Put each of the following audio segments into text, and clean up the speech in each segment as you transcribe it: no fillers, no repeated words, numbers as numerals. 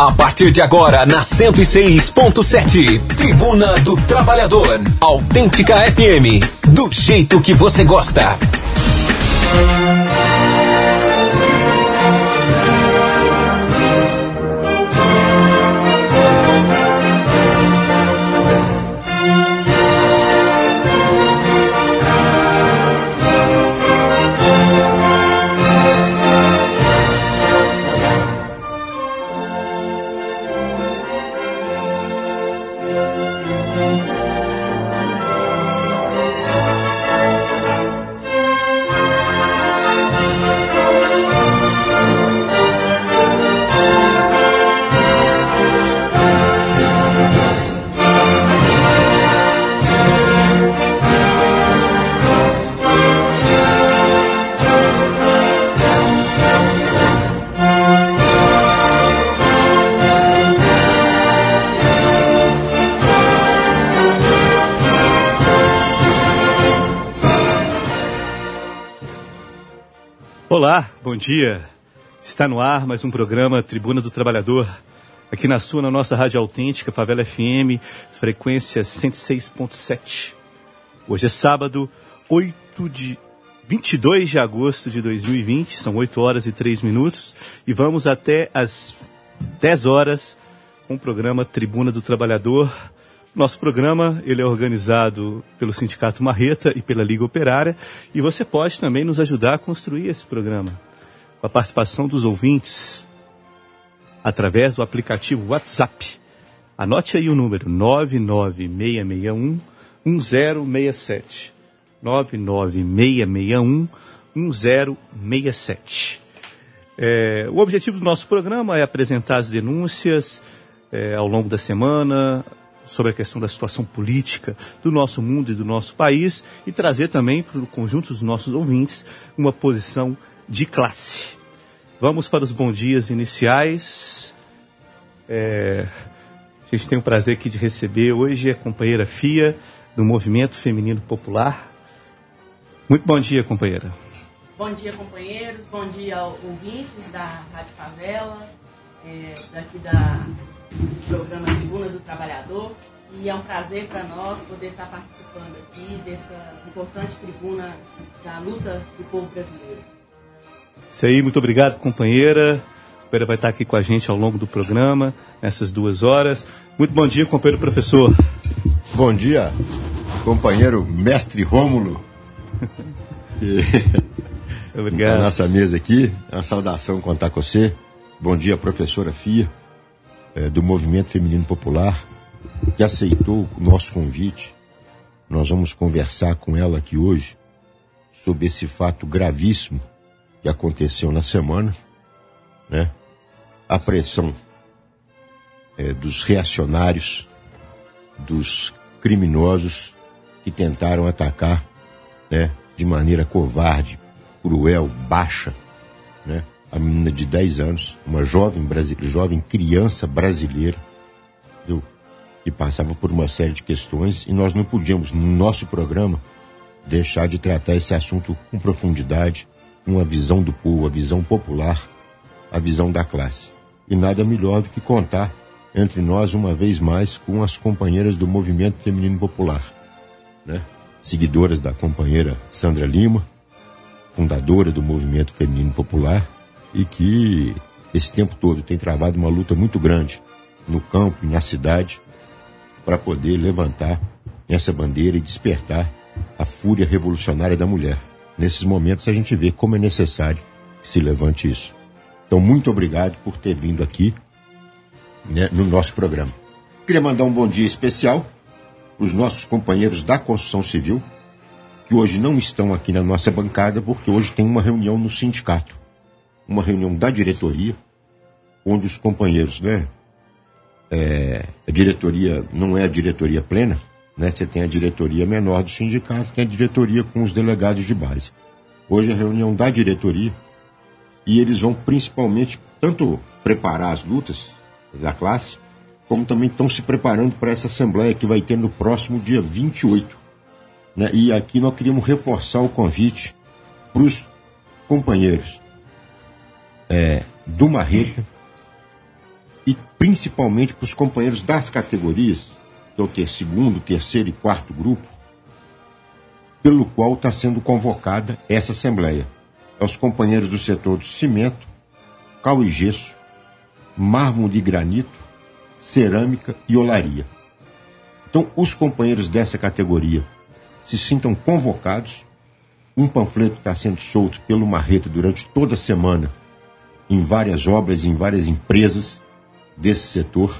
A partir de agora, na 106.7, Tribuna do Trabalhador. Autêntica FM, do jeito que você gosta. Olá, bom dia. Está no ar mais um programa Tribuna do Trabalhador, aqui na nossa Rádio Autêntica, Favela FM, frequência 106.7. Hoje é sábado, 22 de agosto de 2020, são 8 horas e 3 minutos, e vamos até às 10 horas com o programa Tribuna do Trabalhador. Nosso programa ele é organizado pelo Sindicato Marreta e pela Liga Operária, e você pode também nos ajudar a construir esse programa, com a participação dos ouvintes, através do aplicativo WhatsApp. Anote aí o número 99661-1067. 99661-1067. O objetivo do nosso programa é apresentar as denúncias ao longo da semana, sobre a questão da situação política do nosso mundo e do nosso país, e trazer também para o conjunto dos nossos ouvintes uma posição de classe. Vamos para os bons dias iniciais. A gente tem o prazer aqui de receber hoje a companheira Fia, do Movimento Feminino Popular. Muito bom dia, companheira. Bom dia, companheiros. Bom dia, ouvintes da Rádio Favela, daqui do programa Tribuna do Trabalhador, e é um prazer para nós poder estar participando aqui dessa importante tribuna da luta do povo brasileiro. Isso aí, muito obrigado, companheira. A companheira vai estar aqui com a gente ao longo do programa, nessas 2 horas. Muito bom dia, companheiro professor. Bom dia, companheiro mestre Rômulo. Obrigado. A nossa mesa aqui, uma saudação contar com você. Bom dia, professora Fia, do Movimento Feminino Popular, que aceitou o nosso convite. Nós vamos conversar com ela aqui hoje sobre esse fato gravíssimo que aconteceu na semana, né? A pressão dos reacionários, dos criminosos que tentaram atacar, né, de maneira covarde, cruel, baixa, né, a menina de 10 anos, uma jovem criança brasileira, que passava por uma série de questões, e nós não podíamos, no nosso programa, deixar de tratar esse assunto com profundidade, com a visão do povo, a visão popular, a visão da classe. E nada melhor do que contar entre nós, uma vez mais, com as companheiras do Movimento Feminino Popular, né? Seguidoras da companheira Sandra Lima, fundadora do Movimento Feminino Popular, e que esse tempo todo tem travado uma luta muito grande no campo e na cidade para poder levantar essa bandeira e despertar a fúria revolucionária da mulher. Nesses momentos a gente vê como é necessário que se levante isso. Então, muito obrigado por ter vindo aqui, né, no nosso programa. Queria mandar um bom dia especial para os nossos companheiros da Construção Civil, que hoje não estão aqui na nossa bancada, porque hoje tem uma reunião no sindicato. Uma reunião da diretoria, onde os companheiros, né, a diretoria não é a diretoria plena, né, você tem a diretoria menor do sindicato, que é a diretoria com os delegados de base. Hoje é a reunião da diretoria, e eles vão principalmente tanto preparar as lutas da classe, como também estão se preparando para essa assembleia que vai ter no próximo dia 28. Né? E aqui nós queríamos reforçar o convite para os companheiros do Marreta, e principalmente para os companheiros das categorias, que é o segundo, terceiro e quarto grupo, pelo qual está sendo convocada essa assembleia. É os companheiros do setor do cimento, cal e gesso, mármore e granito, cerâmica e olaria. Então, os companheiros dessa categoria se sintam convocados. Um panfleto está sendo solto pelo Marreta durante toda a semana em várias obras, em várias empresas desse setor.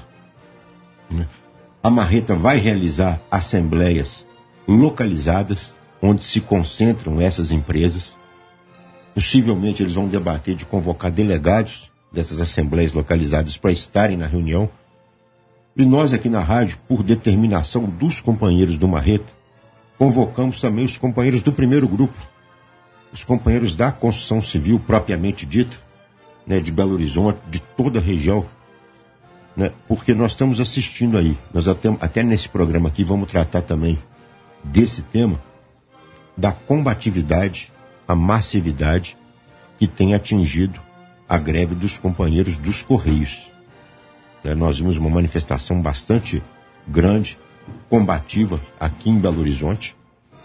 A Marreta vai realizar assembleias localizadas, onde se concentram essas empresas. Possivelmente eles vão debater de convocar delegados dessas assembleias localizadas para estarem na reunião. E nós aqui na rádio, por determinação dos companheiros do Marreta, convocamos também os companheiros do primeiro grupo, os companheiros da construção civil propriamente dita, né, de Belo Horizonte, de toda a região, né, porque nós estamos assistindo aí, nós até nesse programa aqui vamos tratar também desse tema, da combatividade, a massividade que tem atingido a greve dos companheiros dos Correios. Nós vimos uma manifestação bastante grande, combativa, aqui em Belo Horizonte.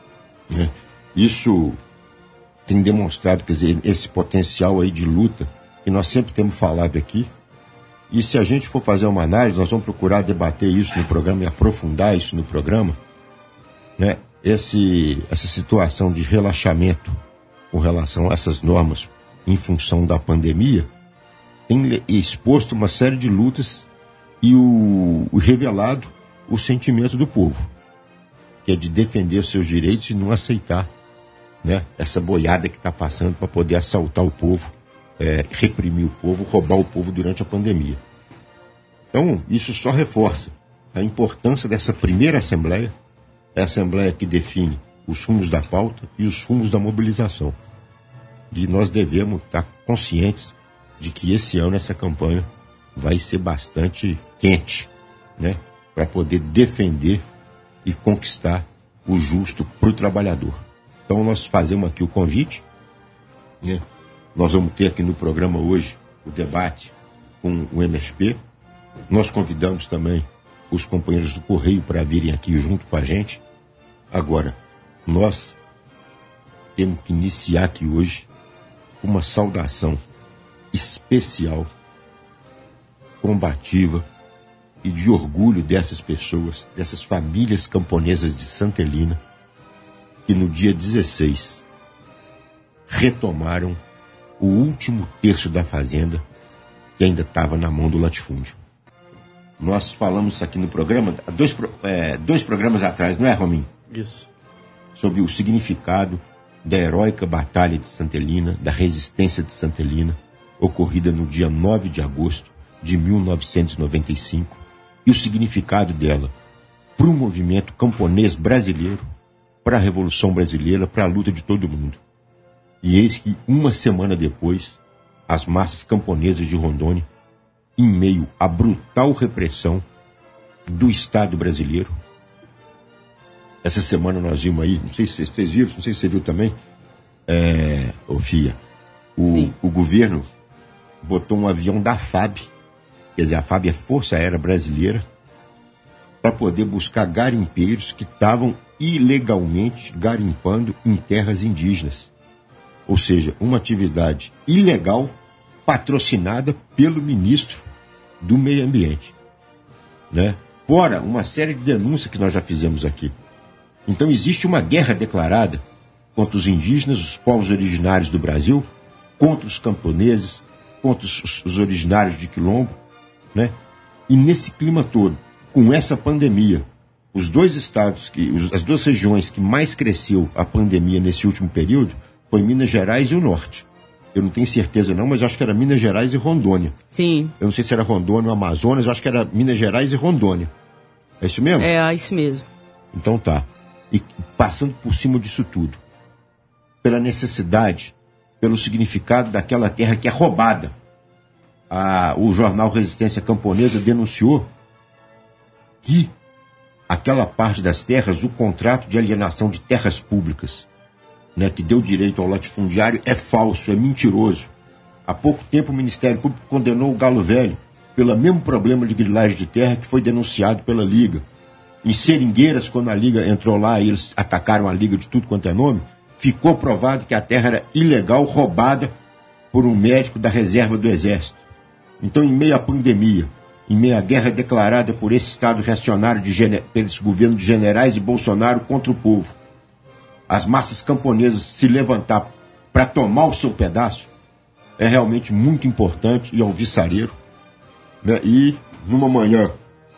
Isso tem demonstrado, quer dizer, esse potencial aí de luta que nós sempre temos falado aqui. E se a gente for fazer uma análise, nós vamos procurar debater isso no programa e aprofundar isso no programa, né? Essa situação de relaxamento com relação a essas normas em função da pandemia tem exposto uma série de lutas e revelado o sentimento do povo, que é de defender os seus direitos e não aceitar, né, essa boiada que está passando para poder assaltar o povo, reprimir o povo, roubar o povo durante a pandemia. Então, isso só reforça a importância dessa primeira assembleia, a assembleia que define os rumos da pauta e os rumos da mobilização. E nós devemos estar conscientes de que esse ano essa campanha vai ser bastante quente, né, para poder defender e conquistar o justo para o trabalhador. Então nós fazemos aqui o convite, né? Nós vamos ter aqui no programa hoje o debate com o MFP. Nós convidamos também os companheiros do Correio para virem aqui junto com a gente. Agora, nós temos que iniciar aqui hoje uma saudação especial, combativa e de orgulho dessas pessoas, dessas famílias camponesas de Santa Helena, que no dia 16 retomaram o último terço da fazenda que ainda estava na mão do latifúndio. Nós falamos aqui no programa, dois programas atrás, não é, Rominho? Isso. Sobre o significado da heróica Batalha de Santa Helena, da resistência de Santa Helena, ocorrida no dia 9 de agosto de 1995, e o significado dela para o movimento camponês brasileiro, para a Revolução Brasileira, para a luta de todo mundo. E eis que, uma semana depois, as massas camponesas de Rondônia, em meio à brutal repressão do Estado brasileiro. Essa semana nós vimos aí, não sei se vocês viram, não sei se você viu também, Fia, o governo botou um avião da FAB, quer dizer, a FAB é a Força Aérea Brasileira, para poder buscar garimpeiros que estavam ilegalmente garimpando em terras indígenas. Ou seja, uma atividade ilegal patrocinada pelo ministro do Meio Ambiente, né? Fora uma série de denúncias que nós já fizemos aqui. Então existe uma guerra declarada contra os indígenas, os povos originários do Brasil, contra os camponeses, contra os originários de Quilombo, né? E nesse clima todo, com essa pandemia, os dois estados, as duas regiões que mais cresceu a pandemia nesse último período foi Minas Gerais e o Norte. Eu não tenho certeza não, mas acho que era Minas Gerais e Rondônia. Sim. Eu não sei se era Rondônia ou Amazonas, eu acho que era Minas Gerais e Rondônia. É isso mesmo? É isso mesmo. Então tá. E passando por cima disso tudo, pela necessidade, pelo significado daquela terra que é roubada. O jornal Resistência Camponesa denunciou que aquela parte das terras, o contrato de alienação de terras públicas, né, que deu direito ao latifundiário, é falso, é mentiroso. Há pouco tempo o Ministério Público condenou o Galo Velho pelo mesmo problema de grilagem de terra que foi denunciado pela Liga. Em Seringueiras, quando a Liga entrou lá e eles atacaram a Liga de tudo quanto é nome, ficou provado que a terra era ilegal, roubada por um médico da reserva do Exército. Então, em meio à pandemia, em meio à guerra declarada por esse Estado reacionário, por esse governo de generais e Bolsonaro contra o povo, as massas camponesas se levantar para tomar o seu pedaço, é realmente muito importante e alvissareiro, né? E numa manhã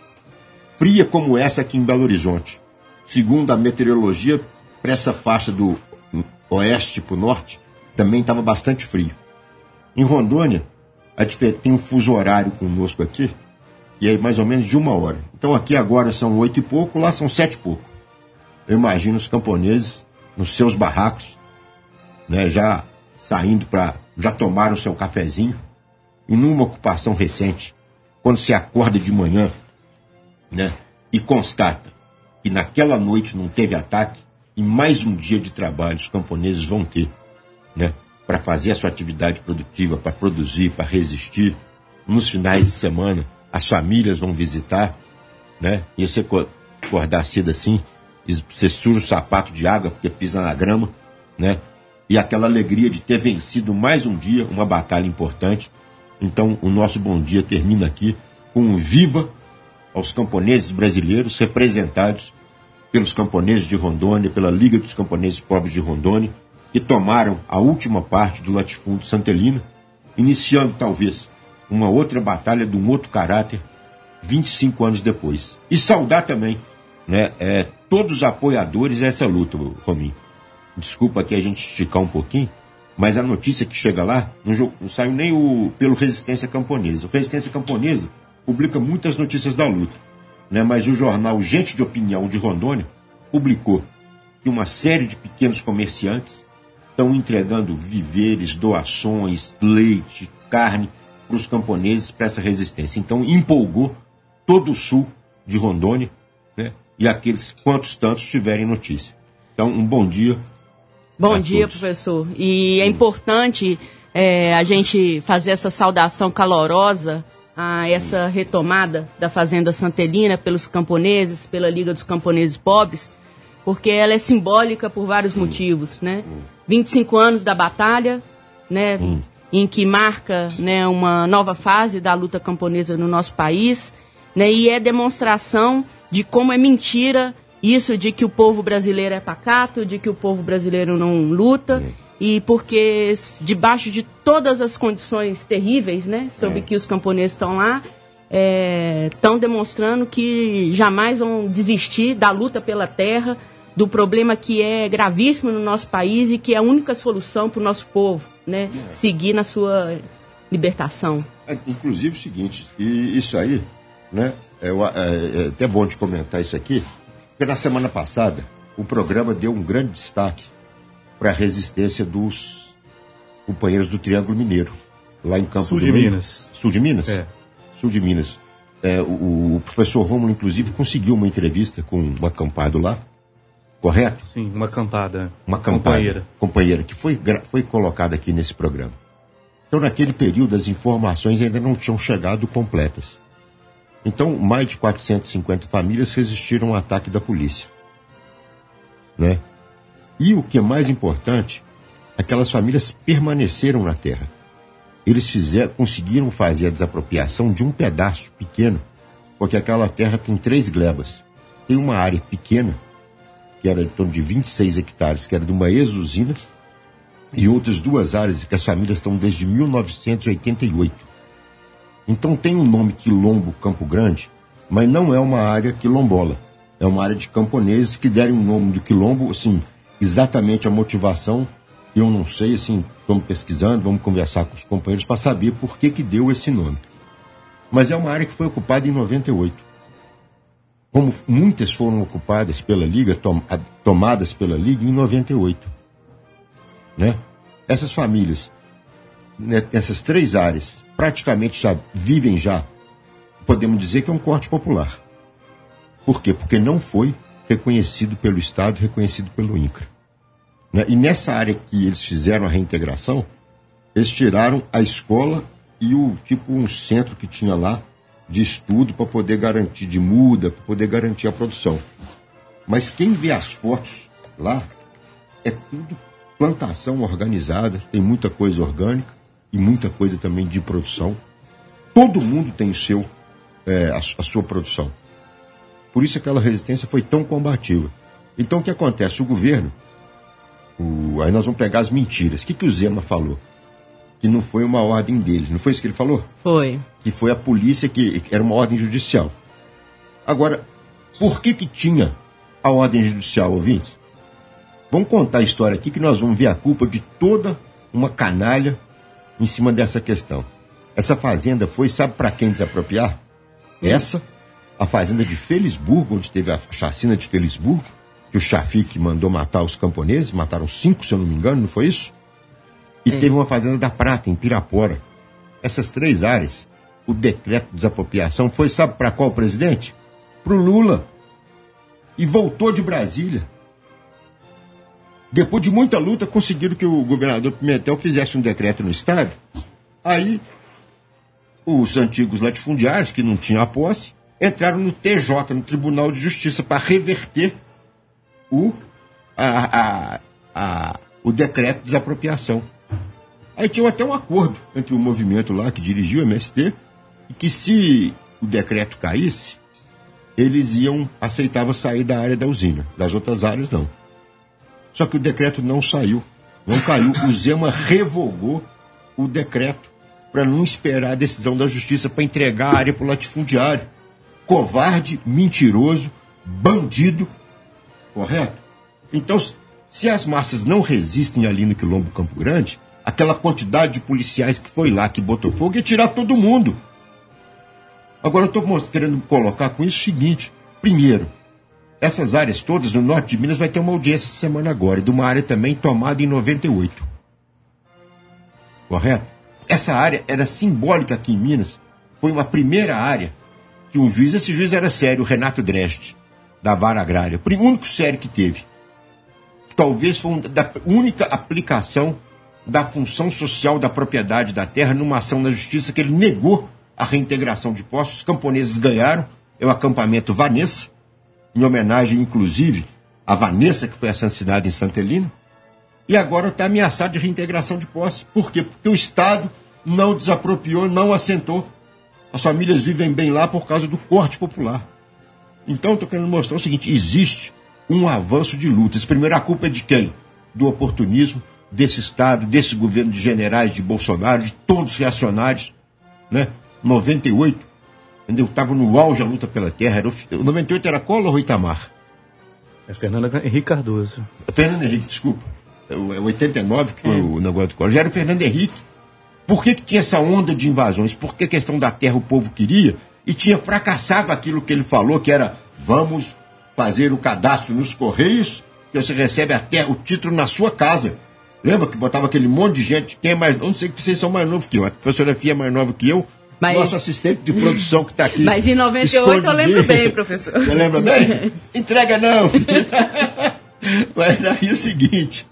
fria como essa aqui em Belo Horizonte, segundo a meteorologia, para essa faixa do oeste para o norte, também estava bastante frio. Em Rondônia, tem um fuso horário conosco aqui, que é mais ou menos de 1 hora. Então aqui agora são 8 e pouco, lá são 7 e pouco. Eu imagino os camponeses nos seus barracos, né, já saindo já tomaram o seu cafezinho, e numa ocupação recente, quando se acorda de manhã, né, e constata que naquela noite não teve ataque, e mais um dia de trabalho os camponeses vão ter, né, para fazer a sua atividade produtiva, para produzir, para resistir. Nos finais de semana, as famílias vão visitar, né, e você acordar cedo assim, você suja o sapato de água porque pisa na grama, né, e aquela alegria de ter vencido mais um dia, uma batalha importante. Então, o nosso bom dia termina aqui com um viva aos camponeses brasileiros representados pelos camponeses de Rondônia, pela Liga dos Camponeses Pobres de Rondônia, que tomaram a última parte do latifúndio Santelina, iniciando talvez uma outra batalha de um outro caráter 25 anos depois. E saudar também, né, todos os apoiadores dessa luta, Rominho. Desculpa aqui a gente esticar um pouquinho, mas a notícia que chega lá não saiu nem pelo Resistência Camponesa. O Resistência Camponesa publica muitas notícias da luta, né, mas o jornal Gente de Opinião de Rondônia publicou que uma série de pequenos comerciantes estão entregando víveres, doações, leite, carne para os camponeses para essa resistência. Então empolgou todo o sul de Rondônia, né, e aqueles quantos tantos tiverem notícia. Então, um bom dia. Bom dia, professor. E é importante a gente fazer essa saudação calorosa a essa retomada da Fazenda Santelina pelos camponeses, pela Liga dos Camponeses Pobres, porque ela é simbólica por vários motivos, né? 25 anos da batalha, né, em que marca, né, uma nova fase da luta camponesa no nosso país, né, e é demonstração de como é mentira isso de que o povo brasileiro é pacato, de que o povo brasileiro não luta, e porque debaixo de todas as condições terríveis, né, sobre que os camponeses estão lá, estão demonstrando que jamais vão desistir da luta pela terra, do problema que é gravíssimo no nosso país e que é a única solução para o nosso povo, né, seguir na sua libertação. Inclusive o seguinte, e isso aí, né, é até bom de comentar isso aqui, porque na semana passada o programa deu um grande destaque para a resistência dos companheiros do Triângulo Mineiro, lá em Campo Sul de Minas. Sul de Minas? É. Sul de Minas. O professor Rômulo, inclusive, conseguiu uma entrevista com um acampado lá, correto? Sim, uma acampada. Uma acampada, companheira, que foi colocada aqui nesse programa. Então, naquele período, as informações ainda não tinham chegado completas. Então, mais de 450 famílias resistiram ao ataque da polícia, né? E o que é mais importante, aquelas famílias permaneceram na terra. Eles conseguiram fazer a desapropriação de um pedaço pequeno, porque aquela terra tem 3 glebas. Tem uma área pequena, que era em torno de 26 hectares, que era de uma ex-usina, e outras 2 áreas que as famílias estão desde 1988. Então tem o nome Quilombo Campo Grande, mas não é uma área quilombola. É uma área de camponeses que deram o nome do quilombo, assim, exatamente a motivação, eu não sei, assim, estamos pesquisando, vamos conversar com os companheiros para saber por que deu esse nome. Mas é uma área que foi ocupada em 98. Como muitas foram ocupadas pela Liga, tomadas pela Liga em 98. Né? Essas famílias, nessas 3 áreas, praticamente vivem podemos dizer que é um corte popular. Por quê? Porque não foi reconhecido pelo Estado, reconhecido pelo INCRA. Né? E nessa área que eles fizeram a reintegração, eles tiraram a escola e um centro que tinha lá de estudo para poder garantir, de muda, para poder garantir a produção. Mas quem vê as fotos lá, é tudo plantação organizada, tem muita coisa orgânica e muita coisa também de produção. Todo mundo tem a sua produção. Por isso aquela resistência foi tão combativa. Então o que acontece? O governo, aí nós vamos pegar as mentiras. O que o Zema falou? Que não foi uma ordem dele. Não foi isso que ele falou? Foi. Que foi a polícia, que era uma ordem judicial. Agora, por que tinha a ordem judicial, ouvintes? Vamos contar a história aqui que nós vamos ver a culpa de toda uma canalha em cima dessa questão. Essa fazenda foi, sabe para quem desapropriar? A fazenda de Felisburgo, onde teve a chacina de Felisburgo, que o Chafik mandou matar os camponeses, mataram 5, se eu não me engano, não foi isso? E teve uma fazenda da Prata, em Pirapora. Essas 3 áreas, o decreto de desapropriação foi, sabe para qual presidente? Para o Lula. E voltou de Brasília. Depois de muita luta, conseguiram que o governador Pimentel fizesse um decreto no estado. Aí, os antigos latifundiários, que não tinham a posse, entraram no TJ, no Tribunal de Justiça, para reverter o decreto de desapropriação. Aí tinha até um acordo entre o movimento lá, que dirigia o MST, e que se o decreto caísse, eles aceitavam sair da área da usina. Das outras áreas, não. Só que o decreto não saiu. Não caiu. O Zema revogou o decreto para não esperar a decisão da justiça para entregar a área para o latifundiário. Covarde, mentiroso, bandido. Correto? Então, se as massas não resistem ali no Quilombo Campo Grande, aquela quantidade de policiais que foi lá, que botou fogo, ia tirar todo mundo. Agora eu estou querendo colocar com isso o seguinte. Primeiro, essas áreas todas no norte de Minas vai ter uma audiência essa semana agora, e de uma área também tomada em 98. Correto? Essa área era simbólica aqui em Minas. Foi uma primeira área que esse juiz era sério, o Renato Dreste, da Vara Agrária. O único sério que teve. Talvez foi da única aplicação da função social da propriedade da terra numa ação na justiça que ele negou a reintegração de postos. Os camponeses ganharam, é o acampamento Vanessa, em homenagem, inclusive, a Vanessa, que foi assassinada em Santa Helena, e agora está ameaçado de reintegração de posse. Por quê? Porque o Estado não desapropriou, não assentou. As famílias vivem bem lá por causa do corte popular. Então, estou querendo mostrar o seguinte, existe um avanço de lutas. Primeiro, a culpa é de quem? Do oportunismo, desse Estado, desse governo de generais, de Bolsonaro, de todos os reacionários, né? 98, entendeu? Estava no auge a luta pela terra. O 98 era Collor ou Itamar? É Fernando Henrique Cardoso. Fernando Henrique, desculpa. É 89 que foi o negócio do Collor. Já era o Fernando Henrique. Por que tinha essa onda de invasões? Porque a questão da terra o povo queria e tinha fracassado aquilo que ele falou, que era vamos fazer o cadastro nos Correios, que você recebe a terra, o título na sua casa. Lembra que botava aquele monte de gente? Quem é mais? Não sei que vocês são mais novos que eu. A professora Fia é mais nova que eu. Mas... Nosso assistente de produção que está aqui. Mas em 98 eu lembro bem, professor. Você lembra bem? Entrega não. Mas aí é o seguinte.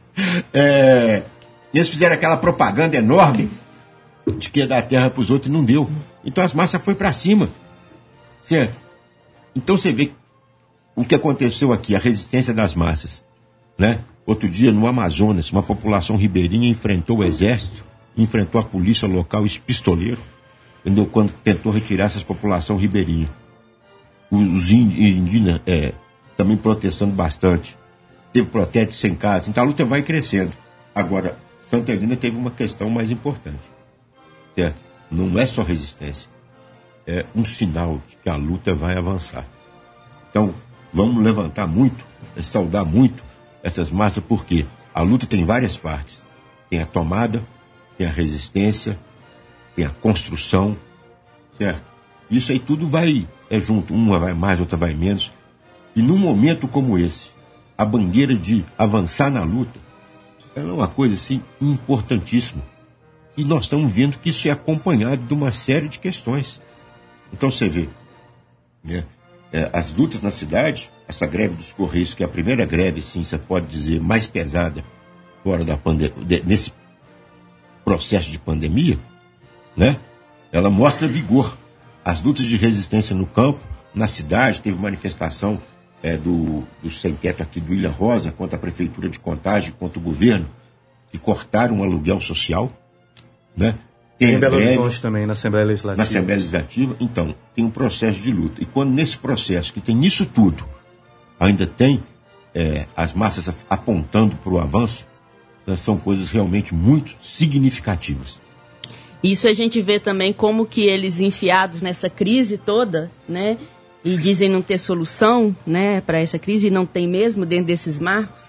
Eles fizeram aquela propaganda enorme de que ia dar terra para os outros e não deu. Então as massas foi para cima. Certo? Então você vê o que aconteceu aqui, a resistência das massas. Né? Outro dia, no Amazonas, uma população ribeirinha enfrentou o exército, enfrentou a polícia local, os pistoleiros, entendeu? Quando tentou retirar essa população ribeirinha. Os indígenas também protestando bastante. Teve protesto sem casa. Então a luta vai crescendo. Agora, Santa Helena teve uma questão mais importante. Certo? Não é só resistência. É um sinal de que a luta vai avançar. Então, vamos levantar muito, saudar muito essas massas, porque a luta tem várias partes. Tem a tomada, tem a resistência, tem a construção, certo? Isso aí tudo vai junto. Uma vai mais, outra vai menos. E num momento como esse, a bandeira de avançar na luta, ela é uma coisa assim importantíssima. E nós estamos vendo que isso é acompanhado de uma série de questões. Então você vê, né, as lutas na cidade, essa greve dos Correios, que é a primeira greve, sim, você pode dizer, mais pesada fora da nesse processo de pandemia, né? Ela mostra vigor. as lutas de resistência no campo, na cidade. Teve manifestação do sem-teto aqui do Ilha Rosa contra a Prefeitura de Contagem, contra o governo, que cortaram o aluguel social, né? Tem em Belo Horizonte também, na Assembleia Legislativa. Na Assembleia Legislativa, então, tem um processo de luta. E quando nesse processo, que tem isso tudo, ainda tem as massas apontando para o avanço, né, são coisas realmente muito significativas. Isso a gente vê também como que eles enfiados nessa crise toda, né, e dizem não ter solução, né, para essa crise, e não tem mesmo dentro desses marcos,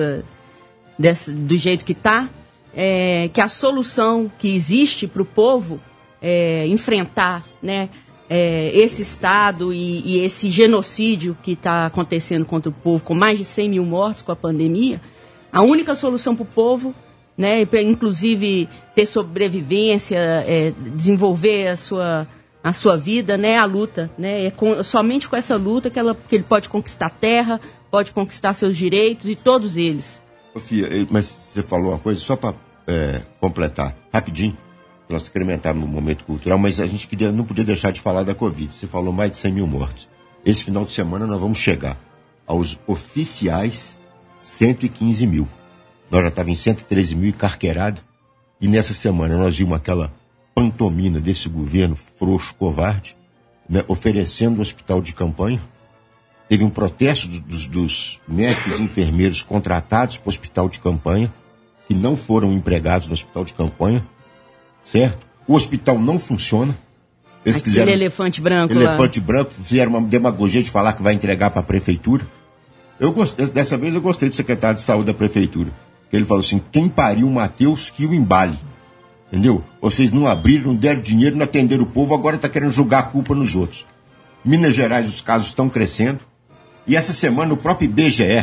do jeito que está, que a solução que existe para o povo enfrentar, né, esse Estado e esse genocídio que está acontecendo contra o povo, com mais de 100 mil mortos com a pandemia, a única solução para o povo, né, inclusive ter sobrevivência, desenvolver a sua vida, né, a luta, né, somente com essa luta que ele pode conquistar a terra, pode conquistar seus direitos, e todos eles. Sofia, mas você falou uma coisa, só para completar, rapidinho, nós incrementamos no momento cultural, mas a gente não podia deixar de falar da Covid. Você falou mais de 100 mil mortos. Esse final de semana nós vamos chegar aos oficiais 115 mil. Nós já estávamos em 113 mil e carqueirado, e nessa semana nós vimos aquela pantomina desse governo frouxo, covarde, né, oferecendo o hospital de campanha. Teve um protesto dos médicos e enfermeiros contratados para o hospital de campanha, que não foram empregados no hospital de campanha, certo? O hospital não funciona. Eles quiseram elefante branco branco, fizeram uma demagogia de falar que vai entregar para a prefeitura. Dessa vez eu gostei do secretário de saúde da prefeitura, que ele falou assim: quem pariu o Matheus que o embale. Entendeu? Vocês não abriram, não deram dinheiro, não atenderam o povo, agora está querendo jogar a culpa nos outros. Minas Gerais, os casos estão crescendo. E essa semana o próprio IBGE,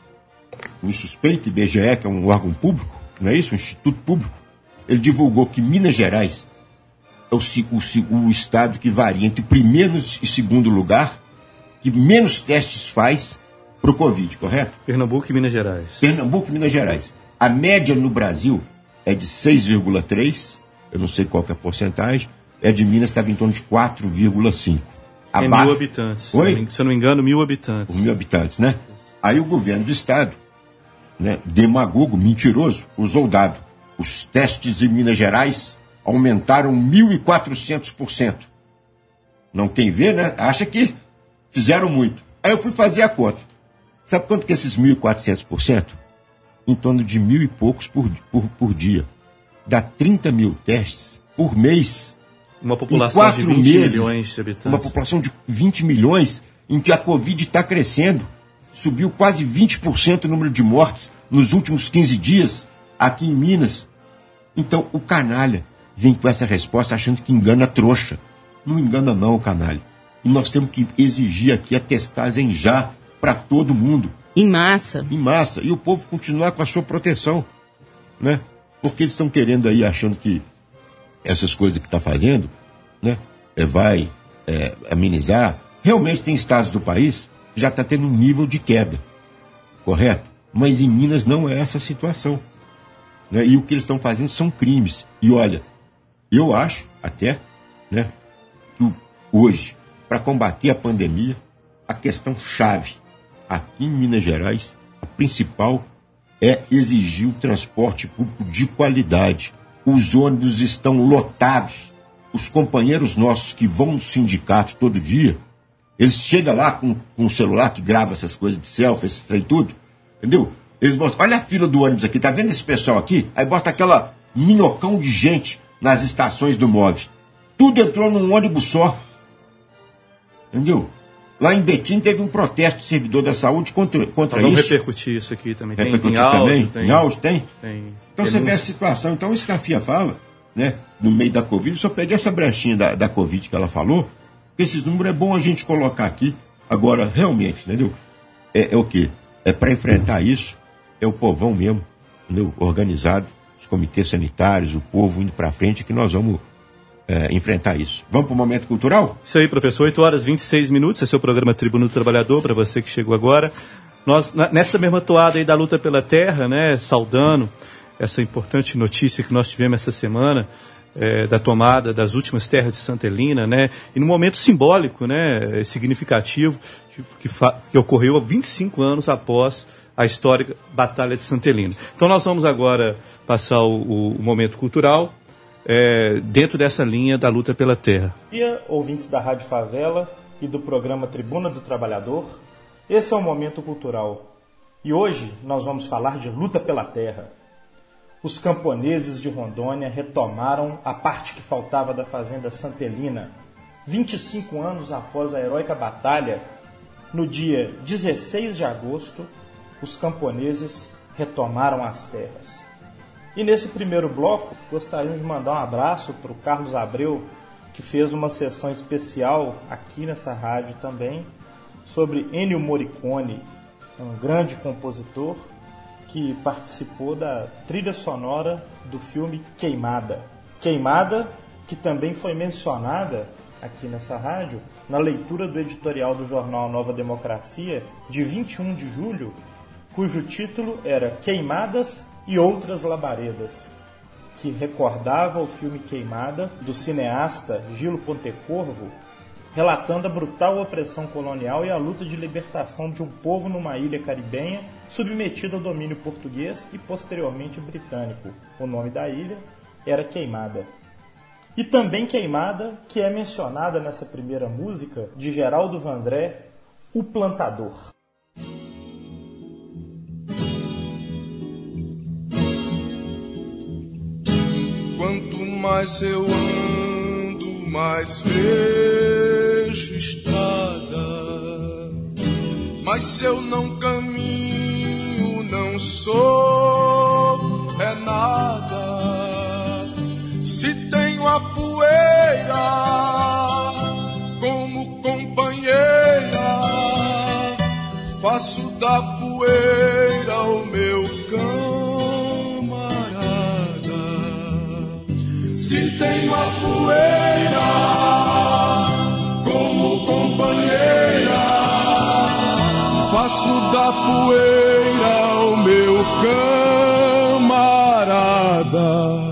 o suspeito IBGE, que é um órgão público, não é isso? Um instituto público, ele divulgou que Minas Gerais é o estado que varia entre o primeiro e segundo lugar, que menos testes faz para o Covid, correto? Pernambuco e Minas Gerais. Pernambuco e Minas Gerais. A média no Brasil é de 6,3, eu não sei qual que é a porcentagem, de Minas estava em torno de 4,5. É 1.000 habitantes. Oi? Se eu não me engano, 1.000 habitantes. 1.000 habitantes, né? Aí o governo do estado, né, demagogo, mentiroso, usou o dado. Os testes em Minas Gerais aumentaram 1.400%. Não tem ver, né? Acha que fizeram muito. Aí eu fui fazer a conta. Sabe quanto que é esses 1.400%? Em torno de 1.000 e poucos por dia. Dá 30 mil testes por mês. Uma população de 20 milhões de habitantes. Uma população de 20 milhões em que a Covid está crescendo. Subiu quase 20% o número de mortes nos últimos 15 dias aqui em Minas. Então o canalha vem com essa resposta achando que engana a trouxa. Não engana não o canalha. E nós temos que exigir aqui a testagem já para todo mundo. Em massa. Em massa. E o povo continuar com a sua proteção, né? Porque eles estão querendo aí, achando que essas coisas que está fazendo, né, vai amenizar. Realmente tem estados do país que já está tendo um nível de queda, correto? Mas em Minas não é essa a situação, né? E o que eles estão fazendo são crimes. E olha, eu acho até, né, que hoje, para combater a pandemia, a questão chave aqui em Minas Gerais, a principal, é exigir o transporte público de qualidade. Os ônibus estão lotados. Os companheiros nossos que vão no sindicato todo dia, eles chegam lá com um celular que grava essas coisas de selfie, esses trem tudo, entendeu? Eles mostram, olha a fila do ônibus aqui, tá vendo esse pessoal aqui? Aí bota aquela minhocão de gente nas estações do MOVE. Tudo entrou num ônibus só. Entendeu? Lá em Betim teve um protesto de servidor da saúde contra isso. Vamos repercutir isso aqui também. Tem áudio? Tem áudio? Tem. Então você vê a situação. Então isso que a FIA fala, né, no meio da Covid, eu só peguei essa brechinha da Covid que ela falou, que esses números é bom a gente colocar aqui. Agora, realmente, entendeu? É o quê? É para enfrentar isso, é o povão mesmo, entendeu? Organizado, os comitês sanitários, o povo indo para frente, que nós vamos enfrentar isso. Vamos para o Momento Cultural? Isso aí, professor. 8h26. Esse é o programa Tribuna do Trabalhador, para você que chegou agora. Nós, nessa mesma toada aí da luta pela terra, né, saudando essa importante notícia que nós tivemos essa semana, da tomada das últimas terras de Santa Helena, né? E num momento simbólico, né? Significativo, que ocorreu há 25 anos após a histórica Batalha de Santa Helena. Então nós vamos agora passar o momento cultural dentro dessa linha da luta pela terra. Bom dia, ouvintes da Rádio Favela e do programa Tribuna do Trabalhador. Esse é o Momento Cultural. E hoje nós vamos falar de luta pela terra. Os camponeses de Rondônia retomaram a parte que faltava da fazenda Santa Helena, 25 anos após a heróica batalha. No dia 16 de agosto, os camponeses retomaram as terras. E nesse primeiro bloco, gostaríamos de mandar um abraço para o Carlos Abreu, que fez uma sessão especial aqui nessa rádio também, sobre Ennio Morricone, um grande compositor, que participou da trilha sonora do filme Queimada. Queimada, que também foi mencionada aqui nessa rádio, na leitura do editorial do jornal Nova Democracia, de 21 de julho, cujo título era Queimadas e Outras Labaredas, que recordava o filme Queimada, do cineasta Gilo Pontecorvo, relatando a brutal opressão colonial e a luta de libertação de um povo numa ilha caribenha submetida ao domínio português e posteriormente britânico. O nome da ilha era Queimada. E também Queimada, que é mencionada nessa primeira música de Geraldo Vandré, O Plantador. Quanto mais eu ando, mais vejo estrada. Mas se eu não caminho, não sou nada. Se tenho a poeira como companheira, faço da poeira o meu camarada. Se tenho a poeira como companheira, faço da poeira o meu camarada.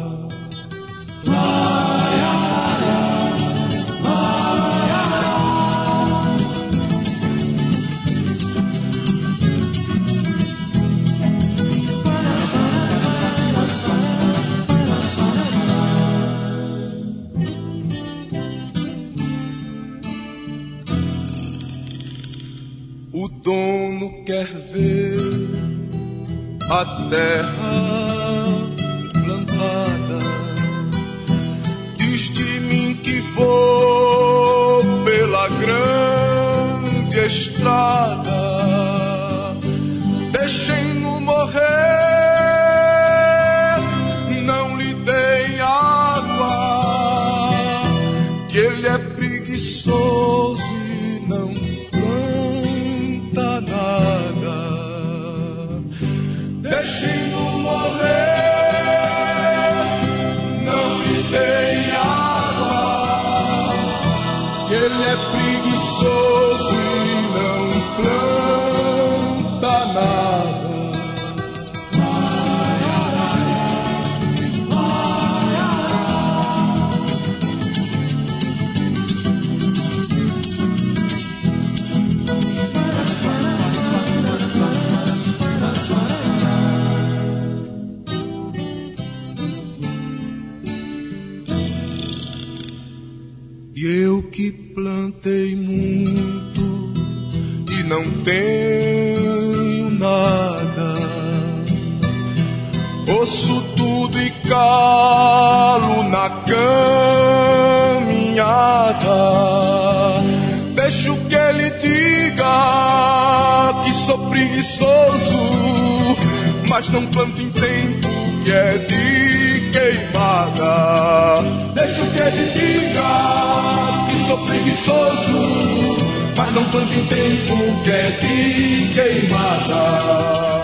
O dono quer ver a terra plantada. Diz de mim que vou pela grande estrada. Deixem-no morrer, não lhe deem água, que ele é preguiçoso e não planta nada. Deixem-no morrer, não lhe deem água, que ele é preguiçoso e não planta nada. E eu que plantei muito e não tenho nada, ouço tudo e calo na caminhada. Deixo que ele diga que sou preguiçoso, mas não planto em tempo que é de queimada. Deixo que ele diga que sou preguiçoso, mas não planto em tempo que é de queimada.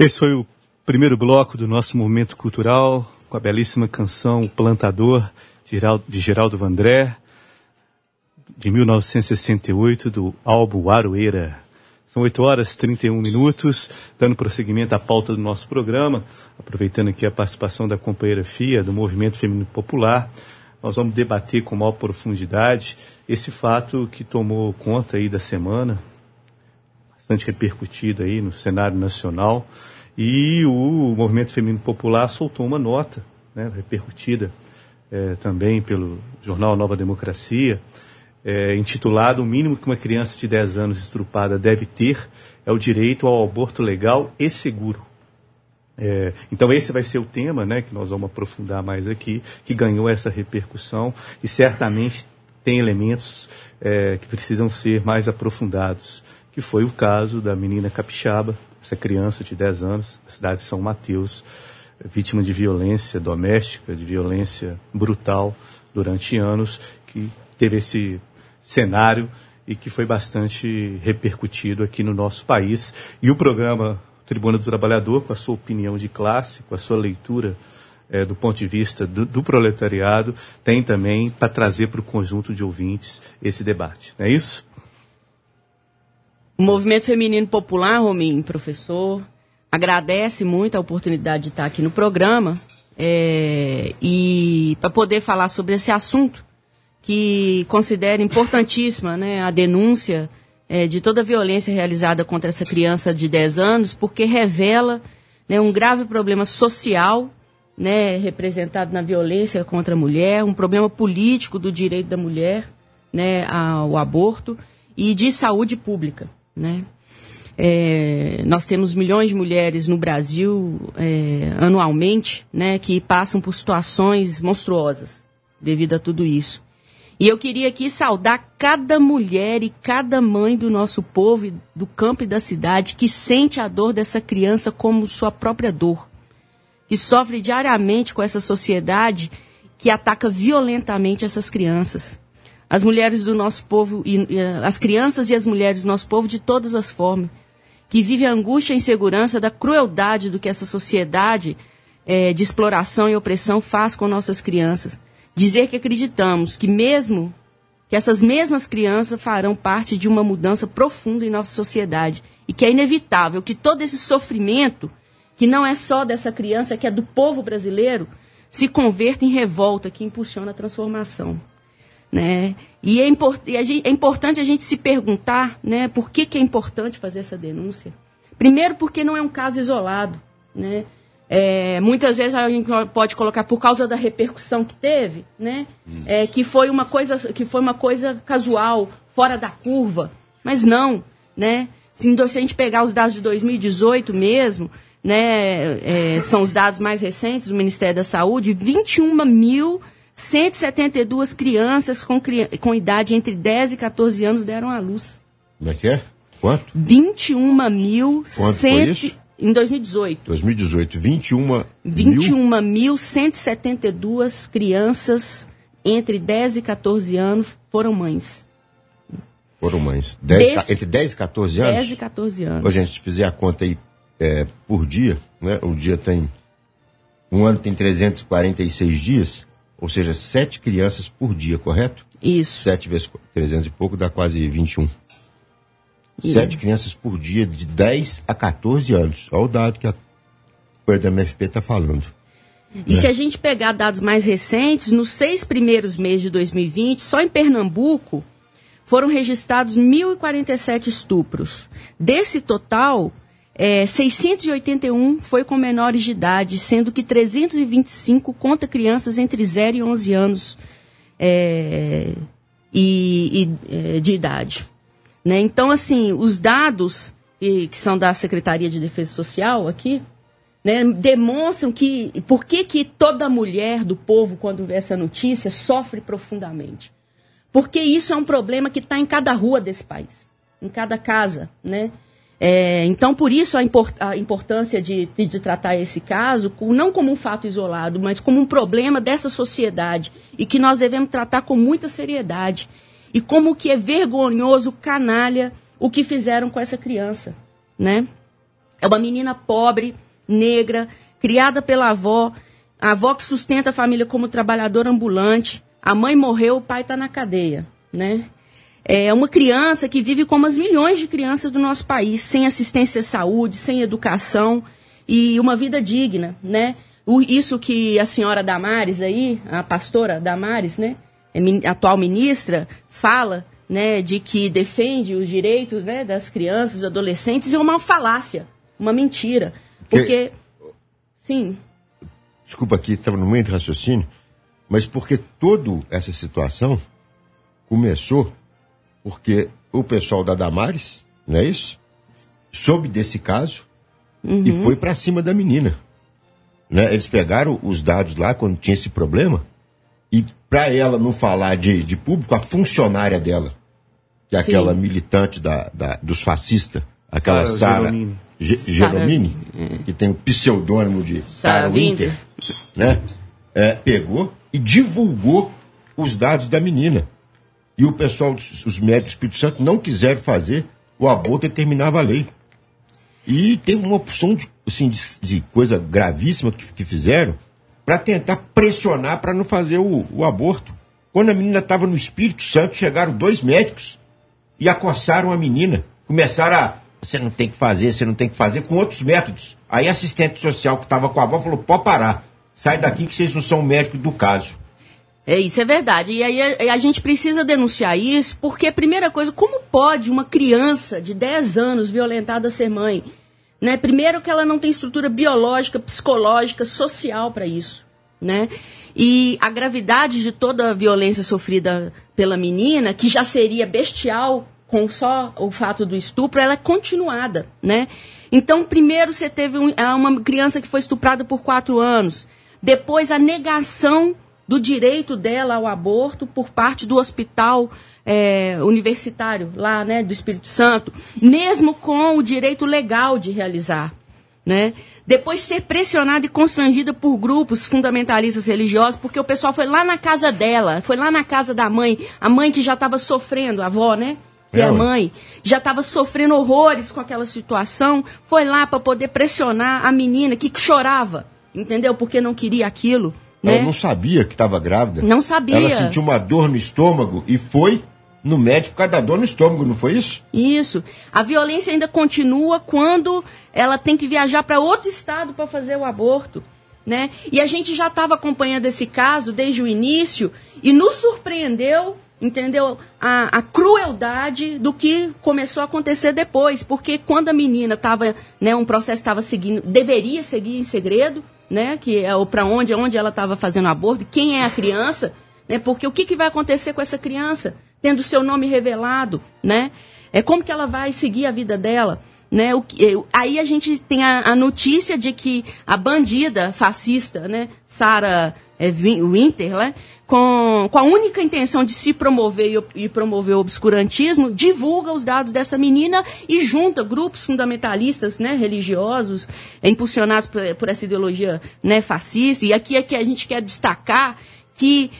Esse foi o primeiro bloco do nosso momento cultural, com a belíssima canção O Plantador, de Geraldo Vandré, de 1968, do álbum Aroeira. São 8h31, dando prosseguimento à pauta do nosso programa, aproveitando aqui a participação da companheira Fia, do Movimento Feminino Popular. Nós vamos debater com maior profundidade esse fato que tomou conta aí da semana, bastante repercutido aí no cenário nacional, e o Movimento Feminino Popular soltou uma nota, né, repercutida também pelo jornal Nova Democracia, intitulado: o mínimo que uma criança de 10 anos estrupada deve ter é o direito ao aborto legal e seguro. Então esse vai ser o tema, né, que nós vamos aprofundar mais aqui, que ganhou essa repercussão e certamente tem elementos que precisam ser mais aprofundados, que foi o caso da menina capixaba, essa criança de 10 anos, da cidade de São Mateus, vítima de violência doméstica, de violência brutal durante anos, que teve esse cenário e que foi bastante repercutido aqui no nosso país. E o programa Tribuna do Trabalhador, com a sua opinião de classe, com a sua leitura do ponto de vista do proletariado, tem também para trazer para o conjunto de ouvintes esse debate. Não é isso? O Movimento Feminino Popular, Rominho, professor, agradece muito a oportunidade de estar aqui no programa e para poder falar sobre esse assunto que considera importantíssima, né, a denúncia de toda a violência realizada contra essa criança de 10 anos, porque revela, né, um grave problema social, né, representado na violência contra a mulher, um problema político do direito da mulher, né, ao aborto e de saúde pública, né? Nós temos milhões de mulheres no Brasil anualmente, né, que passam por situações monstruosas devido a tudo isso. E eu queria aqui saudar cada mulher e cada mãe do nosso povo, do campo e da cidade, que sente a dor dessa criança como sua própria dor, que sofre diariamente com essa sociedade que ataca violentamente essas crianças. As mulheres do nosso povo, as crianças e as mulheres do nosso povo de todas as formas, que vivem a angústia e a insegurança da crueldade do que essa sociedade de exploração e opressão faz com nossas crianças. Dizer que acreditamos que essas mesmas crianças farão parte de uma mudança profunda em nossa sociedade e que é inevitável que todo esse sofrimento, que não é só dessa criança, que é do povo brasileiro, se converta em revolta que impulsiona a transformação. Né? E é importante a gente se perguntar, né, por que é importante fazer essa denúncia. Primeiro, porque não é um caso isolado, né? Muitas vezes a gente pode colocar por causa da repercussão que teve, né? Que foi uma coisa casual, fora da curva, mas não, né? Se a gente pegar os dados de 2018 mesmo, né, são os dados mais recentes do Ministério da Saúde, 21.172 crianças com idade entre 10 e 14 anos deram à luz. Como é que é? Quanto? 21.100... Quanto foi isso? Em 2018. 2018, 21.172 crianças entre 10 e 14 anos foram mães. Foram mães. Entre 10 e 14 anos? 10 e 14 anos. Ô, gente, se fizer a conta aí por dia, né? O dia tem... Um ano tem 346 dias, ou seja, 7 crianças por dia, correto? Isso. 7 vezes 300 e pouco dá quase 21. 7 crianças por dia, de 10 a 14 anos. Olha o dado que a MFP está falando. E se a gente pegar dados mais recentes, nos 6 primeiros meses de 2020, só em Pernambuco, foram registrados 1.047 estupros. Desse total, 681 foi com menores de idade, sendo que 325 contra crianças entre 0 e 11 anos de idade. Né? Então, assim, os dados que são da Secretaria de Defesa Social aqui, né, demonstram por que toda mulher do povo, quando vê essa notícia, sofre profundamente. Porque isso é um problema que está em cada rua desse país, em cada casa, né? Então, por isso a importância de tratar esse caso, não como um fato isolado, mas como um problema dessa sociedade, e que nós devemos tratar com muita seriedade. E como que é vergonhoso, canalha, o que fizeram com essa criança, né? É uma menina pobre, negra, criada pela avó, a avó que sustenta a família como trabalhadora ambulante. A mãe morreu, o pai está na cadeia, né? É uma criança que vive como as milhões de crianças do nosso país, sem assistência à saúde, sem educação e uma vida digna, né? Isso que a senhora Damares aí, a pastora Damares, né, atual ministra, fala, né, de que defende os direitos, né, das crianças, dos adolescentes, é uma falácia, uma mentira. Porque, sim... Desculpa aqui, estava no meio do raciocínio, mas porque toda essa situação começou porque o pessoal da Damares, não é isso? Soube desse caso e foi para cima da menina. Né? Eles pegaram os dados lá quando tinha esse problema e para ela não falar de público, a funcionária dela, que é aquela militante dos fascistas, aquela Sara Geromini, que tem o pseudônimo de Sarah Winter, né? Pegou e divulgou os dados da menina. E o pessoal, os médicos do Espírito Santo, não quiseram fazer o aborto e terminava a lei. E teve uma opção de coisa gravíssima que fizeram para tentar pressionar para não fazer o aborto. Quando a menina estava no Espírito Santo, chegaram 2 médicos e acossaram a menina. Começaram você não tem que fazer, com outros métodos. Aí a assistente social que estava com a avó falou, pode parar, sai daqui que vocês não são médicos do caso. Isso é verdade. E aí a gente precisa denunciar isso, porque, primeira coisa, como pode uma criança de 10 anos violentada ser mãe? Né? Primeiro que ela não tem estrutura biológica, psicológica, social para isso. Né? E a gravidade de toda a violência sofrida pela menina, que já seria bestial com só o fato do estupro, ela é continuada. Né? Então, primeiro você teve uma criança que foi estuprada por 4 anos. Depois, a negação do direito dela ao aborto por parte do hospital universitário lá, né, do Espírito Santo, mesmo com o direito legal de realizar. Né? Depois ser pressionada e constrangida por grupos fundamentalistas religiosos, porque o pessoal foi lá na casa dela, foi lá na casa da mãe, a mãe que já estava sofrendo, a avó, né? E a mãe já estava sofrendo horrores com aquela situação, foi lá para poder pressionar a menina que chorava, entendeu? Porque não queria aquilo. Né? Ela não sabia que estava grávida. Não sabia. Ela sentiu uma dor no estômago e foi no médico por causa da dor no estômago, não foi isso? Isso. A violência ainda continua quando ela tem que viajar para outro estado para fazer o aborto. Né? E a gente já estava acompanhando esse caso desde o início e nos surpreendeu, entendeu? A crueldade do que começou a acontecer depois. Porque quando a menina estava, né, um processo estava seguindo, deveria seguir em segredo, né, que é para onde ela estava fazendo aborto, quem é a criança, né, porque o que vai acontecer com essa criança, tendo seu nome revelado, né, como que ela vai seguir a vida dela, né, aí a gente tem a notícia de que a bandida fascista, né, Sarah Winter, né, com a única intenção de se promover e promover o obscurantismo, divulga os dados dessa menina e junta grupos fundamentalistas, né, religiosos, impulsionados por essa ideologia, né, fascista. E aqui é que a gente quer destacar que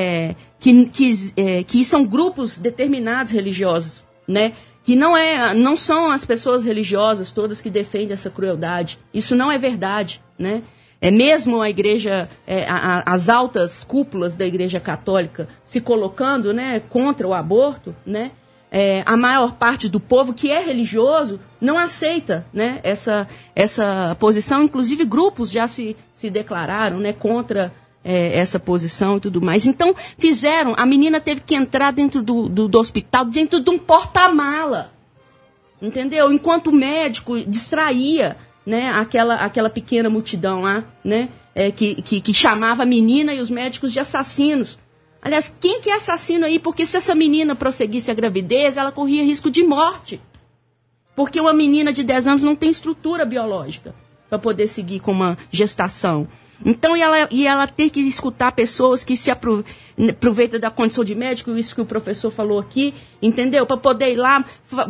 são grupos determinados religiosos, né, que não são as pessoas religiosas todas que defendem essa crueldade. Isso não é verdade, né? Mesmo a igreja, as altas cúpulas da igreja católica se colocando, né, contra o aborto, né, a maior parte do povo que é religioso não aceita, né, essa posição. Inclusive grupos já se declararam, né, contra essa posição e tudo mais. Então a menina teve que entrar dentro do hospital, dentro de um porta-mala, entendeu? Enquanto o médico distraía, né, aquela pequena multidão lá, né, que chamava a menina e os médicos de assassinos. Aliás, quem que é assassino aí? Porque se essa menina prosseguisse a gravidez, ela corria risco de morte. Porque uma menina de 10 anos não tem estrutura biológica para poder seguir com uma gestação. Então, e ela ter que escutar pessoas que se aproveitam da condição de médico, isso que o professor falou aqui, entendeu? Para poder ir lá,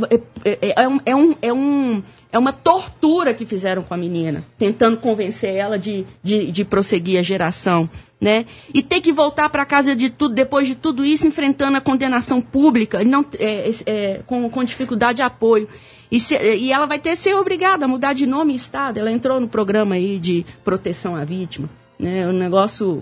é uma tortura que fizeram com a menina, tentando convencer ela de prosseguir a geração, né? E ter que voltar para casa depois de tudo isso, enfrentando a condenação pública, não, com dificuldade de apoio. E ela vai ter que ser obrigada a mudar de nome e estado. Ela entrou no programa aí de proteção à vítima, né? O negócio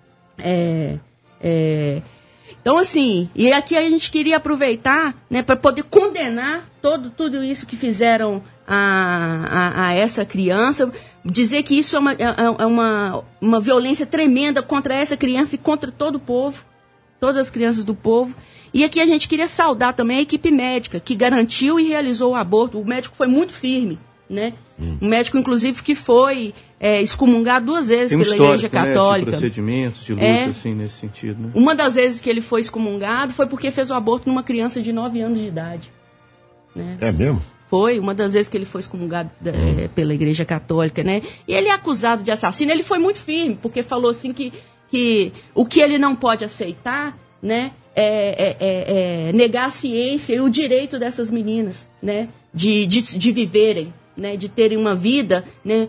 Então, assim, e aqui a gente queria aproveitar, né, para poder condenar tudo isso que fizeram a essa criança, dizer que isso é uma violência tremenda contra essa criança e contra todo o povo, todas as crianças do povo. E aqui a gente queria saudar também a equipe médica, que garantiu e realizou o aborto. O médico foi muito firme, né? Um médico, inclusive, que foi excomungado 2 vezes pela Igreja Católica. Né, de procedimentos, de luta, assim, nesse sentido. Né? Uma das vezes que ele foi excomungado foi porque fez o aborto numa criança de 9 anos de idade. Né? É mesmo? Foi uma das vezes que ele foi excomungado pela Igreja Católica, né? E ele é acusado de assassino. Ele foi muito firme, porque falou assim que o que ele não pode aceitar, né, é negar a ciência e o direito dessas meninas, né, de viverem, né, de terem uma vida, né,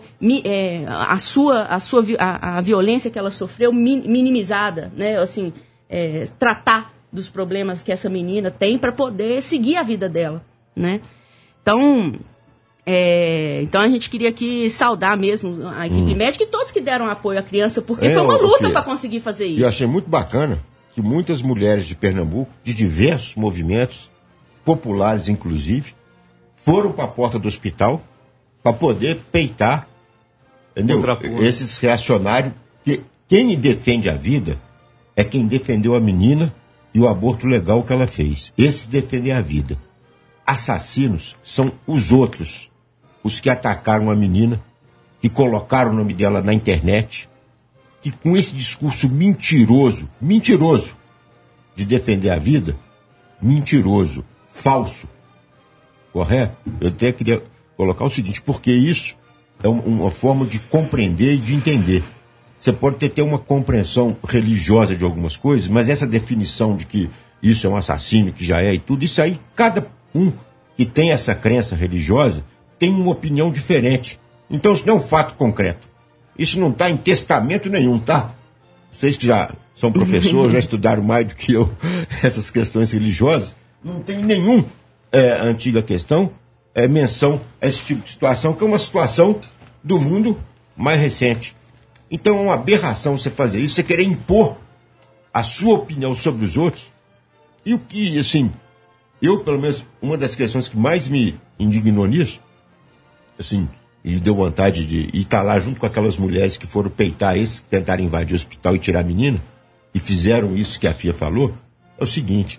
a violência que ela sofreu minimizada, né, assim, tratar dos problemas que essa menina tem para poder seguir a vida dela, né? Então a gente queria aqui saudar mesmo a equipe médica e todos que deram apoio à criança, porque foi uma luta para conseguir fazer isso. E eu achei muito bacana que muitas mulheres de Pernambuco, de diversos movimentos, populares inclusive, foram para a porta do hospital para poder peitar, entendeu? Esses reacionários. Que quem defende a vida é quem defendeu a menina e o aborto legal que ela fez. Esses defendem a vida. Assassinos são os outros, os que atacaram a menina, que colocaram o nome dela na internet, que com esse discurso mentiroso de defender a vida, mentiroso, falso, correto? Eu até queria colocar o seguinte, porque isso é uma forma de compreender e de entender. Você pode ter uma compreensão religiosa de algumas coisas, mas essa definição de que isso é um assassino, que já é e tudo, isso aí, cada um que tem essa crença religiosa tem uma opinião diferente. Então isso não é um fato concreto. Isso não está em testamento nenhum, tá? Vocês que já são professores, já estudaram mais do que eu essas questões religiosas, não tem nenhum antiga questão, menção a esse tipo de situação, que é uma situação do mundo mais recente. Então é uma aberração você fazer isso, você querer impor a sua opinião sobre os outros. E o que, assim, eu, pelo menos, uma das questões que mais me indignou nisso, assim, e deu vontade de estar lá junto com aquelas mulheres que foram peitar esses que tentaram invadir o hospital e tirar a menina, e fizeram isso que a FIA falou, é o seguinte,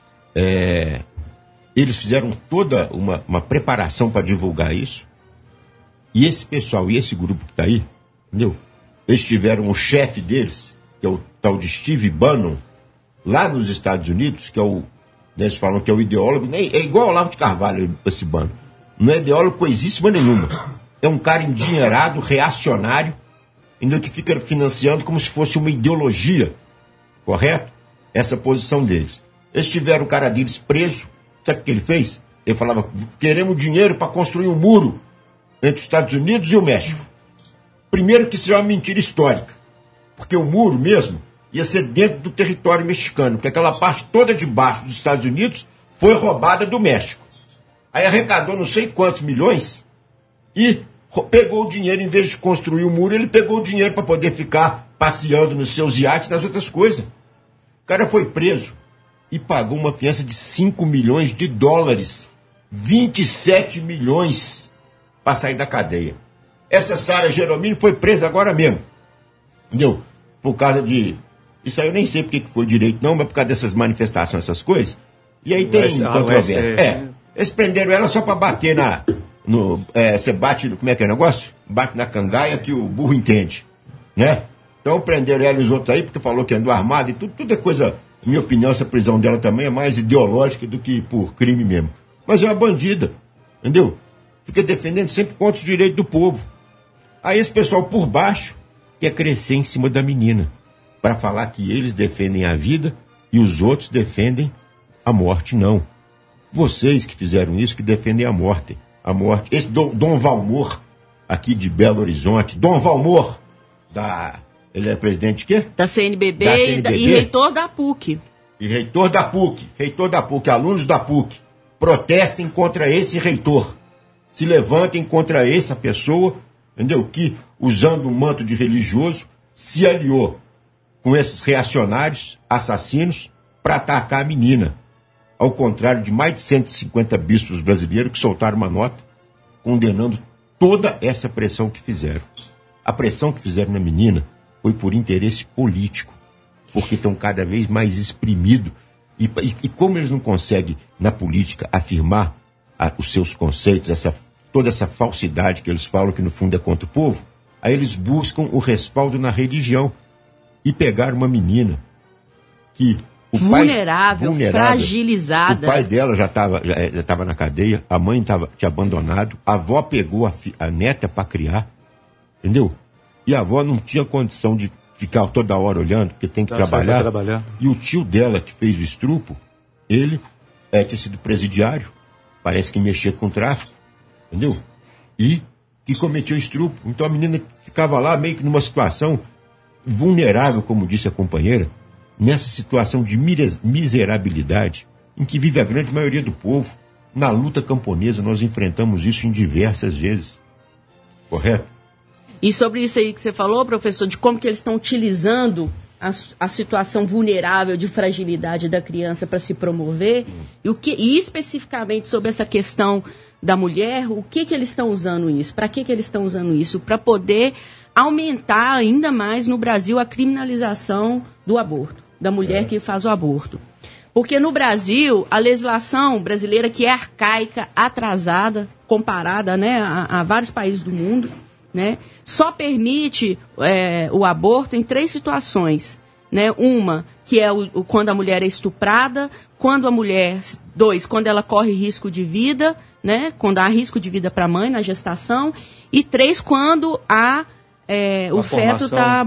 eles fizeram toda uma preparação para divulgar isso, e esse pessoal, e esse grupo que está aí, entendeu? Eles tiveram o chefe deles, que é o tal de Steve Bannon, lá nos Estados Unidos, que é o, eles falam que é o ideólogo, é igual ao Olavo de Carvalho, esse Bannon. Não é ideólogo coisíssima nenhuma. É um cara endinheirado, reacionário, ainda que fica financiando como se fosse uma ideologia, correto? Essa posição deles. Eles tiveram o cara deles preso, sabe o que ele fez? Ele falava, queremos dinheiro para construir um muro entre os Estados Unidos e o México. Primeiro que isso é uma mentira histórica, porque o muro mesmo ia ser dentro do território mexicano, porque aquela parte toda de baixo dos Estados Unidos foi roubada do México. Aí arrecadou não sei quantos milhões e pegou o dinheiro, em vez de construir o muro, ele pegou o dinheiro para poder ficar passeando nos seus iates e nas outras coisas. O cara foi preso e pagou uma fiança de 5 milhões de dólares, 27 milhões para sair da cadeia. Essa Sara Geromini foi presa agora mesmo, entendeu? Por causa de... Isso aí eu nem sei porque que foi direito não, mas por causa dessas manifestações, essas coisas. E aí tem controvérsia. Eles prenderam ela só para bater você bate, como é que é o negócio? Bate na cangaia que o burro entende, né? Então prenderam ela e os outros aí, porque falou que andou armado e tudo é coisa, na minha opinião, essa prisão dela também é mais ideológica do que por crime mesmo. Mas é uma bandida, entendeu? Fica defendendo sempre contra os direitos do povo. Aí esse pessoal por baixo quer crescer em cima da menina, para falar que eles defendem a vida e os outros defendem a morte, não. Vocês que fizeram isso, que defendem a morte. A morte. Esse Dom Valmor, aqui de Belo Horizonte, Dom Valmor, Ele é presidente de quê? Da CNBB, Da CNBB. E reitor da PUC. E reitor da PUC, alunos da PUC, protestem contra esse reitor. Se levantem contra essa pessoa, entendeu? Que, usando um manto de religioso, se aliou com esses reacionários, assassinos, para atacar a menina. Ao contrário de mais de 150 bispos brasileiros que soltaram uma nota condenando toda essa pressão que fizeram. A pressão que fizeram na menina foi por interesse político, porque estão cada vez mais exprimidos. E como eles não conseguem, na política, afirmar os seus conceitos, toda essa falsidade que eles falam que no fundo é contra o povo, aí eles buscam o respaldo na religião. E pegaram uma menina que... Vulnerável, fragilizada. O pai dela já estava na cadeia, a mãe tinha abandonado, a avó pegou a neta para criar, entendeu? E a avó não tinha condição de ficar toda hora olhando, porque tem que trabalhar. E o tio dela, que fez o estupro, ele tinha sido presidiário, parece que mexia com tráfico, entendeu? E que cometeu estupro. Então a menina ficava lá meio que numa situação vulnerável, como disse a companheira, nessa situação de miserabilidade em que vive a grande maioria do povo. Na luta camponesa nós enfrentamos isso em diversas vezes. Correto? E sobre isso aí que você falou, professor, de como que eles estão utilizando a situação vulnerável de fragilidade da criança para se promover, e especificamente sobre essa questão da mulher, o que eles estão usando isso? Para que eles estão usando isso? Para poder aumentar ainda mais no Brasil a criminalização do aborto, da mulher que faz o aborto. Porque no Brasil, a legislação brasileira, que é arcaica, atrasada, comparada, né, a vários países do mundo, né, só permite o aborto em 3 situações. Né? Uma, que é quando a mulher é estuprada, quando a mulher... 2, quando ela corre risco de vida, né, quando há risco de vida para a mãe na gestação. E 3, quando há... o feto está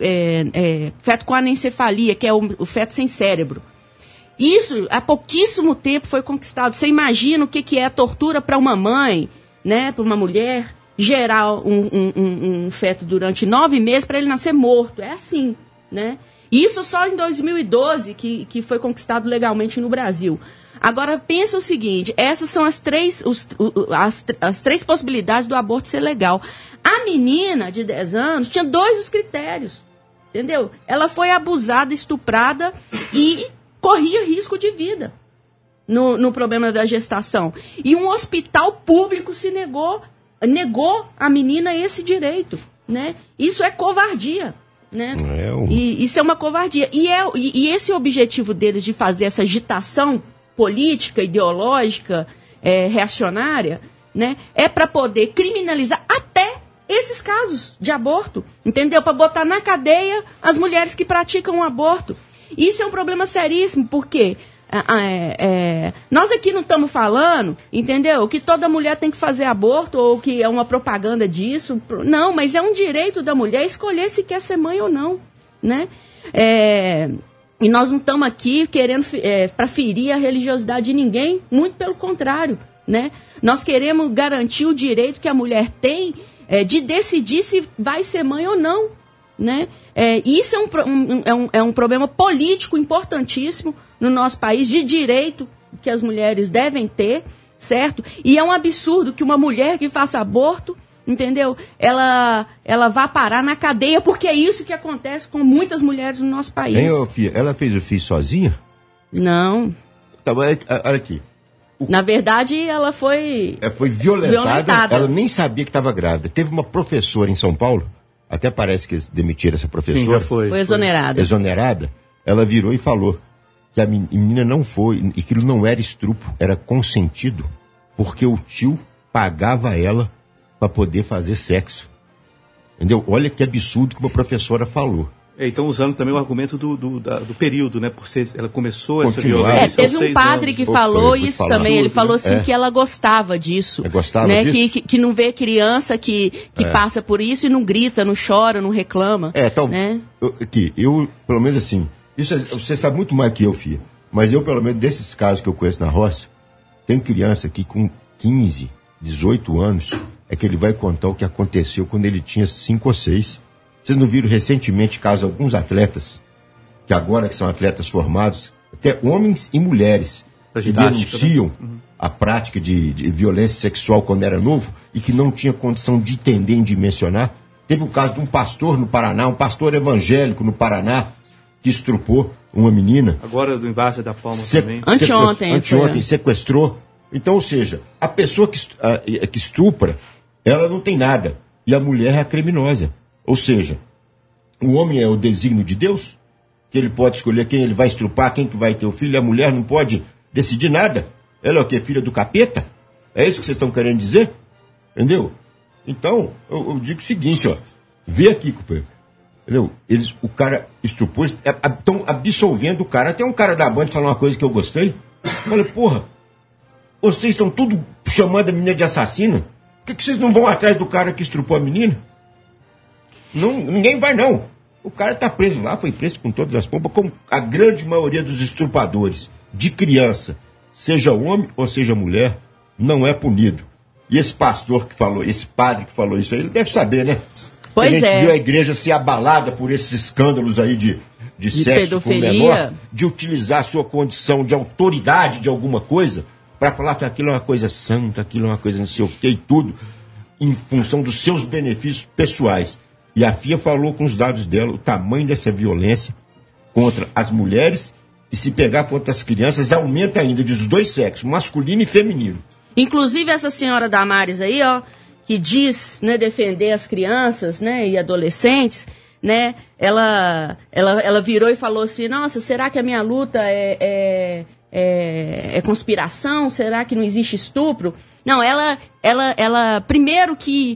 feto com anencefalia, que é o feto sem cérebro. Isso, há pouquíssimo tempo, foi conquistado. Você imagina o que é a tortura para uma mãe, né, para uma mulher, gerar um feto durante 9 meses para ele nascer morto. É assim, né? Isso só em 2012 que foi conquistado legalmente no Brasil. Agora, pensa o seguinte, essas são as 3 possibilidades do aborto ser legal. A menina de 10 anos tinha 2 dos critérios, entendeu? Ela foi abusada, estuprada e corria risco de vida no problema da gestação. E um hospital público negou a menina esse direito, né? Isso é covardia. Né? E isso é uma covardia. E esse objetivo deles de fazer essa agitação política, ideológica, reacionária, né, é para poder criminalizar até esses casos de aborto, entendeu? Para botar na cadeia as mulheres que praticam o aborto. Isso é um problema seríssimo, porque nós aqui não estamos falando, entendeu? Que toda mulher tem que fazer aborto ou que é uma propaganda disso. Não, mas é um direito da mulher escolher se quer ser mãe ou não, né? E nós não estamos aqui querendo para ferir a religiosidade de ninguém, muito pelo contrário, né? Nós queremos garantir o direito que a mulher tem de decidir se vai ser mãe ou não, né? Isso é um problema político importantíssimo no nosso país, de direito que as mulheres devem ter, certo? E é um absurdo que uma mulher que faça aborto, entendeu? Ela vá parar na cadeia, porque é isso que acontece com muitas mulheres no nosso país. Fia, ela fez o filho sozinha? Não. Tá, olha aqui. Na verdade, ela foi... foi violentada. Ela nem sabia que estava grávida. Teve uma professora em São Paulo, até parece que eles demitiram essa professora. Sim, já foi. Foi exonerada. Exonerada. Ela virou e falou que a menina não foi, e que aquilo não era estupro, era consentido, porque o tio pagava ela para poder fazer sexo. Entendeu? Olha que absurdo que uma professora falou. Então, usando também o argumento do período, né? Por ser, ela começou essa Continuar. violência. Teve um padre que falou isso também. Ele falou assim que ela gostava disso. Gostava né? disso? Que não vê criança que passa por isso e não grita, não chora, não reclama. Né? Eu, pelo menos assim, isso você sabe muito mais que eu, filha. Mas eu, pelo menos, desses casos que eu conheço na roça, tem criança que com 15, 18 anos, é que ele vai contar o que aconteceu quando ele tinha 5 ou 6. Vocês não viram recentemente caso de alguns atletas, que agora que são atletas formados, até homens e mulheres, que denunciam a prática de violência sexual quando era novo e que não tinha condição de entender e de mencionar? Teve o caso de um pastor no Paraná, um pastor evangélico no Paraná, que estrupou uma menina. Agora do Embaixo da Palma também. Anteontem, sequestrou. Então, ou seja, a pessoa que estupra, ela não tem nada. E a mulher é a criminosa. Ou seja, o homem é o desígnio de Deus, que ele pode escolher quem ele vai estrupar, quem que vai ter o filho, e a mulher não pode decidir nada. Ela é o quê? Filha do capeta? É isso que vocês estão querendo dizer? Entendeu? Então, eu digo o seguinte, ó. Vê aqui, companheiro. Entendeu? O cara estrupou, estão absolvendo o cara. Até um cara da Band falou uma coisa que eu gostei. Eu falei, porra, vocês estão tudo chamando a menina de assassina? Por que vocês não vão atrás do cara que estrupou a menina? Não, ninguém vai, não. O cara está preso lá, foi preso com todas as pompas, como a grande maioria dos estrupadores de criança, seja homem ou seja mulher, não é punido. E esse pastor que falou, esse padre que falou isso aí, ele deve saber, né? Pois a gente é. viu a igreja ser abalada por esses escândalos aí de sexo com menor, de utilizar a sua condição de autoridade de alguma coisa para falar que aquilo é uma coisa santa, aquilo é uma coisa não sei o que e tudo, em função dos seus benefícios pessoais. E a FIA falou com os dados dela o tamanho dessa violência contra as mulheres, e se pegar contra as crianças, aumenta ainda dos dois sexos, masculino e feminino. Inclusive essa senhora Damares aí, ó, que diz, né, defender as crianças, né, e adolescentes, né, ela virou e falou assim, nossa, será que a minha luta é conspiração? Será que não existe estupro? Não, ela primeiro que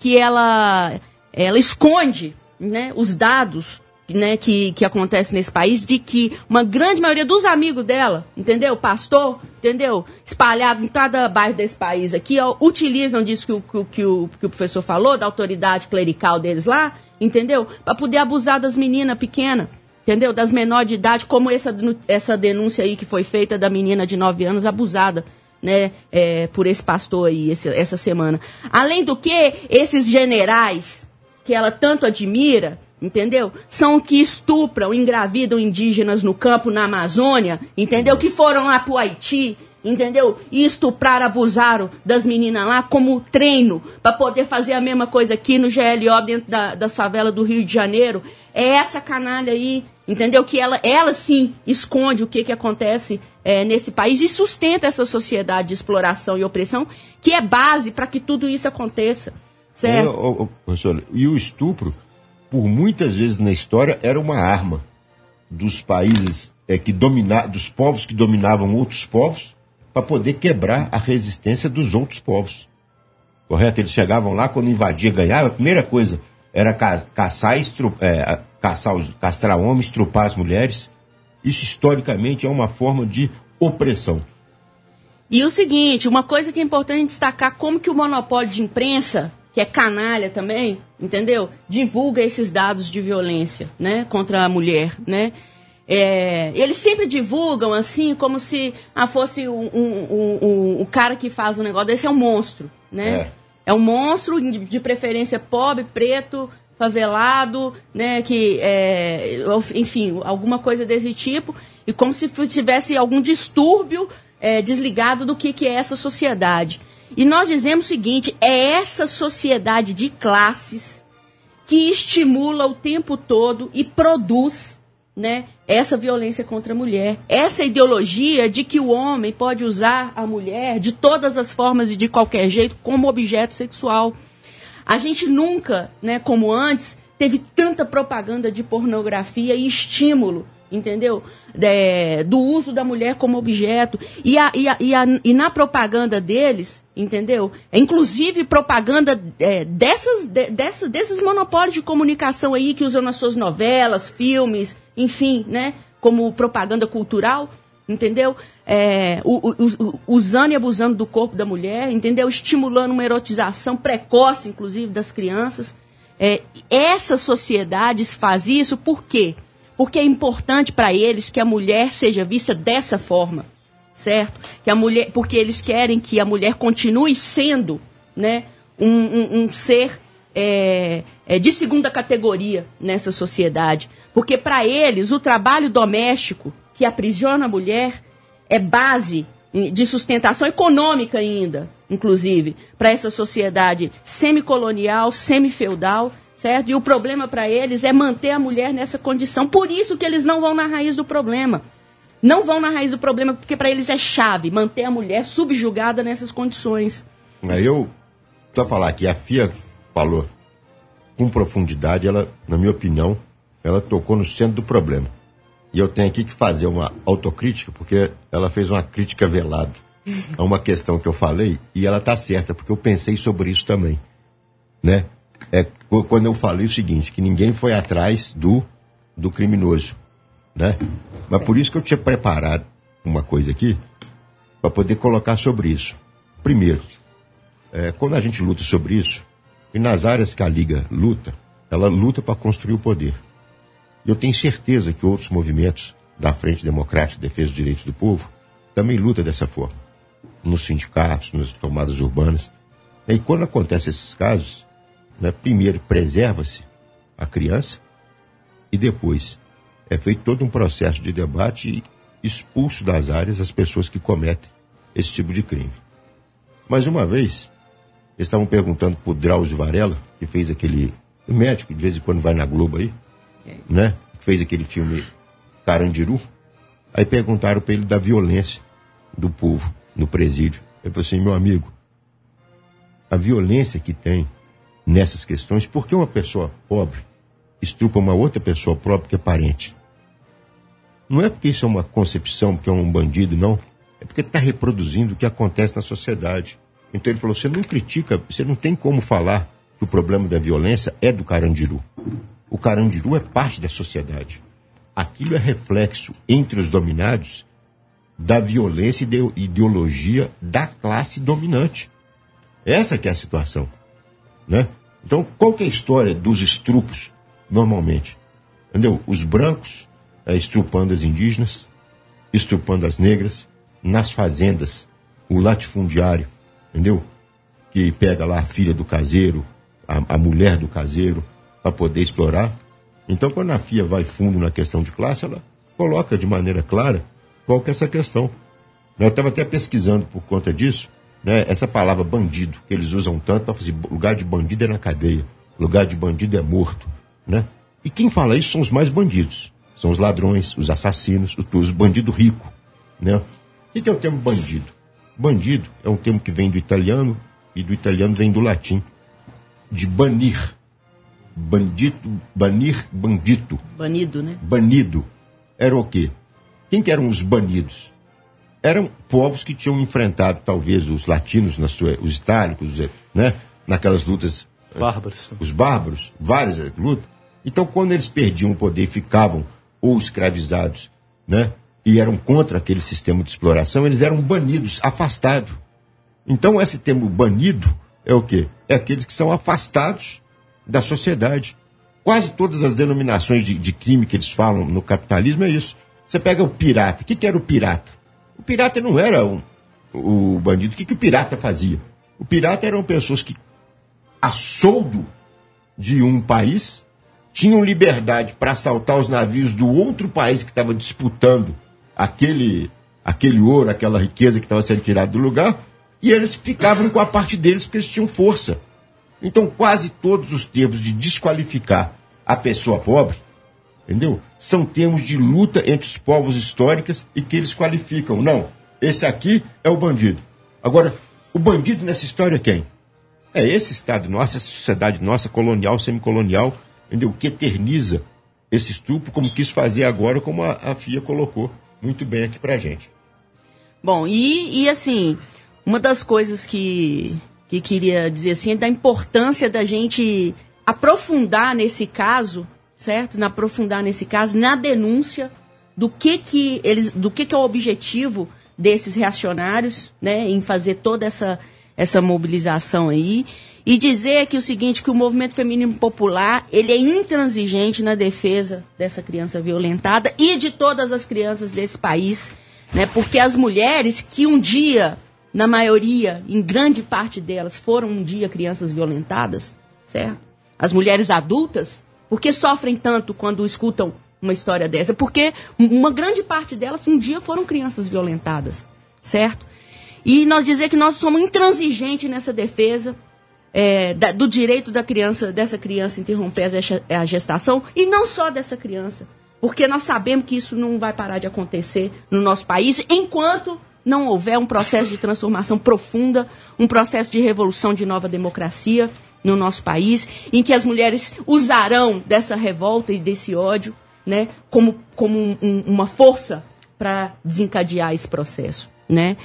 ela esconde, né, os dados, né, que acontecem nesse país, de que uma grande maioria dos amigos dela, entendeu? Pastor, entendeu? Espalhado em cada bairro desse país aqui, ó, utilizam disso que o professor falou, da autoridade clerical deles lá, entendeu? Para poder abusar das meninas pequenas, entendeu? Das menores de idade, como essa denúncia aí que foi feita da menina de 9 anos abusada, né, por esse pastor aí, essa semana. Além do que, esses generais que ela tanto admira, entendeu? São que estupram, engravidam indígenas no campo, na Amazônia, entendeu? Que foram lá pro Haiti, entendeu? E estupraram, abusaram das meninas lá como treino para poder fazer a mesma coisa aqui no GLO, dentro das favelas do Rio de Janeiro. É essa canalha aí, entendeu? Que ela sim esconde o que acontece nesse país e sustenta essa sociedade de exploração e opressão, que é base para que tudo isso aconteça, certo? Professor, e o estupro, por muitas vezes na história, era uma arma dos países dos povos que dominavam outros povos para poder quebrar a resistência dos outros povos. Correto? Eles chegavam lá, quando invadia, ganhava, a primeira coisa era castrar homens, estrupar as mulheres. Isso, historicamente, é uma forma de opressão. E o seguinte, uma coisa que é importante destacar, como que o monopólio de imprensa, que é canalha também, entendeu? Divulga esses dados de violência, né, contra a mulher, né? Eles sempre divulgam assim, como se fosse o cara que faz o negócio desse é um monstro, né? É um monstro, de preferência pobre, preto, favelado, né? Enfim, alguma coisa desse tipo, e como se tivesse algum distúrbio desligado do que é essa sociedade. E nós dizemos o seguinte, é essa sociedade de classes que estimula o tempo todo e produz, né, essa violência contra a mulher. Essa ideologia de que o homem pode usar a mulher de todas as formas e de qualquer jeito como objeto sexual. A gente nunca, né, como antes, teve tanta propaganda de pornografia e estímulo, entendeu? Do uso da mulher como objeto. E na propaganda deles, entendeu? Inclusive propaganda desses monopólios de comunicação aí que usam nas suas novelas, filmes, enfim, né? Como propaganda cultural, entendeu? Usando e abusando do corpo da mulher, entendeu? Estimulando uma erotização precoce, inclusive, das crianças. Essas sociedades fazem isso por quê? Porque é importante para eles que a mulher seja vista dessa forma, certo? Porque eles querem que a mulher continue sendo, né, um ser de segunda categoria nessa sociedade. Porque para eles o trabalho doméstico que aprisiona a mulher é base de sustentação econômica ainda, inclusive, para essa sociedade semicolonial, semifeudal, certo? E o problema para eles é manter a mulher nessa condição. Por isso que eles não vão na raiz do problema. Não vão na raiz do problema, porque para eles é chave manter a mulher subjugada nessas condições. Eu, para falar aqui, a FIA falou com profundidade, ela, na minha opinião, ela tocou no centro do problema. E eu tenho aqui que fazer uma autocrítica, porque ela fez uma crítica velada a uma questão que eu falei, e ela está certa, porque eu pensei sobre isso também, né? Quando eu falei o seguinte, que ninguém foi atrás do criminoso, né? Mas por isso que eu tinha preparado uma coisa aqui, para poder colocar sobre isso. Primeiro, quando a gente luta sobre isso, e nas áreas que a Liga luta, ela luta para construir o poder. E eu tenho certeza que outros movimentos da Frente Democrática de Defesa dos Direitos do Povo também lutam dessa forma. Nos sindicatos, nas tomadas urbanas. E quando acontecem esses casos, né, primeiro preserva-se a criança e depois é feito todo um processo de debate e expulso das áreas as pessoas que cometem esse tipo de crime. Mais uma vez, eles estavam perguntando para o Drauzio Varela, que fez aquele médico, de vez em quando vai na Globo aí, né? Que fez aquele filme Carandiru. Aí perguntaram para ele da violência do povo no presídio. Ele falou assim, meu amigo, a violência que tem nessas questões, por que uma pessoa pobre estrupa uma outra pessoa pobre que é parente? Não é porque isso é uma concepção, porque é um bandido, não. É porque está reproduzindo o que acontece na sociedade. Então ele falou, você não critica, você não tem como falar que o problema da violência é do Carandiru. O Carandiru é parte da sociedade. Aquilo é reflexo entre os dominados da violência e da ideologia da classe dominante. Essa que é a situação, né? Então, qual que é a história dos estrupos, normalmente? Entendeu? Os brancos estrupando as indígenas, estrupando as negras, nas fazendas, o latifundiário, entendeu? Que pega lá a filha do caseiro, a mulher do caseiro, para poder explorar. Então, quando a FIA vai fundo na questão de classe, ela coloca de maneira clara qual que é essa questão. Eu estava até pesquisando por conta disso, né, essa palavra bandido, que eles usam tanto para fazer lugar de bandido é na cadeia, lugar de bandido é morto, né? E quem fala isso são os mais bandidos, são os ladrões, os assassinos, os bandidos ricos, né? O que é o termo bandido? Bandido é um termo que vem do italiano e do italiano vem do latim, de banir. Bandito. Banido, né? Banido. Era o quê? Quem que eram os banidos? Eram povos que tinham enfrentado, talvez, os latinos, os itálicos, né? Naquelas lutas... Bárbaros. Os bárbaros, várias lutas. Então, quando eles perdiam o poder e ficavam ou escravizados, né? E eram contra aquele sistema de exploração, eles eram banidos, afastados. Então, esse termo banido é o quê? É aqueles que são afastados da sociedade. Quase todas as denominações de crime que eles falam no capitalismo é isso. Você pega o pirata. O que era o pirata? O pirata não era o bandido. O que o pirata fazia? O pirata eram pessoas que, a soldo de um país, tinham liberdade para assaltar os navios do outro país que estava disputando aquele ouro, aquela riqueza que estava sendo tirada do lugar, e eles ficavam com a parte deles porque eles tinham força. Então, quase todos os termos de desqualificar a pessoa pobre, entendeu? São termos de luta entre os povos históricos e que eles qualificam. Não, esse aqui é o bandido. Agora, o bandido nessa história é quem? É esse Estado nosso, essa sociedade nossa, colonial, semicolonial, entendeu? Que eterniza esse estupro, como quis fazer agora, como a FIA colocou muito bem aqui pra gente. Bom, e assim, uma das coisas que queria dizer assim, é da importância da gente aprofundar nesse caso, certo? Aprofundar nesse caso, na denúncia do que é o objetivo desses reacionários, né, em fazer toda essa mobilização aí, e dizer que o seguinte, que o movimento feminino popular, ele é intransigente na defesa dessa criança violentada e de todas as crianças desse país, né, porque as mulheres que um dia, na maioria, em grande parte delas, foram um dia crianças violentadas, certo? As mulheres adultas, por que sofrem tanto quando escutam uma história dessa? Porque uma grande parte delas um dia foram crianças violentadas, certo? E nós dizer que nós somos intransigentes nessa defesa do direito dessa criança interromper a gestação, e não só dessa criança, porque nós sabemos que isso não vai parar de acontecer no nosso país enquanto não houver um processo de transformação profunda, um processo de revolução de nova democracia no nosso país, em que as mulheres usarão dessa revolta e desse ódio, né, como uma força para desencadear esse processo, né?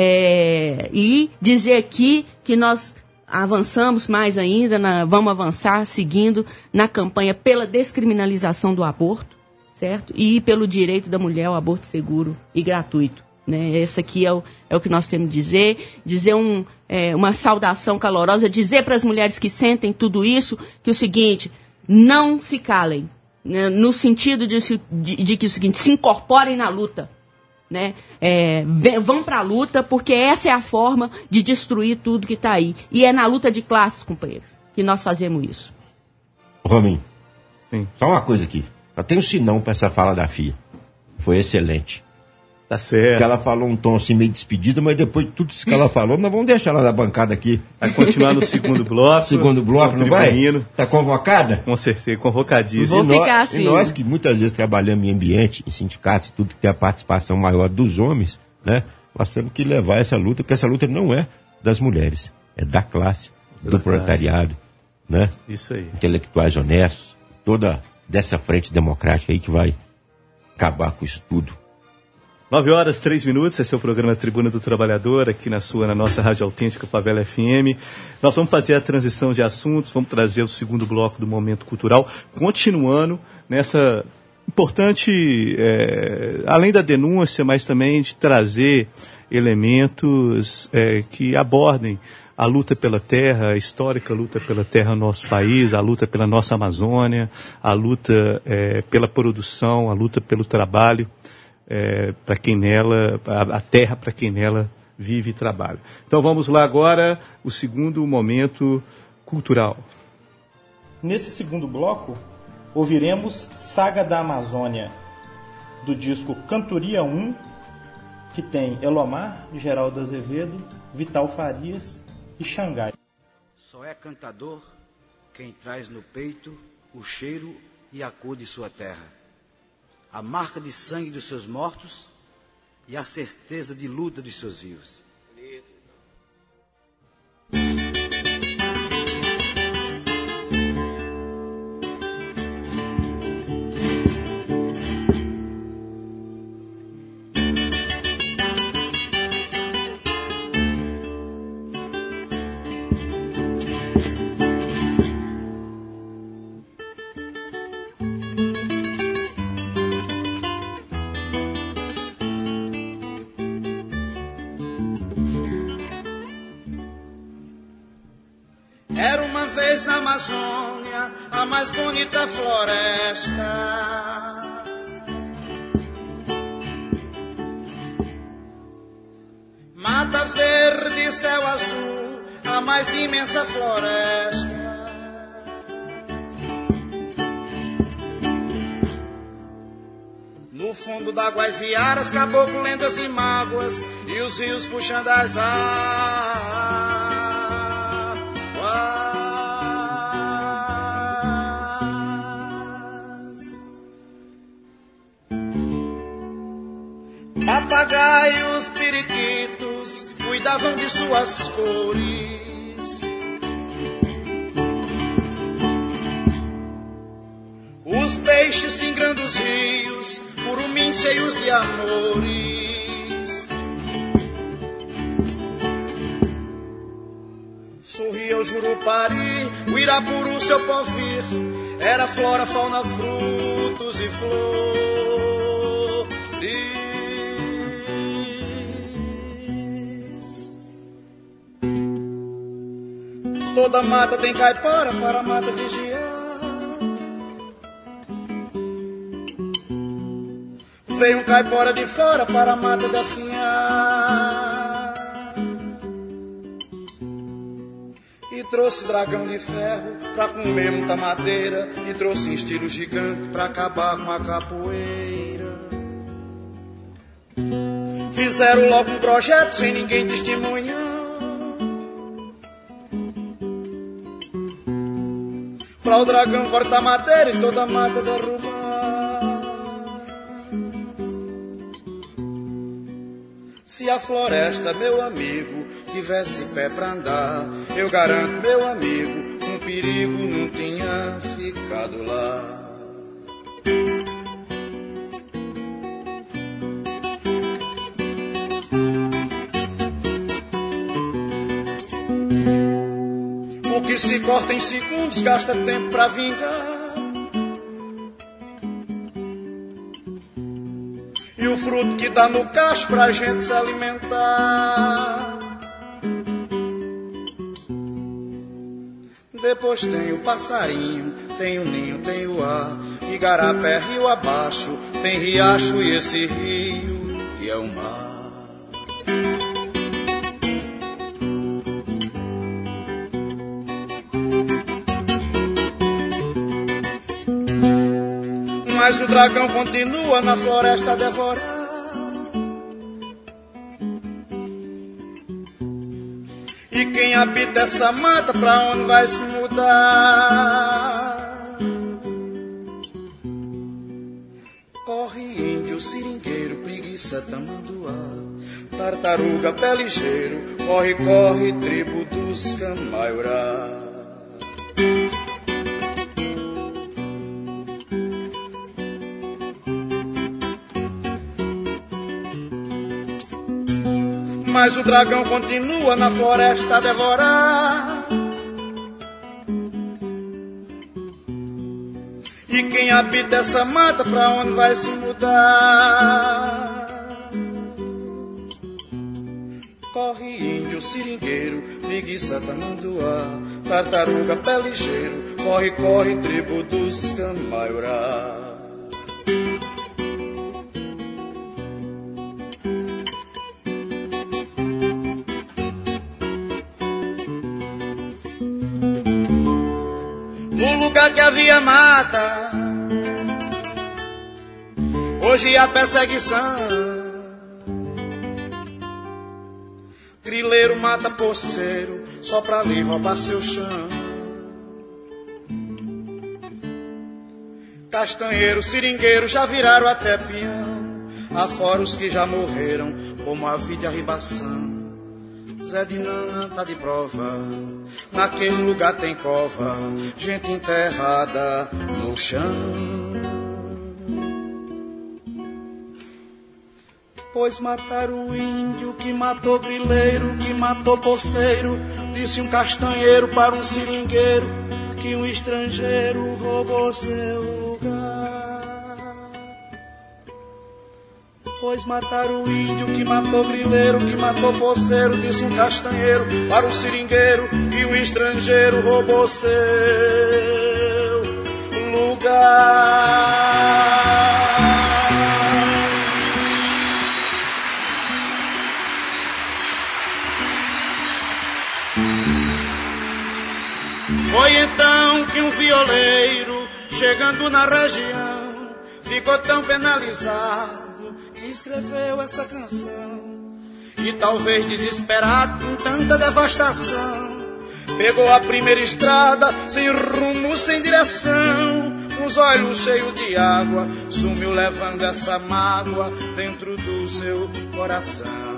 E dizer aqui que nós avançamos mais ainda, vamos avançar seguindo na campanha pela descriminalização do aborto, certo? E pelo direito da mulher ao aborto seguro e gratuito, né? Esse aqui é o que nós temos de dizer uma saudação calorosa, dizer para as mulheres que sentem tudo isso, que o seguinte, não se calem, né? No sentido de que o seguinte, se incorporem na luta, né? Vão para a luta, porque essa é a forma de destruir tudo que está aí. E é na luta de classes, companheiros, que nós fazemos isso. Rominho, Sim. Só uma coisa aqui. Só tem um sinão para essa fala da FIA. Foi excelente. Tá certo. Porque ela falou um tom assim meio despedida, mas depois de tudo isso que ela falou, nós vamos deixar ela na bancada aqui. Vai continuar no segundo bloco. Segundo bloco, não vai? Tá convocada? Com certeza, convocadíssimo. Vou ficar assim. E nós que muitas vezes trabalhamos em ambiente, em sindicatos, tudo que tem a participação maior dos homens, né? Nós temos que levar essa luta, porque essa luta não é das mulheres, é da classe, do proletariado, né? Isso aí. Intelectuais honestos, toda dessa frente democrática aí que vai acabar com isso tudo. 9h03, esse é o programa Tribuna do Trabalhador, aqui na nossa Rádio Autêntica Favela FM. Nós vamos fazer a transição de assuntos, vamos trazer o segundo bloco do Momento Cultural, continuando nessa importante, além da denúncia, mas também de trazer elementos que abordem a luta pela terra, a histórica luta pela terra no nosso país, a luta pela nossa Amazônia, a luta pela produção, a luta pelo trabalho. Para quem nela, a terra para quem nela vive e trabalha. Então vamos lá agora, o segundo momento cultural. Nesse segundo bloco, ouviremos Saga da Amazônia, do disco Cantoria 1, que tem Elomar, Geraldo Azevedo, Vital Farias e Xangai. Só é cantador quem traz no peito o cheiro e a cor de sua terra, a marca de sangue dos seus mortos e a certeza de luta dos seus vivos. Era uma vez na Amazônia a mais bonita floresta. Mata verde, céu azul, a mais imensa floresta. No fundo d'águas e aras, caboclo, lendas e mágoas, e os rios puxando as águas. Papagaios, periquitos cuidavam de suas cores. Os peixes singrando os rios, curumins cheios de amores. Sorria o jurupari, o irapuru, seu povir. Era flora, fauna, frutos e flores. Toda mata tem caipora para a mata vigiar. Veio um caipora de fora para a mata definhar. E trouxe dragão de ferro pra comer muita madeira, e trouxe um estilo gigante pra acabar com a capoeira. Fizeram logo um projeto sem ninguém testemunhar, pra o dragão cortar madeira e toda a mata derrubar. Se a floresta, meu amigo, tivesse pé pra andar, eu garanto, meu amigo, um perigo não tinha ficado lá. O que se corta em segundos gasta tempo pra vingar, e o fruto que dá no cacho pra gente se alimentar. Depois tem o passarinho, tem o ninho, tem o ar, igarapé, rio abaixo, tem riacho e esse rio que é o mar. Mas o dragão continua na floresta a devorar, e quem habita essa mata pra onde vai se mudar? Corre índio, seringueiro, preguiça, tamanduá, tartaruga, pé ligeiro, corre, corre, tribo dos Camaiurá. Mas o dragão continua na floresta a devorar, e quem habita essa mata pra onde vai se mudar? Corre índio, seringueiro, preguiça, tamanduá, tartaruga, pé ligeiro, corre, corre, tribo dos Camaiurá. No lugar que havia mata, hoje há perseguição. Grileiro mata porceiro só pra lhe roubar seu chão. Castanheiro, seringueiro já viraram até peão, afora os que já morreram, como a vida e a ribação. Zé de Nana tá de prova, naquele lugar tem cova, gente enterrada no chão. Pois mataram o índio que matou grileiro, que matou porceiro, disse um castanheiro para um seringueiro, que um estrangeiro roubou seu lugar. Pois mataram o índio que matou grileiro, que matou porceiro, disse um castanheiro para um seringueiro, que um estrangeiro roubou seu lugar. Foi então que um violeiro, chegando na região, ficou tão penalizado e escreveu essa canção. E talvez desesperado com tanta devastação, pegou a primeira estrada, sem rumo, sem direção, com os olhos cheios de água, sumiu levando essa mágoa dentro do seu coração.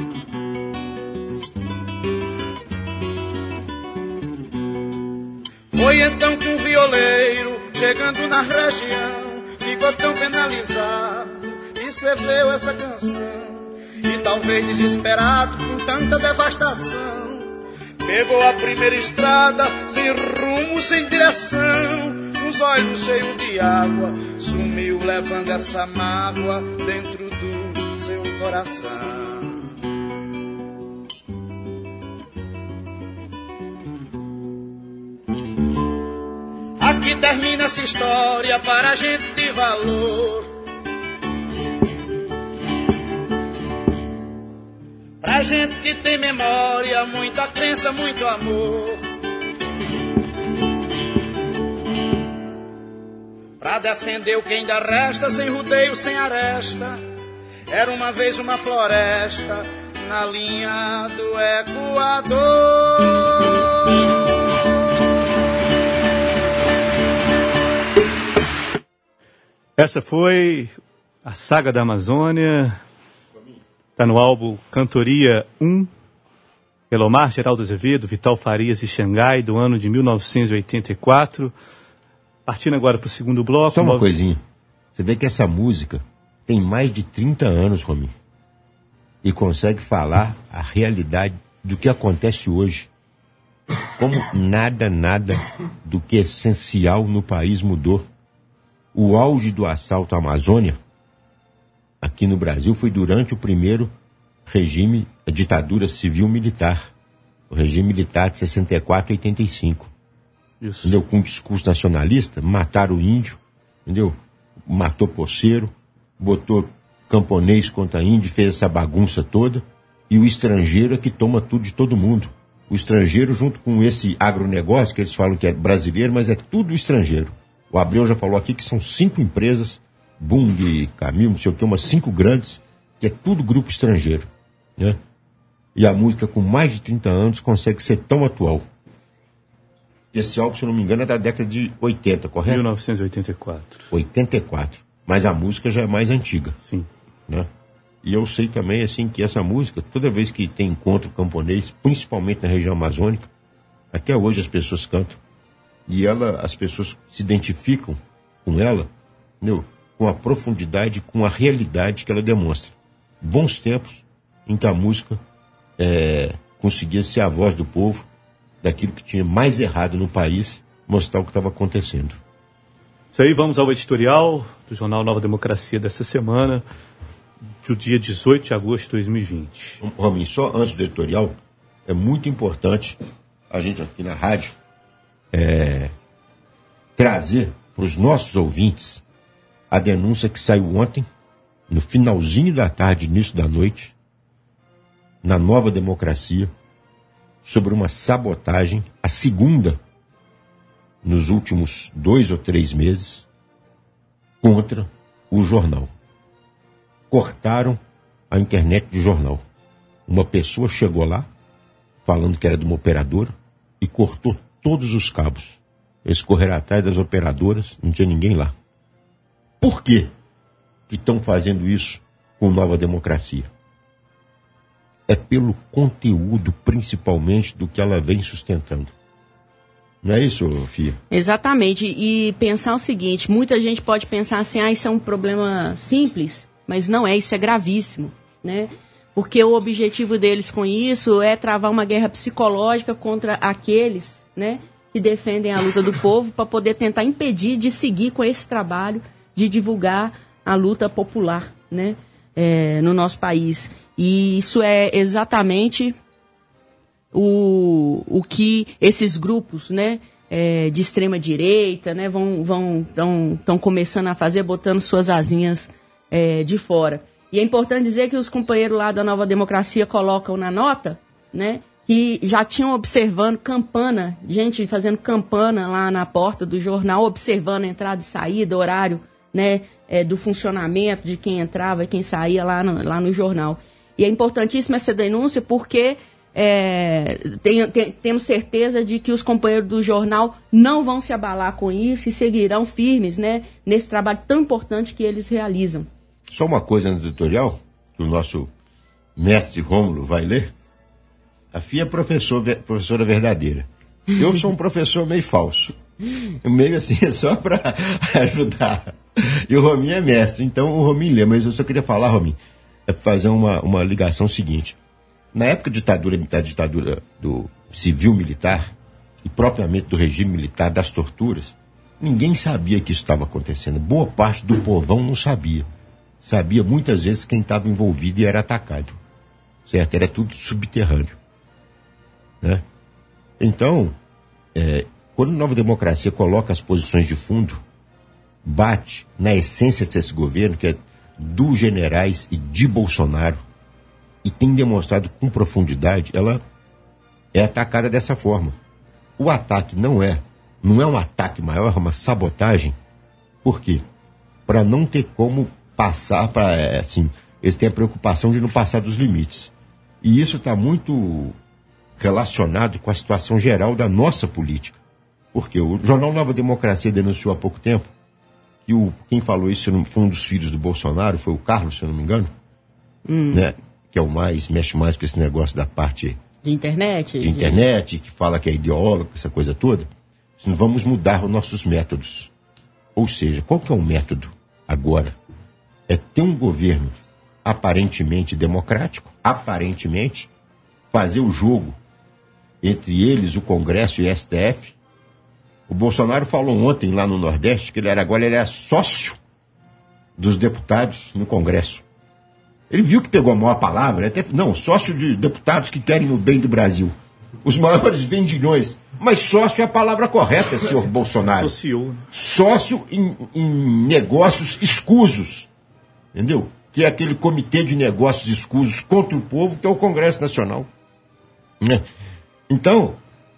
Foi então que um violeiro, chegando na região, ficou tão penalizado e escreveu essa canção. E talvez desesperado com tanta devastação, pegou a primeira estrada, sem rumo, sem direção, com os olhos cheios de água, sumiu levando essa mágoa dentro do seu coração. Aqui termina essa história para a gente de valor, pra gente que tem memória, muita crença, muito amor. pra defender o que ainda resta, sem rodeio, sem aresta. Era uma vez uma floresta na linha do Equador. Essa foi a Saga da Amazônia. Está no álbum Cantoria 1, Elomar, Geraldo Azevedo, Vital Farias e Xangai, do ano de 1984. Partindo agora para o segundo bloco. Só uma coisinha. Você vê que essa música tem mais de 30 anos, Rominho. E consegue falar a realidade do que acontece hoje. Como nada do que é essencial no país mudou. O auge do assalto à Amazônia, aqui no Brasil, foi durante o primeiro regime, a ditadura civil-militar. O regime militar de 64 a 85. Isso. Entendeu? Com um discurso nacionalista, mataram o índio, entendeu? Matou poceiro, botou camponês contra índio, fez essa bagunça toda, e o estrangeiro é que toma tudo de todo mundo. O estrangeiro, junto com esse agronegócio, que eles falam que é brasileiro, mas é tudo estrangeiro. O Abreu já falou aqui que são 5 empresas, Bung, Camil, não sei o que, umas 5 grandes, que é tudo grupo estrangeiro, né? E a música, com mais de 30 anos, consegue ser tão atual. Esse álbum, se eu não me engano, é da década de 80, correto? 1984. 84. Mas a música já é mais antiga. Sim. Né? E eu sei também, assim, que essa música, toda vez que tem encontro camponês, principalmente na região amazônica, até hoje as pessoas cantam. E as pessoas se identificam com ela, entendeu? Com a profundidade, com a realidade que ela demonstra. Bons tempos em que a música conseguia ser a voz do povo, daquilo que tinha mais errado no país, mostrar o que estava acontecendo. Isso aí, vamos ao editorial do jornal Nova Democracia dessa semana, do dia 18 de agosto de 2020. Rominho, só antes do editorial, é muito importante a gente aqui na rádio trazer para os nossos ouvintes a denúncia que saiu ontem, no finalzinho da tarde, início da noite, na Nova Democracia, sobre uma sabotagem, a segunda, nos últimos 2 ou 3 meses, contra o jornal. Cortaram a internet do jornal. Uma pessoa chegou lá, falando que era de uma operadora, e cortou todos os cabos. Eles correram atrás das operadoras, não tinha ninguém lá. Por quê que estão fazendo isso com Nova Democracia? É pelo conteúdo, principalmente, do que ela vem sustentando. Não é isso, Fia? Exatamente. E pensar o seguinte, muita gente pode pensar assim, isso é um problema simples, mas não é, isso é gravíssimo, né? Porque o objetivo deles com isso é travar uma guerra psicológica contra aqueles, né, que defendem a luta do povo, para poder tentar impedir de seguir com esse trabalho de divulgar a luta popular, né, no nosso país. E isso é exatamente o que esses grupos, né, de extrema direita, né, estão começando a fazer, botando suas asinhas de fora. E é importante dizer que os companheiros lá da Nova Democracia colocam na nota, né, que já tinham observando campana, gente fazendo campana lá na porta do jornal, observando a entrada e saída, horário, né, do funcionamento de quem entrava e quem saía lá no jornal. E é importantíssima essa denúncia porque temos certeza de que os companheiros do jornal não vão se abalar com isso e seguirão firmes, né, nesse trabalho tão importante que eles realizam. Só uma coisa no editorial, que o nosso mestre Rômulo vai ler. A Fia é professora verdadeira. Eu sou um professor meio falso. Meio assim, só para ajudar. E o Rominho é mestre, então o Rominho lê. Mas eu só queria falar, Rominho, fazer uma ligação seguinte. Na época da ditadura do civil-militar, e propriamente do regime militar, das torturas, ninguém sabia que isso estava acontecendo. Boa parte do povão não sabia. Sabia muitas vezes quem estava envolvido e era atacado. Certo? Era tudo subterrâneo. Né? Então, quando a Nova Democracia coloca as posições de fundo, bate na essência desse governo, que é dos generais e de Bolsonaro, e tem demonstrado com profundidade, ela é atacada dessa forma. O ataque não é um ataque maior, é uma sabotagem, Por quê? Para não ter como passar, eles têm a preocupação de não passar dos limites. E isso está muito relacionado com a situação geral da nossa política. Porque o Jornal Nova Democracia denunciou há pouco tempo que quem falou isso foi um dos filhos do Bolsonaro, foi o Carlos, se eu não me engano, né? Que é mexe mais com esse negócio da parte de internet. De internet, que fala que é ideólogo, essa coisa toda. Vamos mudar os nossos métodos. Ou seja, qual que é o método agora? É ter um governo aparentemente democrático, aparentemente, fazer o jogo entre eles, o Congresso e o STF. O Bolsonaro falou ontem lá no Nordeste que ele era sócio dos deputados no Congresso. Ele viu que pegou a maior palavra, sócio de deputados que querem o bem do Brasil. Os maiores vendilhões. Mas sócio é a palavra correta, senhor Bolsonaro. Associou. Sócio em negócios escusos. Entendeu? Que é aquele comitê de negócios escusos contra o povo, que é o Congresso Nacional. Né? Então,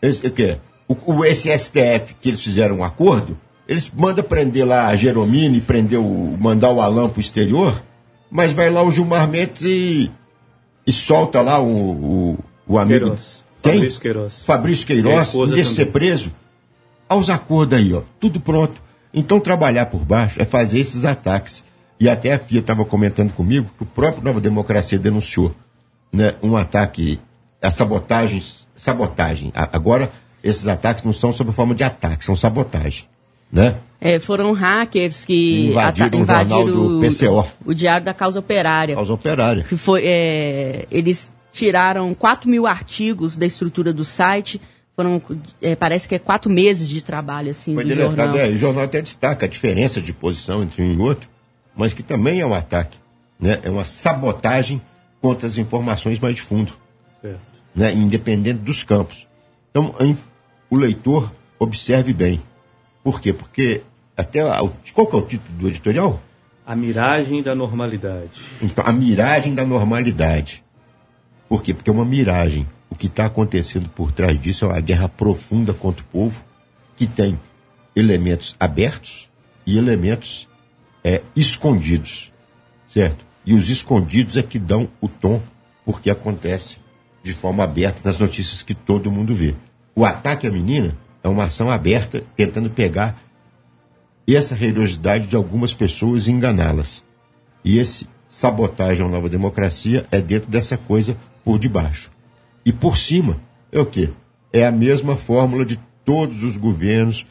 esse STF que eles fizeram um acordo, eles mandam prender lá a Jeromini, mandar o Alan para o exterior, mas vai lá o Gilmar Mendes e solta lá o amigo... Queiroz. Fabrício Queiroz. Fabrício Queiroz, deixa ser preso. Aos acordos aí, ó, tudo pronto. Então trabalhar por baixo é fazer esses ataques. E até a FIA estava comentando comigo que o próprio Nova Democracia denunciou, né, um ataque, a sabotagem. Agora, esses ataques não são sob forma de ataque, são sabotagem. Né? Foram hackers que invadiram o jornal do PCO. O Diário da Causa Operária. Causa Operária. Que eles tiraram 4.000 artigos da estrutura do site. Foram, parece que 4 meses de trabalho assim, foi do deletado, jornal. O jornal até destaca a diferença de posição entre um e outro, mas que também é um ataque. Né? É uma sabotagem contra as informações mais de fundo. Né? Independente dos campos. Então, o leitor observe bem. Por quê? Porque qual que é o título do editorial? A miragem da normalidade. Então, a miragem da normalidade. Por quê? Porque é uma miragem. O que está acontecendo por trás disso é uma guerra profunda contra o povo, que tem elementos abertos e elementos escondidos, certo? E os escondidos é que dão o tom, porque acontece de forma aberta nas notícias que todo mundo vê. O ataque à menina é uma ação aberta, tentando pegar essa religiosidade de algumas pessoas e enganá-las. E esse sabotagem à Nova Democracia é dentro dessa coisa por debaixo. E por cima é o quê? É a mesma fórmula de todos os governos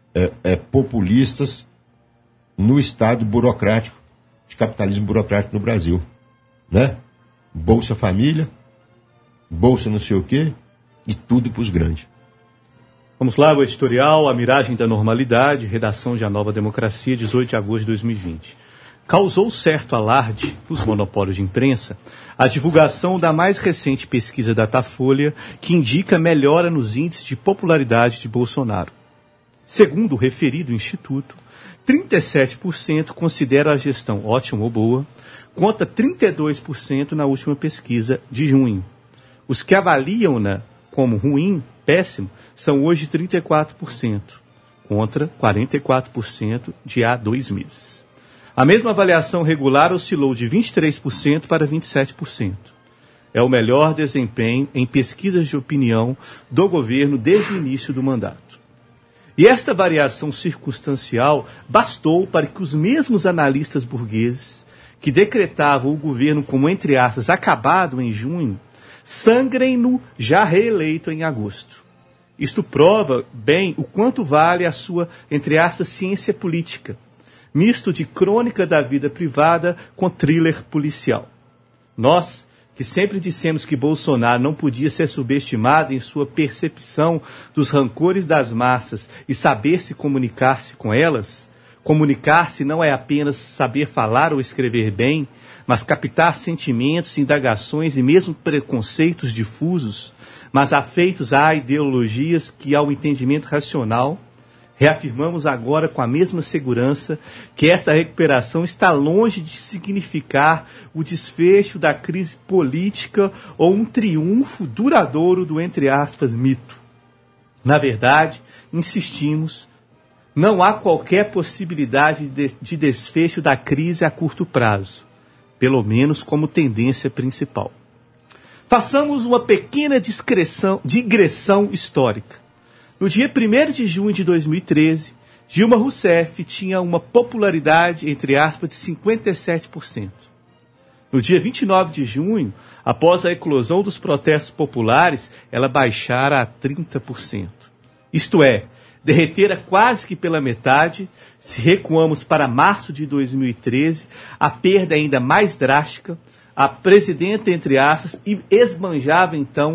populistas no estado burocrático, de capitalismo burocrático no Brasil. Né? Bolsa Família, Bolsa não sei o quê, e tudo para os grandes. Vamos lá, o editorial A Miragem da Normalidade, redação de A Nova Democracia, 18 de agosto de 2020. Causou certo alarde nos monopólios de imprensa a divulgação da mais recente pesquisa Datafolha, que indica melhora nos índices de popularidade de Bolsonaro. Segundo o referido instituto, 37% consideram a gestão ótima ou boa, contra 32% na última pesquisa de junho. Os que avaliam-na como ruim, péssimo, são hoje 34%, contra 44% de há 2 meses. A mesma avaliação regular oscilou de 23% para 27%. É o melhor desempenho em pesquisas de opinião do governo desde o início do mandato. E esta variação circunstancial bastou para que os mesmos analistas burgueses, que decretavam o governo como, entre aspas, acabado em junho, sangrem-no já reeleito em agosto. Isto prova bem o quanto vale a sua, entre aspas, ciência política, misto de crônica da vida privada com thriller policial. Nós, que sempre dissemos que Bolsonaro não podia ser subestimado em sua percepção dos rancores das massas e saber-se comunicar-se com elas, comunicar-se não é apenas saber falar ou escrever bem, mas captar sentimentos, indagações e mesmo preconceitos difusos, mas afeitos a ideologias que ao entendimento racional. Reafirmamos agora com a mesma segurança que esta recuperação está longe de significar o desfecho da crise política ou um triunfo duradouro do, entre aspas, mito. Na verdade, insistimos, não há qualquer possibilidade de desfecho da crise a curto prazo, pelo menos como tendência principal. Façamos uma pequena digressão histórica. No dia 1º de junho de 2013, Dilma Rousseff tinha uma popularidade, entre aspas, de 57%. No dia 29 de junho, após a eclosão dos protestos populares, ela baixara a 30%. Isto é, derretera quase que pela metade. Se recuamos para março de 2013, a perda ainda mais drástica. A presidenta, entre aspas, esbanjava então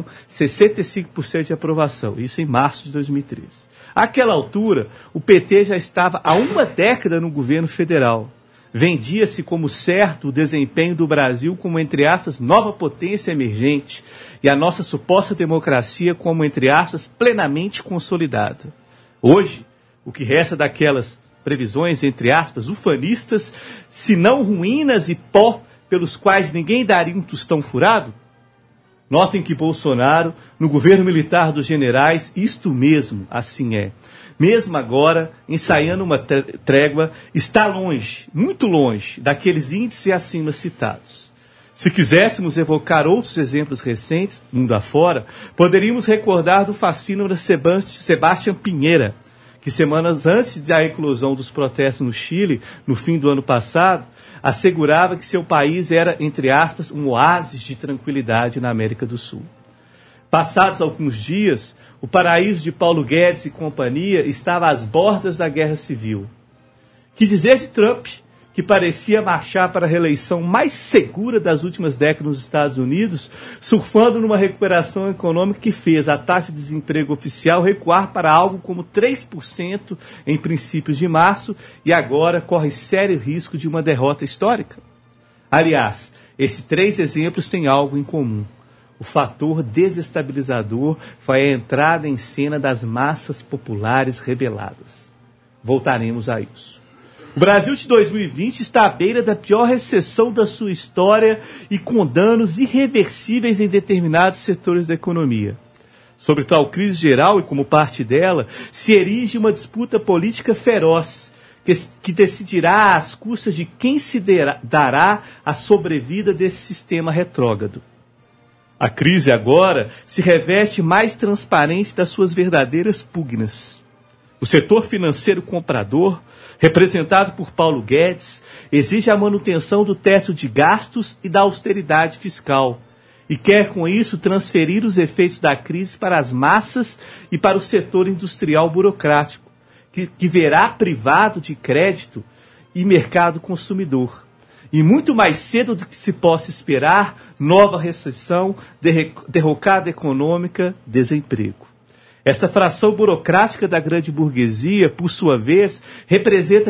65% de aprovação. Isso em março de 2013. Àquela altura, o PT já estava há uma década no governo federal. Vendia-se como certo o desempenho do Brasil como, entre aspas, nova potência emergente e a nossa suposta democracia como, entre aspas, plenamente consolidada. Hoje, o que resta daquelas previsões, entre aspas, ufanistas, se não ruínas e pó pelos quais ninguém daria um tostão furado? Notem que Bolsonaro, no governo militar dos generais, isto mesmo, assim é. Mesmo agora, ensaiando uma trégua, está longe, muito longe, daqueles índices acima citados. Se quiséssemos evocar outros exemplos recentes, mundo afora, poderíamos recordar do fascínio de Sebastião Pinheira, que semanas antes da eclosão dos protestos no Chile, no fim do ano passado, assegurava que seu país era, entre aspas, um oásis de tranquilidade na América do Sul. Passados alguns dias, o paraíso de Paulo Guedes e companhia estava às bordas da guerra civil. Que dizer de Trump, que parecia marchar para a reeleição mais segura das últimas décadas nos Estados Unidos, surfando numa recuperação econômica que fez a taxa de desemprego oficial recuar para algo como 3% em princípios de março e agora corre sério risco de uma derrota histórica? Aliás, esses 3 exemplos têm algo em comum. O fator desestabilizador foi a entrada em cena das massas populares rebeladas. Voltaremos a isso. O Brasil de 2020 está à beira da pior recessão da sua história e com danos irreversíveis em determinados setores da economia. Sobre tal crise geral e como parte dela, se erige uma disputa política feroz, que decidirá às custas de quem se dará a sobrevida desse sistema retrógrado. A crise agora se reveste mais transparente das suas verdadeiras pugnas. O setor financeiro comprador, representado por Paulo Guedes, exige a manutenção do teto de gastos e da austeridade fiscal e quer com isso transferir os efeitos da crise para as massas e para o setor industrial burocrático, que verá privado de crédito e mercado consumidor. E muito mais cedo do que se possa esperar, nova recessão, derrocada econômica, desemprego. Esta fração burocrática da grande burguesia, por sua vez, representada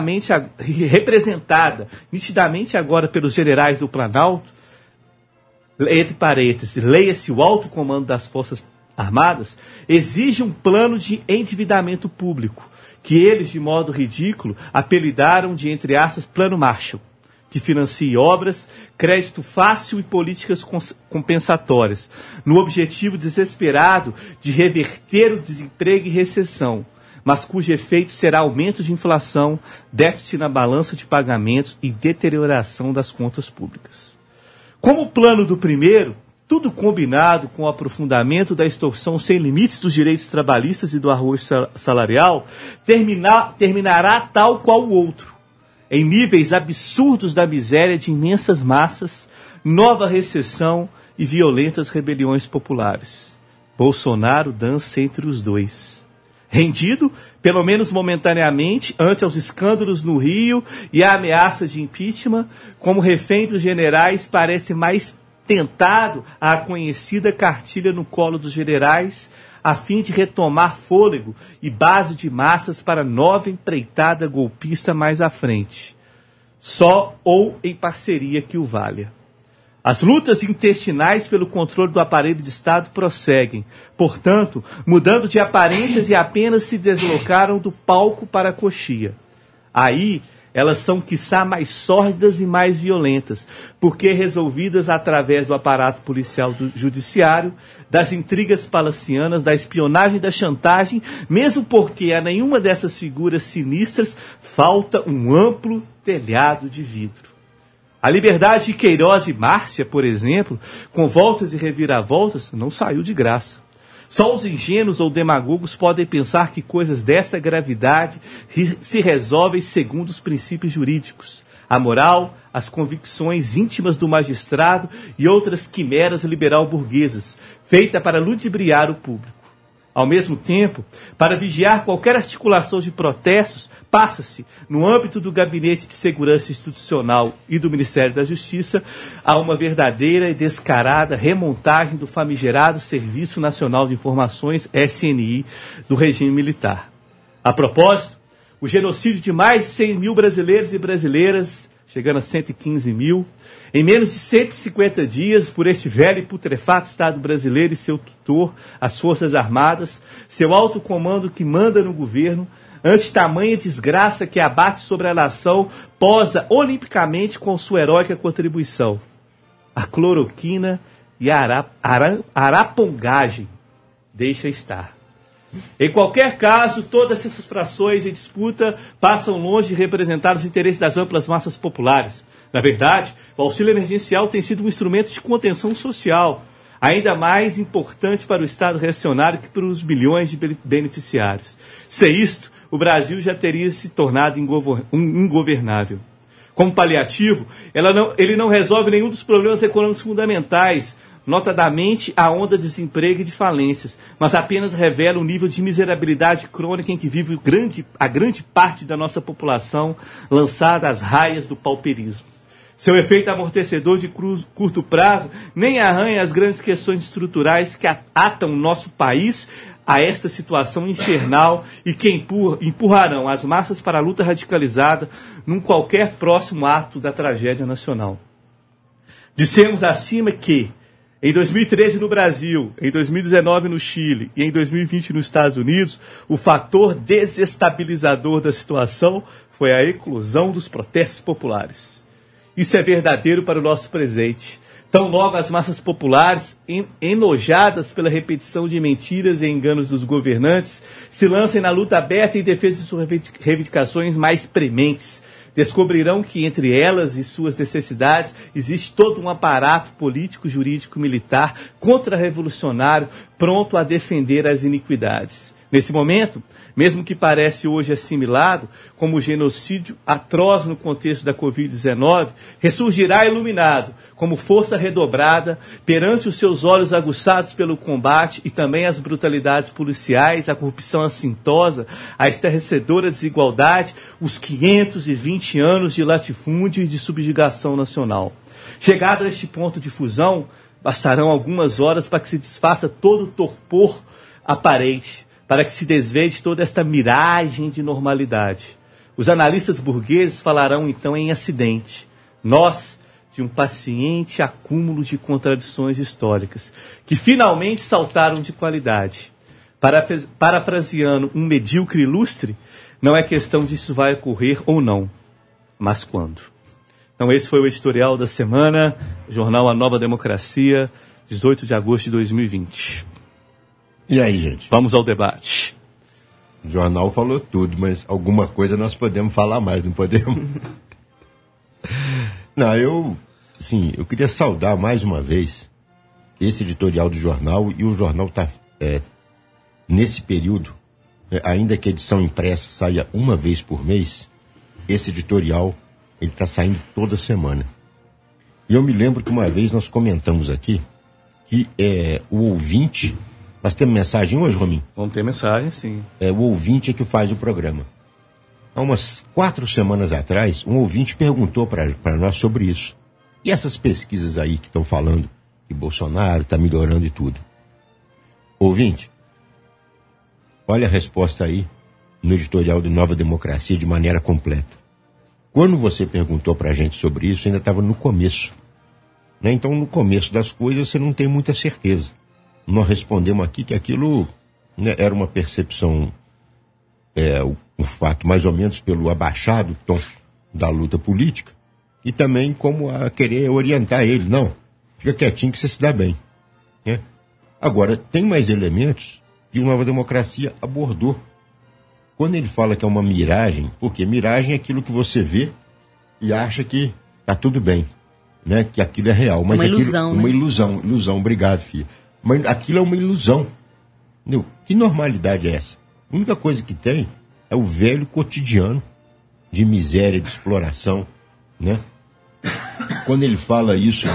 nitidamente agora pelos generais do Planalto, entre parênteses, leia-se o alto comando das Forças Armadas, exige um plano de endividamento público, que eles, de modo ridículo, apelidaram de, entre aspas, Plano Marshall, que financie obras, crédito fácil e políticas compensatórias, no objetivo desesperado de reverter o desemprego e recessão, mas cujo efeito será aumento de inflação, déficit na balança de pagamentos e deterioração das contas públicas. Como o plano do primeiro, tudo combinado com o aprofundamento da extorsão sem limites dos direitos trabalhistas e do arroz salarial, terminará tal qual o outro, em níveis absurdos da miséria de imensas massas, nova recessão e violentas rebeliões populares. Bolsonaro dança entre os dois. Rendido, pelo menos momentaneamente, ante aos escândalos no Rio e a ameaça de impeachment, como refém dos generais, parece mais tentado à conhecida cartilha no colo dos generais, a fim de retomar fôlego e base de massas para nova empreitada golpista mais à frente. Só ou em parceria que o valha. As lutas intestinais pelo controle do aparelho de Estado prosseguem, portanto, mudando de aparências e apenas se deslocaram do palco para a coxia. Aí elas são, quiçá, mais sórdidas e mais violentas, porque resolvidas através do aparato policial do judiciário, das intrigas palacianas, da espionagem e da chantagem, mesmo porque a nenhuma dessas figuras sinistras falta um amplo telhado de vidro. A liberdade de Queiroz e Márcia, por exemplo, com voltas e reviravoltas, não saiu de graça. Só os ingênuos ou demagogos podem pensar que coisas dessa gravidade se resolvem segundo os princípios jurídicos, a moral, as convicções íntimas do magistrado e outras quimeras liberal-burguesas, feitas para ludibriar o público. Ao mesmo tempo, para vigiar qualquer articulação de protestos, passa-se, no âmbito do Gabinete de Segurança Institucional e do Ministério da Justiça, a uma verdadeira e descarada remontagem do famigerado Serviço Nacional de Informações, SNI, do regime militar. A propósito, o genocídio de mais de 100 mil brasileiros e brasileiras, chegando a 115 mil, em menos de 150 dias, por este velho e putrefato Estado brasileiro e seu tutor, as Forças Armadas, seu alto comando que manda no governo, ante tamanha desgraça que abate sobre a nação, posa olimpicamente com sua heróica contribuição. A cloroquina e a arapongagem deixa estar. Em qualquer caso, todas essas frações em disputa passam longe de representar os interesses das amplas massas populares. Na verdade, o auxílio emergencial tem sido um instrumento de contenção social, ainda mais importante para o Estado reacionário que para os milhões de beneficiários. Sem isto, o Brasil já teria se tornado ingovernável. Como paliativo, ele não resolve nenhum dos problemas econômicos fundamentais, notadamente a onda de desemprego e de falências, mas apenas revela o nível de miserabilidade crônica em que vive a grande parte da nossa população, lançada às raias do pauperismo. Seu efeito amortecedor de curto prazo nem arranha as grandes questões estruturais que atam o nosso país a esta situação infernal e que empurrarão as massas para a luta radicalizada num qualquer próximo ato da tragédia nacional. Dissemos acima que, em 2013 no Brasil, em 2019 no Chile e em 2020 nos Estados Unidos, o fator desestabilizador da situação foi a eclosão dos protestos populares. Isso é verdadeiro para o nosso presente. Tão logo as massas populares, enojadas pela repetição de mentiras e enganos dos governantes, se lancem na luta aberta em defesa de suas reivindicações mais prementes, descobrirão que entre elas e suas necessidades existe todo um aparato político, jurídico, militar, contra-revolucionário, pronto a defender as iniquidades. Nesse momento, mesmo que parece hoje assimilado como genocídio atroz no contexto da Covid-19, ressurgirá iluminado, como força redobrada, perante os seus olhos aguçados pelo combate e também as brutalidades policiais, a corrupção assintosa, a estarrecedora desigualdade, os 520 anos de latifúndio e de subjugação nacional. Chegado a este ponto de fusão, bastarão algumas horas para que se desfaça todo o torpor aparente, para que se desvende toda esta miragem de normalidade. Os analistas burgueses falarão então em acidente. Nós, de um paciente acúmulo de contradições históricas, que finalmente saltaram de qualidade. Parafraseando um medíocre ilustre, não é questão de isso vai ocorrer ou não, mas quando. Então esse foi o editorial da semana, jornal A Nova Democracia, 18 de agosto de 2020. E aí, gente? Vamos ao debate. O jornal falou tudo, mas alguma coisa nós podemos falar mais, não podemos? Não, eu queria saudar mais uma vez esse editorial do jornal, e o jornal está, nesse período, ainda que a edição impressa saia uma vez por mês, esse editorial ele está saindo toda semana. E eu me lembro que uma vez nós comentamos aqui que o ouvinte... Nós temos mensagem hoje, Rominho? Vamos ter mensagem, sim. O ouvinte é que faz o programa. Há umas 4 semanas atrás, um ouvinte perguntou para nós sobre isso. E essas pesquisas aí que estão falando que Bolsonaro está melhorando e tudo. Ouvinte, olha a resposta aí no editorial de Nova Democracia de maneira completa. Quando você perguntou para a gente sobre isso, ainda estava no começo. Né? Então, no começo das coisas, você não tem muita certeza. Nós respondemos aqui que aquilo, né, era uma percepção, um fato mais ou menos pelo abaixado tom da luta política e também como a querer orientar ele. Não, fica quietinho que você se dá bem. Né? Agora, tem mais elementos que o Nova Democracia abordou. Quando ele fala que é uma miragem, porque miragem é aquilo que você vê e acha que está tudo bem, né? Que aquilo é real. Mas uma aquilo, ilusão, né? Uma ilusão, obrigado, filha. Mas aquilo é uma ilusão. Entendeu? Que normalidade é essa? A única coisa que tem é o velho cotidiano de miséria, de exploração, né? Quando ele fala isso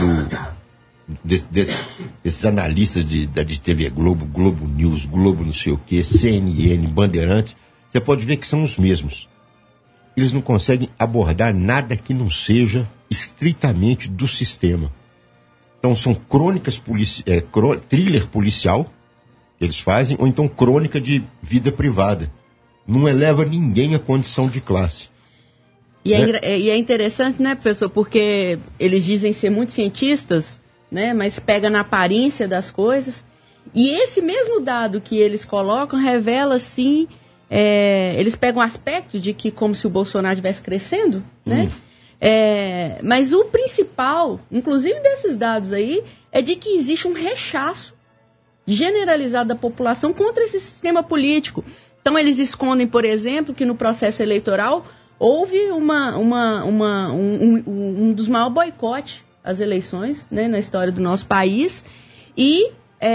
desses analistas de TV Globo, Globo News, Globo não sei o quê, CNN, Bandeirantes, você pode ver que são os mesmos. Eles não conseguem abordar nada que não seja estritamente do sistema. Então são crônicas, thriller policial que eles fazem, ou então crônica de vida privada. Não eleva ninguém à condição de classe. E é interessante, né, professor, porque eles dizem ser muito cientistas, né, mas pega na aparência das coisas. E esse mesmo dado que eles colocam revela, sim, eles pegam o aspecto de que como se o Bolsonaro estivesse crescendo, né? Mas o principal, inclusive desses dados aí, é de que existe um rechaço generalizado da população contra esse sistema político. Então eles escondem, por exemplo, que no processo eleitoral houve um dos maiores boicotes às eleições, né, na história do nosso país. E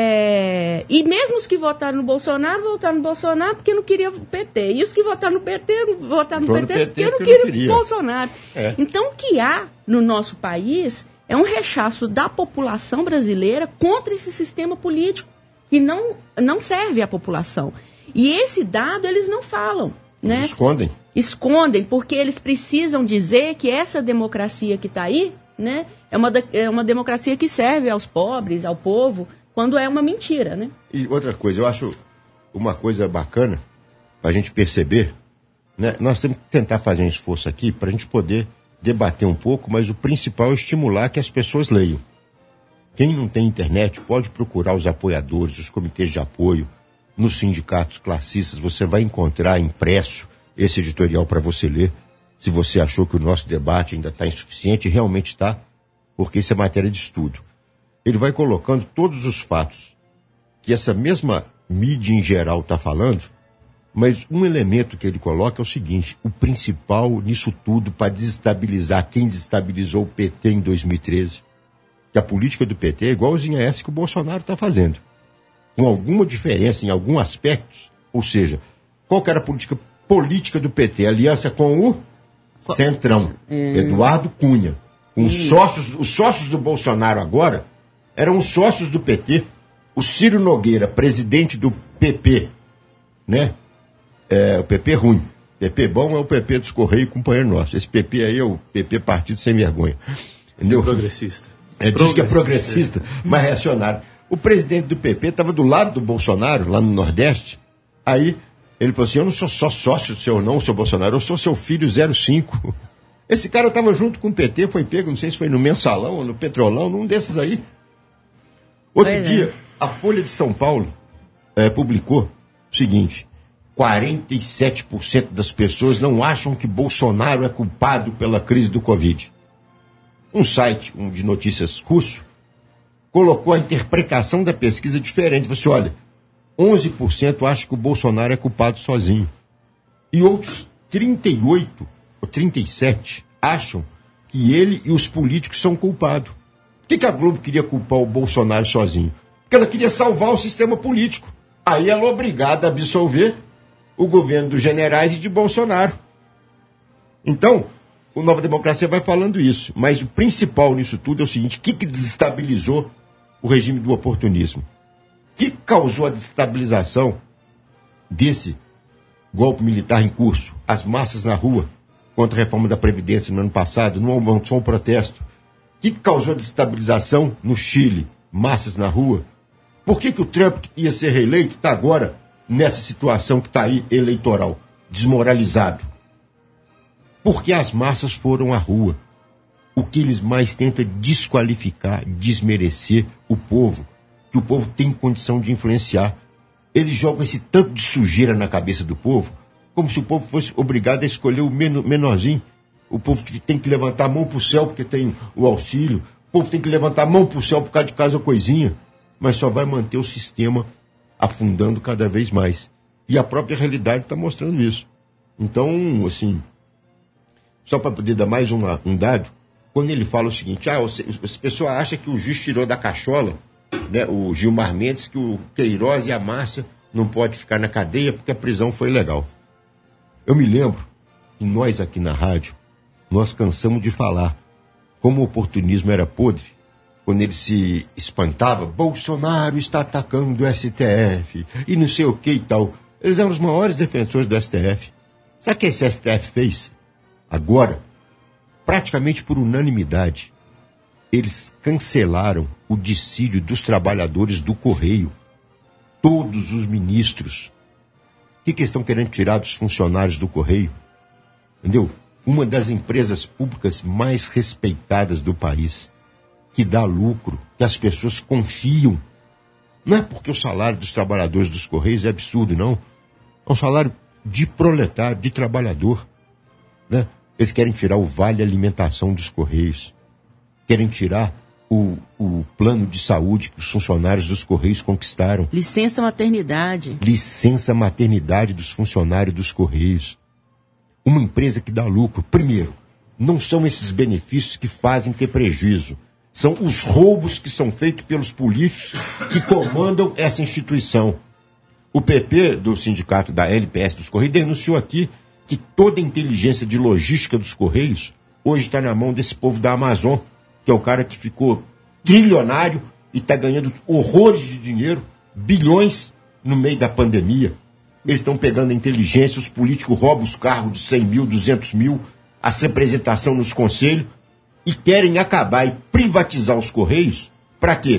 mesmo os que votaram no Bolsonaro porque não queriam o PT. E os que votaram no PT, votaram no PT porque não queriam o Bolsonaro. Então, o que há no nosso país é um rechaço da população brasileira contra esse sistema político, que não serve à população. E esse dado eles não falam. Né? Escondem, porque eles precisam dizer que essa democracia que está aí, né, é uma democracia que serve aos pobres, ao povo, quando é uma mentira, né? E outra coisa, eu acho uma coisa bacana para a gente perceber, né? Nós temos que tentar fazer um esforço aqui para a gente poder debater um pouco, mas o principal é estimular que as pessoas leiam. Quem não tem internet pode procurar os apoiadores, os comitês de apoio, nos sindicatos classistas. Você vai encontrar impresso esse editorial para você ler. Se você achou que o nosso debate ainda está insuficiente, realmente está, porque isso é matéria de estudo. Ele vai colocando todos os fatos que essa mesma mídia em geral está falando, mas um elemento que ele coloca é o seguinte: o principal nisso tudo para desestabilizar quem desestabilizou o PT em 2013, que a política do PT é igualzinha a essa que o Bolsonaro está fazendo, com alguma diferença em alguns aspectos. Ou seja, qual que era a política do PT? Aliança com o Centrão, Eduardo Cunha. Os sócios do Bolsonaro agora eram os sócios do PT. O Ciro Nogueira, presidente do PP, né? O PP ruim. PP bom é o PP dos Correios, companheiro nosso. Esse PP aí é o PP Partido Sem Vergonha. Entendeu? Progressista. Diz que é progressista, mas reacionário. O presidente do PP estava do lado do Bolsonaro, lá no Nordeste. Aí ele falou assim: eu não sou só sócio do senhor não, seu Bolsonaro, eu sou seu filho 05. Esse cara estava junto com o PT, foi pego, não sei se foi no Mensalão ou no Petrolão, num desses aí. Outro dia, a Folha de São Paulo publicou o seguinte: 47% das pessoas não acham que Bolsonaro é culpado pela crise do Covid. Um site de notícias russo colocou a interpretação da pesquisa diferente. Você olha, 11% acham que o Bolsonaro é culpado sozinho. E outros 38 ou 37 acham que ele e os políticos são culpados. Por que a Globo queria culpar o Bolsonaro sozinho? Porque ela queria salvar o sistema político. Aí ela é obrigada a absolver o governo dos generais e de Bolsonaro. Então, o Nova Democracia vai falando isso. Mas o principal nisso tudo é o seguinte: o que desestabilizou o regime do oportunismo? O que causou a desestabilização desse golpe militar em curso? As massas na rua contra a reforma da Previdência no ano passado, não avançou um protesto. O que causou a desestabilização no Chile? Massas na rua. Por que o Trump, que ia ser reeleito, está agora nessa situação que está aí eleitoral, desmoralizado? Porque as massas foram à rua. O que eles mais tentam é desqualificar, desmerecer o povo, que o povo tem condição de influenciar. Eles jogam esse tanto de sujeira na cabeça do povo, como se o povo fosse obrigado a escolher o menorzinho, o povo tem que levantar a mão para o céu porque tem o auxílio, o povo tem que levantar a mão para o céu por causa de casa coisinha, mas só vai manter o sistema afundando cada vez mais. E a própria realidade está mostrando isso. Então, assim, só para poder dar mais um dado, quando ele fala o seguinte, as pessoas acham que o juiz tirou da cachola, né, o Gilmar Mendes, que o Queiroz e a Márcia não podem ficar na cadeia porque a prisão foi ilegal. Eu me lembro que nós aqui na rádio, nós cansamos de falar como o oportunismo era podre, quando ele se espantava, Bolsonaro está atacando o STF, e não sei o que e tal. Eles eram os maiores defensores do STF. Sabe o que esse STF fez? Agora, praticamente por unanimidade, eles cancelaram o dissídio dos trabalhadores do Correio. Todos os ministros. O que eles estão querendo tirar dos funcionários do Correio? Entendeu? Uma das empresas públicas mais respeitadas do país, que dá lucro, que as pessoas confiam. Não é porque o salário dos trabalhadores dos Correios é absurdo, não. É um salário de proletário, de trabalhador. Né? Eles querem tirar o vale alimentação dos Correios. Querem tirar o plano de saúde que os funcionários dos Correios conquistaram. Licença maternidade. Licença maternidade dos funcionários dos Correios. Uma empresa que dá lucro. Primeiro, não são esses benefícios que fazem ter prejuízo. São os roubos que são feitos pelos políticos que comandam essa instituição. O PP do sindicato da LPS dos Correios denunciou aqui que toda a inteligência de logística dos Correios hoje está na mão desse povo da Amazon, que é o cara que ficou trilionário e está ganhando horrores de dinheiro, bilhões no meio da pandemia. Eles estão pegando a inteligência, os políticos roubam os cargos de 100 mil, 200 mil, a representação nos conselhos, e querem acabar e privatizar os Correios. Para quê?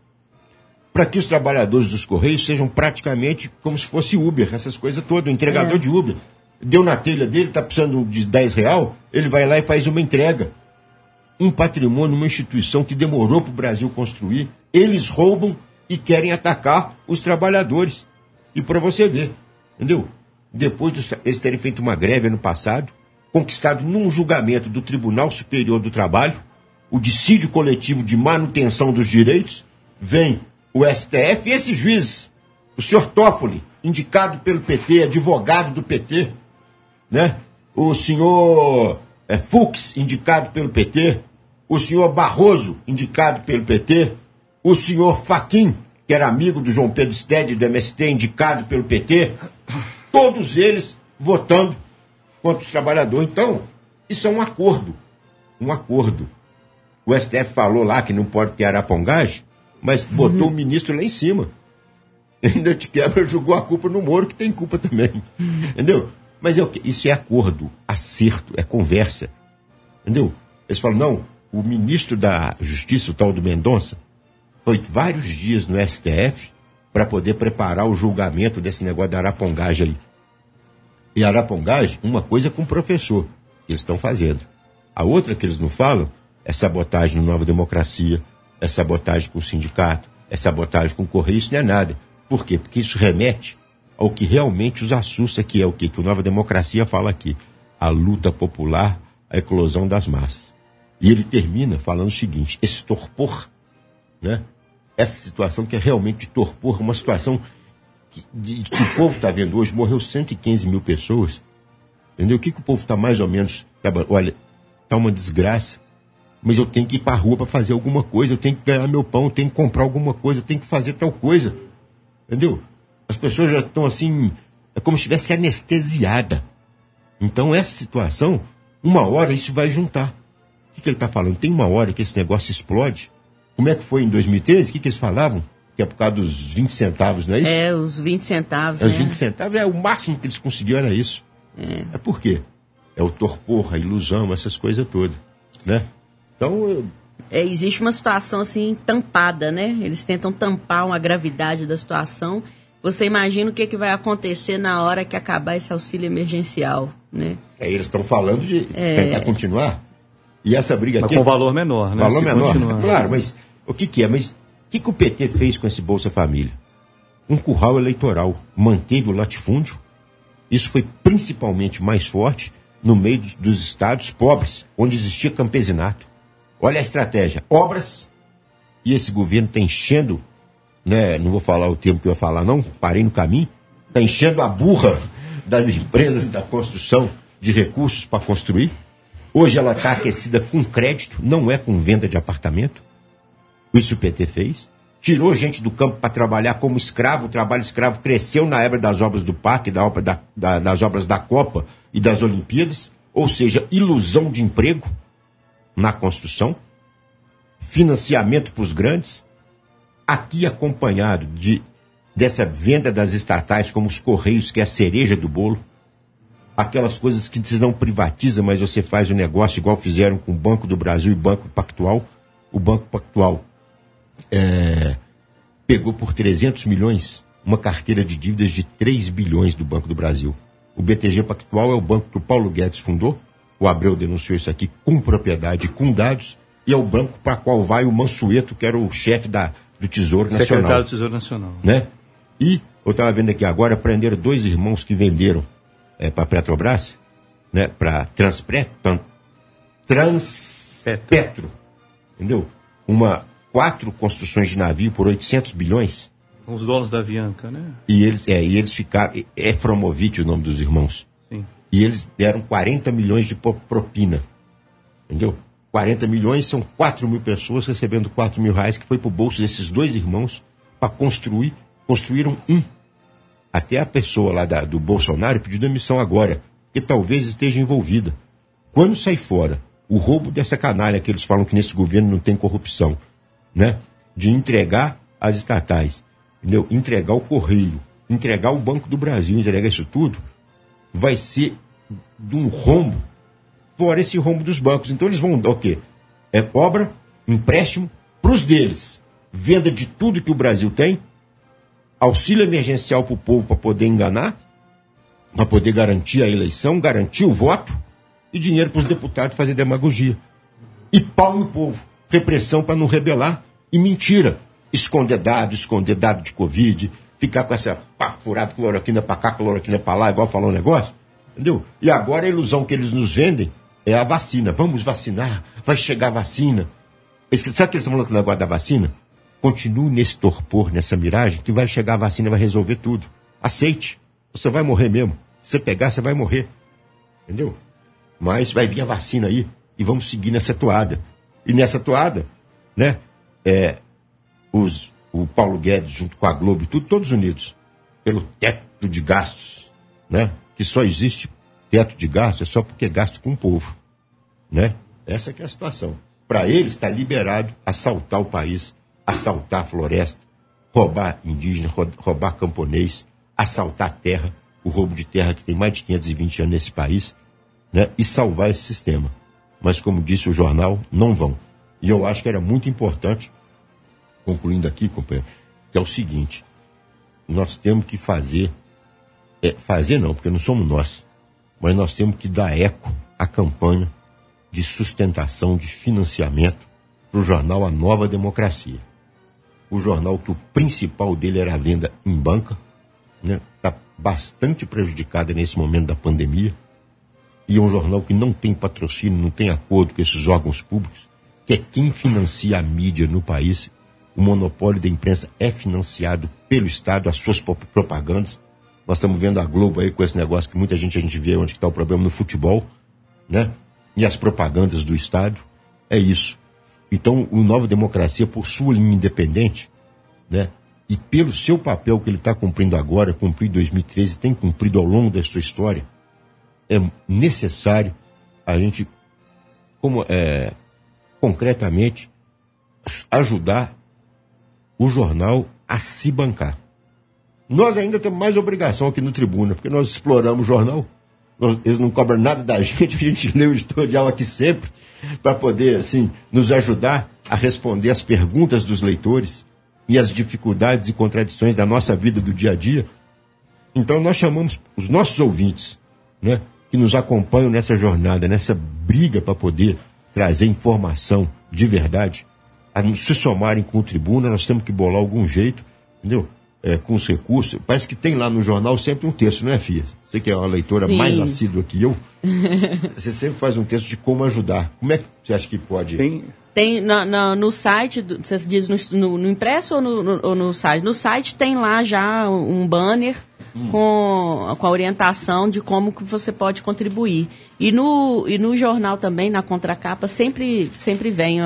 Para que os trabalhadores dos Correios sejam praticamente como se fosse Uber, essas coisas todas, o entregador de Uber. Deu na telha dele, está precisando de R$10, ele vai lá e faz uma entrega. Um patrimônio, uma instituição que demorou para o Brasil construir, eles roubam e querem atacar os trabalhadores. E para você ver, entendeu? Depois de eles terem feito uma greve ano passado, conquistado num julgamento do Tribunal Superior do Trabalho, o dissídio coletivo de manutenção dos direitos, vem o STF e esse juiz, o senhor Toffoli, indicado pelo PT, advogado do PT, né? O senhor Fux, indicado pelo PT, o senhor Barroso, indicado pelo PT, o senhor Fachin, que era amigo do João Pedro Stede do MST, indicado pelo PT, todos eles votando contra os trabalhadores. Então, isso é um acordo. Um acordo. O STF falou lá que não pode ter arapongagem, mas botou o ministro lá em cima. Ainda te quebra, jogou a culpa no Moro, que tem culpa também. Entendeu? Mas isso é acordo, acerto, é conversa. Entendeu? Eles falam, não, o ministro da Justiça, o tal do Mendonça, foi vários dias no STF para poder preparar o julgamento desse negócio da arapongagem aí. E a arapongagem, uma coisa é com o professor, que eles estão fazendo. A outra que eles não falam é sabotagem no Nova Democracia, é sabotagem com o sindicato, é sabotagem com o Correio, isso não é nada. Por quê? Porque isso remete ao que realmente os assusta, que é o quê? Que o Nova Democracia fala aqui, a luta popular, a eclosão das massas. E ele termina falando o seguinte, esse torpor, né? Essa situação que é realmente de torpor, uma situação que o povo está vendo hoje, morreu 115 mil pessoas, entendeu? O que o povo está mais ou menos, olha, está uma desgraça, mas eu tenho que ir para a rua para fazer alguma coisa, eu tenho que ganhar meu pão, eu tenho que comprar alguma coisa, eu tenho que fazer tal coisa, entendeu? As pessoas já estão assim, é como se estivesse anestesiada. Então essa situação, uma hora isso vai juntar. O que ele está falando? Tem uma hora que esse negócio explode. Como é que foi em 2013? O que eles falavam? Que é por causa dos 20 centavos, não é isso? É, os 20 centavos, Os 20 centavos, o máximo que eles conseguiram era isso. É por quê? É o torpor, a ilusão, essas coisas todas, né? Então... existe uma situação assim, tampada, né? Eles tentam tampar uma gravidade da situação. Você imagina o que vai acontecer na hora que acabar esse auxílio emergencial, né? Eles estão falando de tentar continuar. E essa briga mas aqui... com valor menor, né? Valor menor, continuar. claro, mas o que é? Mas o que o PT fez com esse Bolsa Família? Um curral eleitoral. Manteve o latifúndio. Isso foi principalmente mais forte no meio dos estados pobres, onde existia campesinato. Olha a estratégia, obras, e esse governo está enchendo, né, não vou falar o termo que eu ia falar não, parei no caminho, está enchendo a burra das empresas da construção de recursos para construir. Hoje ela está aquecida com crédito, não é com venda de apartamento. Isso o PT fez. Tirou gente do campo para trabalhar como escravo, o trabalho escravo cresceu na época das obras do Parque, das obras da Copa e das Olimpíadas, ou seja, ilusão de emprego na construção, financiamento para os grandes, aqui acompanhado dessa venda das estatais como os Correios, que é a cereja do bolo, aquelas coisas que você não privatiza, mas você faz o negócio igual fizeram com o Banco do Brasil e o Banco Pactual. O Banco Pactual pegou por 300 milhões uma carteira de dívidas de 3 bilhões do Banco do Brasil. O BTG Pactual é o banco que o Paulo Guedes fundou, o Abreu denunciou isso aqui com propriedade, com dados, e é o banco para qual vai o Mansueto, que era o chefe do Tesouro Nacional. Secretário do Tesouro Nacional. Né? E eu estava vendo aqui agora, prenderam 2 irmãos que venderam para a Petrobras, né, para Transpetro, entendeu? 4 construções de navio por 800 bilhões. Com os donos da Avianca, né? E eles ficaram, Efromovitch o nome dos irmãos. Sim. E eles deram 40 milhões de propina, entendeu? 40 milhões são 4 mil pessoas recebendo 4 mil reais, que foi para o bolso desses 2 irmãos para construíram um. Até a pessoa lá do Bolsonaro pediu demissão agora, porque talvez esteja envolvida. Quando sai fora o roubo dessa canalha, que eles falam que nesse governo não tem corrupção, né? De entregar as estatais, entendeu? Entregar o Correio, entregar o Banco do Brasil, entregar isso tudo, vai ser de um rombo, fora esse rombo dos bancos. Então eles vão dar o quê? Obra, empréstimo para os deles, venda de tudo que o Brasil tem, auxílio emergencial para o povo para poder enganar, para poder garantir a eleição, garantir o voto, e dinheiro para os deputados fazer demagogia. E pau no povo, repressão para não rebelar, e mentira, esconder dado de Covid, ficar com essa furada, cloroquina para cá, cloroquina para lá, igual falou um negócio, entendeu? E agora a ilusão que eles nos vendem é a vacina. Vamos vacinar, vai chegar a vacina. Sabe o que eles estão falando com o negócio da vacina? Continue nesse torpor, nessa miragem, que vai chegar a vacina, vai resolver tudo. Aceite. Você vai morrer mesmo. Se você pegar, você vai morrer. Entendeu? Mas vai vir a vacina aí e vamos seguir nessa toada. E nessa toada, né, o Paulo Guedes, junto com a Globo e tudo, todos unidos, pelo teto de gastos, né, que só existe teto de gastos, é só porque é gasto com o povo. Né? Essa que é a situação. Para eles está liberado assaltar o país, assaltar a floresta, roubar indígena, roubar camponês, assaltar a terra, o roubo de terra que tem mais de 520 anos nesse país, né, e salvar esse sistema. Mas, como disse o jornal, não vão. E eu acho que era muito importante, concluindo aqui, companheiro, que é o seguinte: nós temos que fazer não, porque não somos nós, mas nós temos que dar eco à campanha de sustentação, de financiamento para o jornal A Nova Democracia. O jornal que o principal dele era a venda em banca, né, está bastante prejudicada nesse momento da pandemia, e é um jornal que não tem patrocínio, não tem acordo com esses órgãos públicos, que é quem financia a mídia no país. O monopólio da imprensa é financiado pelo Estado, as suas propagandas. Nós estamos vendo a Globo aí com esse negócio que muita gente, a gente vê onde está o problema no futebol, né? E as propagandas do Estado, é isso. Então, o Nova Democracia, por sua linha independente, né? E pelo seu papel que ele está cumprindo agora, cumpriu em 2013, tem cumprido ao longo da sua história, é necessário a gente, concretamente, ajudar o jornal a se bancar. Nós ainda temos mais obrigação aqui no Tribuna, porque nós exploramos o jornal, eles não cobram nada da gente, a gente lê o editorial aqui sempre, para poder, assim, nos ajudar a responder as perguntas dos leitores e as dificuldades e contradições da nossa vida do dia a dia. Então nós chamamos os nossos ouvintes, né, que nos acompanham nessa jornada, nessa briga para poder trazer informação de verdade, a se somarem com o Tribuna. Nós temos que bolar algum jeito, entendeu? com os recursos. Parece que tem lá no jornal sempre um texto, não é, Fia? Você que é uma leitora Sim. mais assídua que eu, você sempre faz um texto de como ajudar. Como é que você acha que pode... Tem no site, você diz no impresso ou no site? No site tem lá já um banner com a orientação de como que você pode contribuir. E no jornal também, na contracapa, sempre vem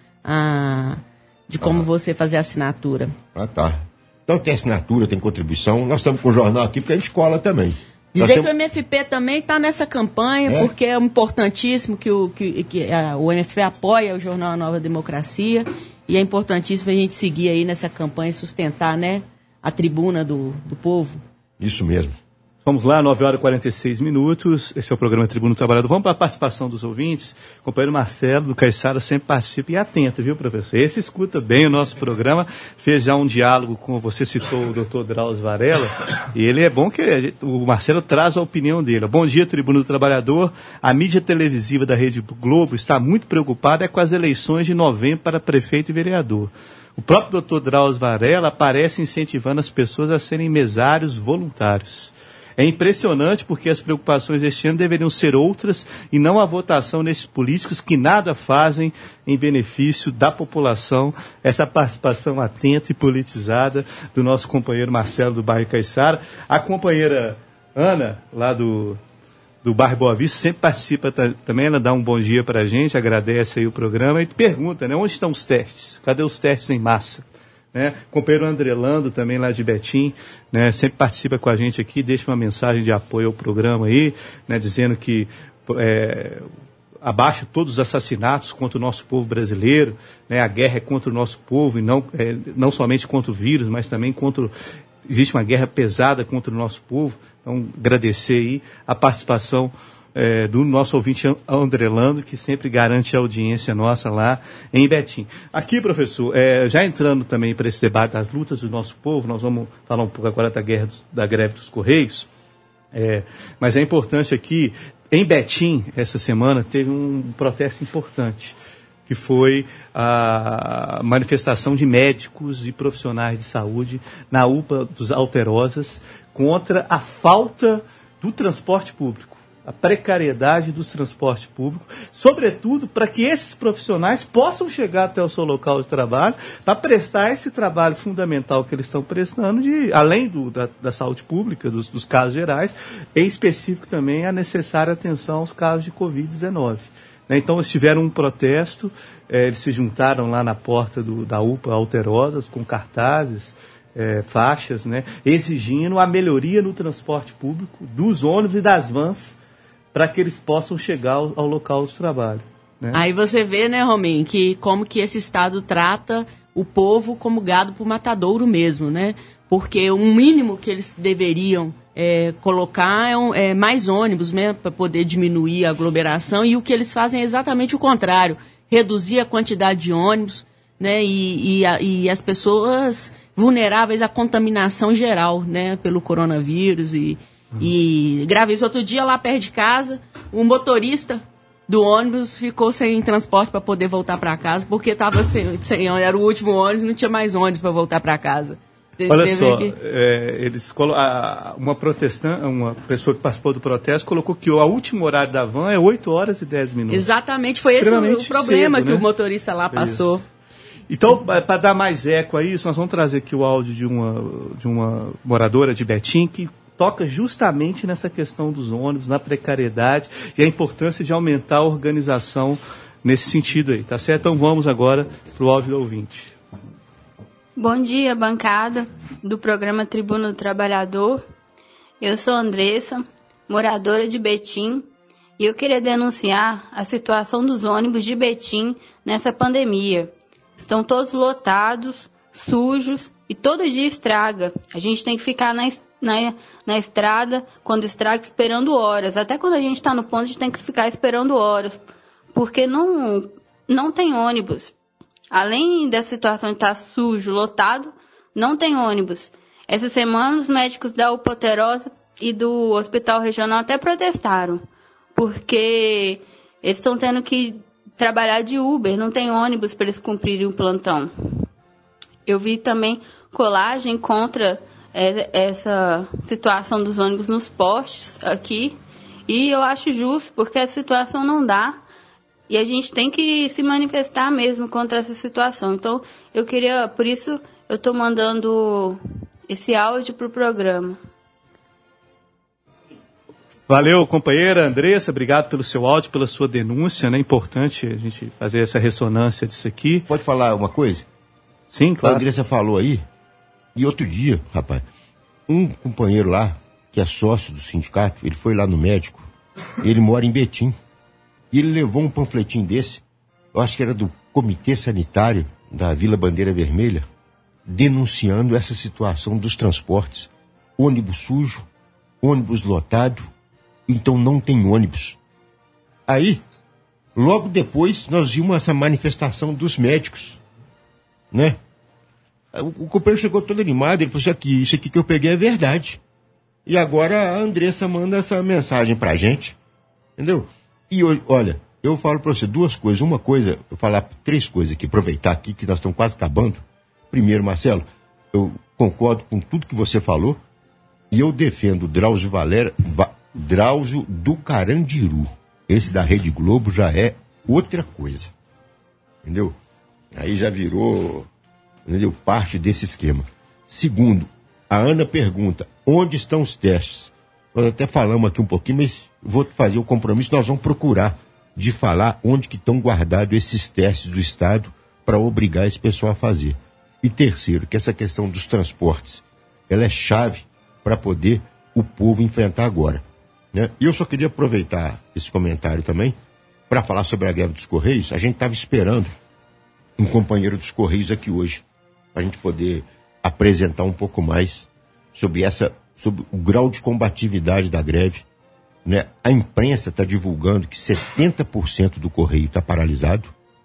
de como você fazer a assinatura. Ah, tá. Então tem assinatura, tem contribuição. Nós estamos com o jornal aqui porque a gente cola também. Dizer que o MFP também está nessa campanha, porque é importantíssimo que o MFP apoia o jornal A Nova Democracia, e é importantíssimo a gente seguir aí nessa campanha e sustentar, né, a tribuna do povo. Isso mesmo. Vamos lá, 9h46. Esse é o programa Tribuna do Trabalhador. Vamos para a participação dos ouvintes. O companheiro Marcelo, do Caiçara, sempre participa e atento, viu, professor? Esse escuta bem o nosso programa, fez já um diálogo com, você citou o doutor Drauzio Varela, e ele é bom que o Marcelo traz a opinião dele. Bom dia, Tribuna do Trabalhador. A mídia televisiva da Rede Globo está muito preocupada com as eleições de novembro para prefeito e vereador. O próprio doutor Drauzio Varela aparece incentivando as pessoas a serem mesários voluntários. É impressionante porque as preocupações deste ano deveriam ser outras e não a votação nesses políticos que nada fazem em benefício da população. Essa participação atenta e politizada do nosso companheiro Marcelo, do bairro Caiçara. A companheira Ana, lá do bairro Boa Vista, sempre participa também. Ela dá um bom dia para a gente, agradece aí o programa e pergunta, né, onde estão os testes? Cadê os testes em massa? Né? Companheiro Andrelando, também lá de Betim, né? Sempre participa com a gente aqui, deixa uma mensagem de apoio ao programa aí, né? Dizendo que abaixa todos os assassinatos contra o nosso povo brasileiro, né? A guerra é contra o nosso povo e não somente contra o vírus, mas também existe uma guerra pesada contra o nosso povo. Então, agradecer aí a participação do nosso ouvinte Andrelando, que sempre garante a audiência nossa lá em Betim. Aqui, professor, já entrando também para esse debate das lutas do nosso povo, nós vamos falar um pouco agora da greve dos Correios, mas é importante aqui, em Betim, essa semana, teve um protesto importante, que foi a manifestação de médicos e profissionais de saúde na UPA dos Alterosas contra a falta do transporte público, a precariedade do transporte público, sobretudo para que esses profissionais possam chegar até o seu local de trabalho para prestar esse trabalho fundamental que eles estão prestando, além da saúde pública, dos casos gerais, em específico também a necessária atenção aos casos de Covid-19. Então, eles tiveram um protesto, eles se juntaram lá na porta da UPA Alterosas com cartazes, faixas, né, exigindo a melhoria no transporte público dos ônibus e das vans, para que eles possam chegar ao local de trabalho. Né? Aí você vê, né, Rominho, como que esse Estado trata o povo como gado pro matadouro mesmo, né? Porque o mínimo que eles deveriam colocar é mais ônibus, né, para poder diminuir a aglomeração, e o que eles fazem é exatamente o contrário, reduzir a quantidade de ônibus, né, e as pessoas vulneráveis à contaminação geral, né, pelo coronavírus e gravei isso outro dia lá perto de casa, o motorista do ônibus ficou sem transporte para poder voltar para casa, porque estava era o último ônibus, não tinha mais ônibus para voltar para casa. Olha só, uma pessoa que participou do protesto colocou que o último horário da van é 8h10. Exatamente, foi esse o problema cedo, que, né, o motorista lá passou. Isso. Então, para dar mais eco a isso, nós vamos trazer aqui o áudio de uma moradora de Betim que toca justamente nessa questão dos ônibus, na precariedade e a importância de aumentar a organização nesse sentido aí, tá certo? Então vamos agora para o áudio do ouvinte. Bom dia, bancada do programa Tribuna do Trabalhador. Eu sou Andressa, moradora de Betim, e eu queria denunciar a situação dos ônibus de Betim nessa pandemia. Estão todos lotados, sujos e todo dia estraga. A gente tem que ficar na estrada, quando estraga, esperando horas. Até quando a gente está no ponto, a gente tem que ficar esperando horas, porque não tem ônibus. Além da situação de estar sujo, lotado, não tem ônibus. Essa semana, os médicos da UPA Alterosa e do Hospital Regional até protestaram, porque eles estão tendo que trabalhar de Uber, não tem ônibus para eles cumprirem o plantão. Eu vi também colagem contra essa situação dos ônibus nos postes aqui. E eu acho justo, porque a situação não dá. E a gente tem que se manifestar mesmo contra essa situação. Então, por isso, eu estou mandando esse áudio para o programa. Valeu, companheira Andressa, obrigado pelo seu áudio, pela sua denúncia, né? É importante a gente fazer essa ressonância disso aqui. Pode falar uma coisa? Sim, claro. A Andressa falou aí, e outro dia, rapaz, um companheiro lá, que é sócio do sindicato, ele foi lá no médico, ele mora em Betim, e ele levou um panfletinho desse, eu acho que era do Comitê Sanitário da Vila Bandeira Vermelha, denunciando essa situação dos transportes. Ônibus sujo, ônibus lotado, então não tem ônibus. Aí, logo depois, nós vimos essa manifestação dos médicos, né? O companheiro chegou todo animado, ele falou assim, isso aqui que eu peguei é verdade. E agora a Andressa manda essa mensagem pra gente, entendeu? E olha, eu falo pra você duas coisas. Uma coisa, eu falar três coisas aqui, aproveitar aqui que nós estamos quase acabando. Primeiro, Marcelo, eu concordo com tudo que você falou e eu defendo Drauzio do Carandiru. Esse da Rede Globo já é outra coisa, entendeu? Aí já virou, entendeu, parte desse esquema. Segundo, a Ana pergunta, onde estão os testes? Nós até falamos aqui um pouquinho, mas vou fazer o compromisso, nós vamos procurar de falar onde que estão guardados esses testes do Estado para obrigar esse pessoal a fazer. E terceiro, que essa questão dos transportes, ela é chave para poder o povo enfrentar agora, né? E eu só queria aproveitar esse comentário também para falar sobre a greve dos Correios. A gente estava esperando um companheiro dos Correios aqui hoje, para a gente poder apresentar um pouco mais sobre o grau de combatividade da greve, né? A imprensa está divulgando que 70% do Correio está paralisado,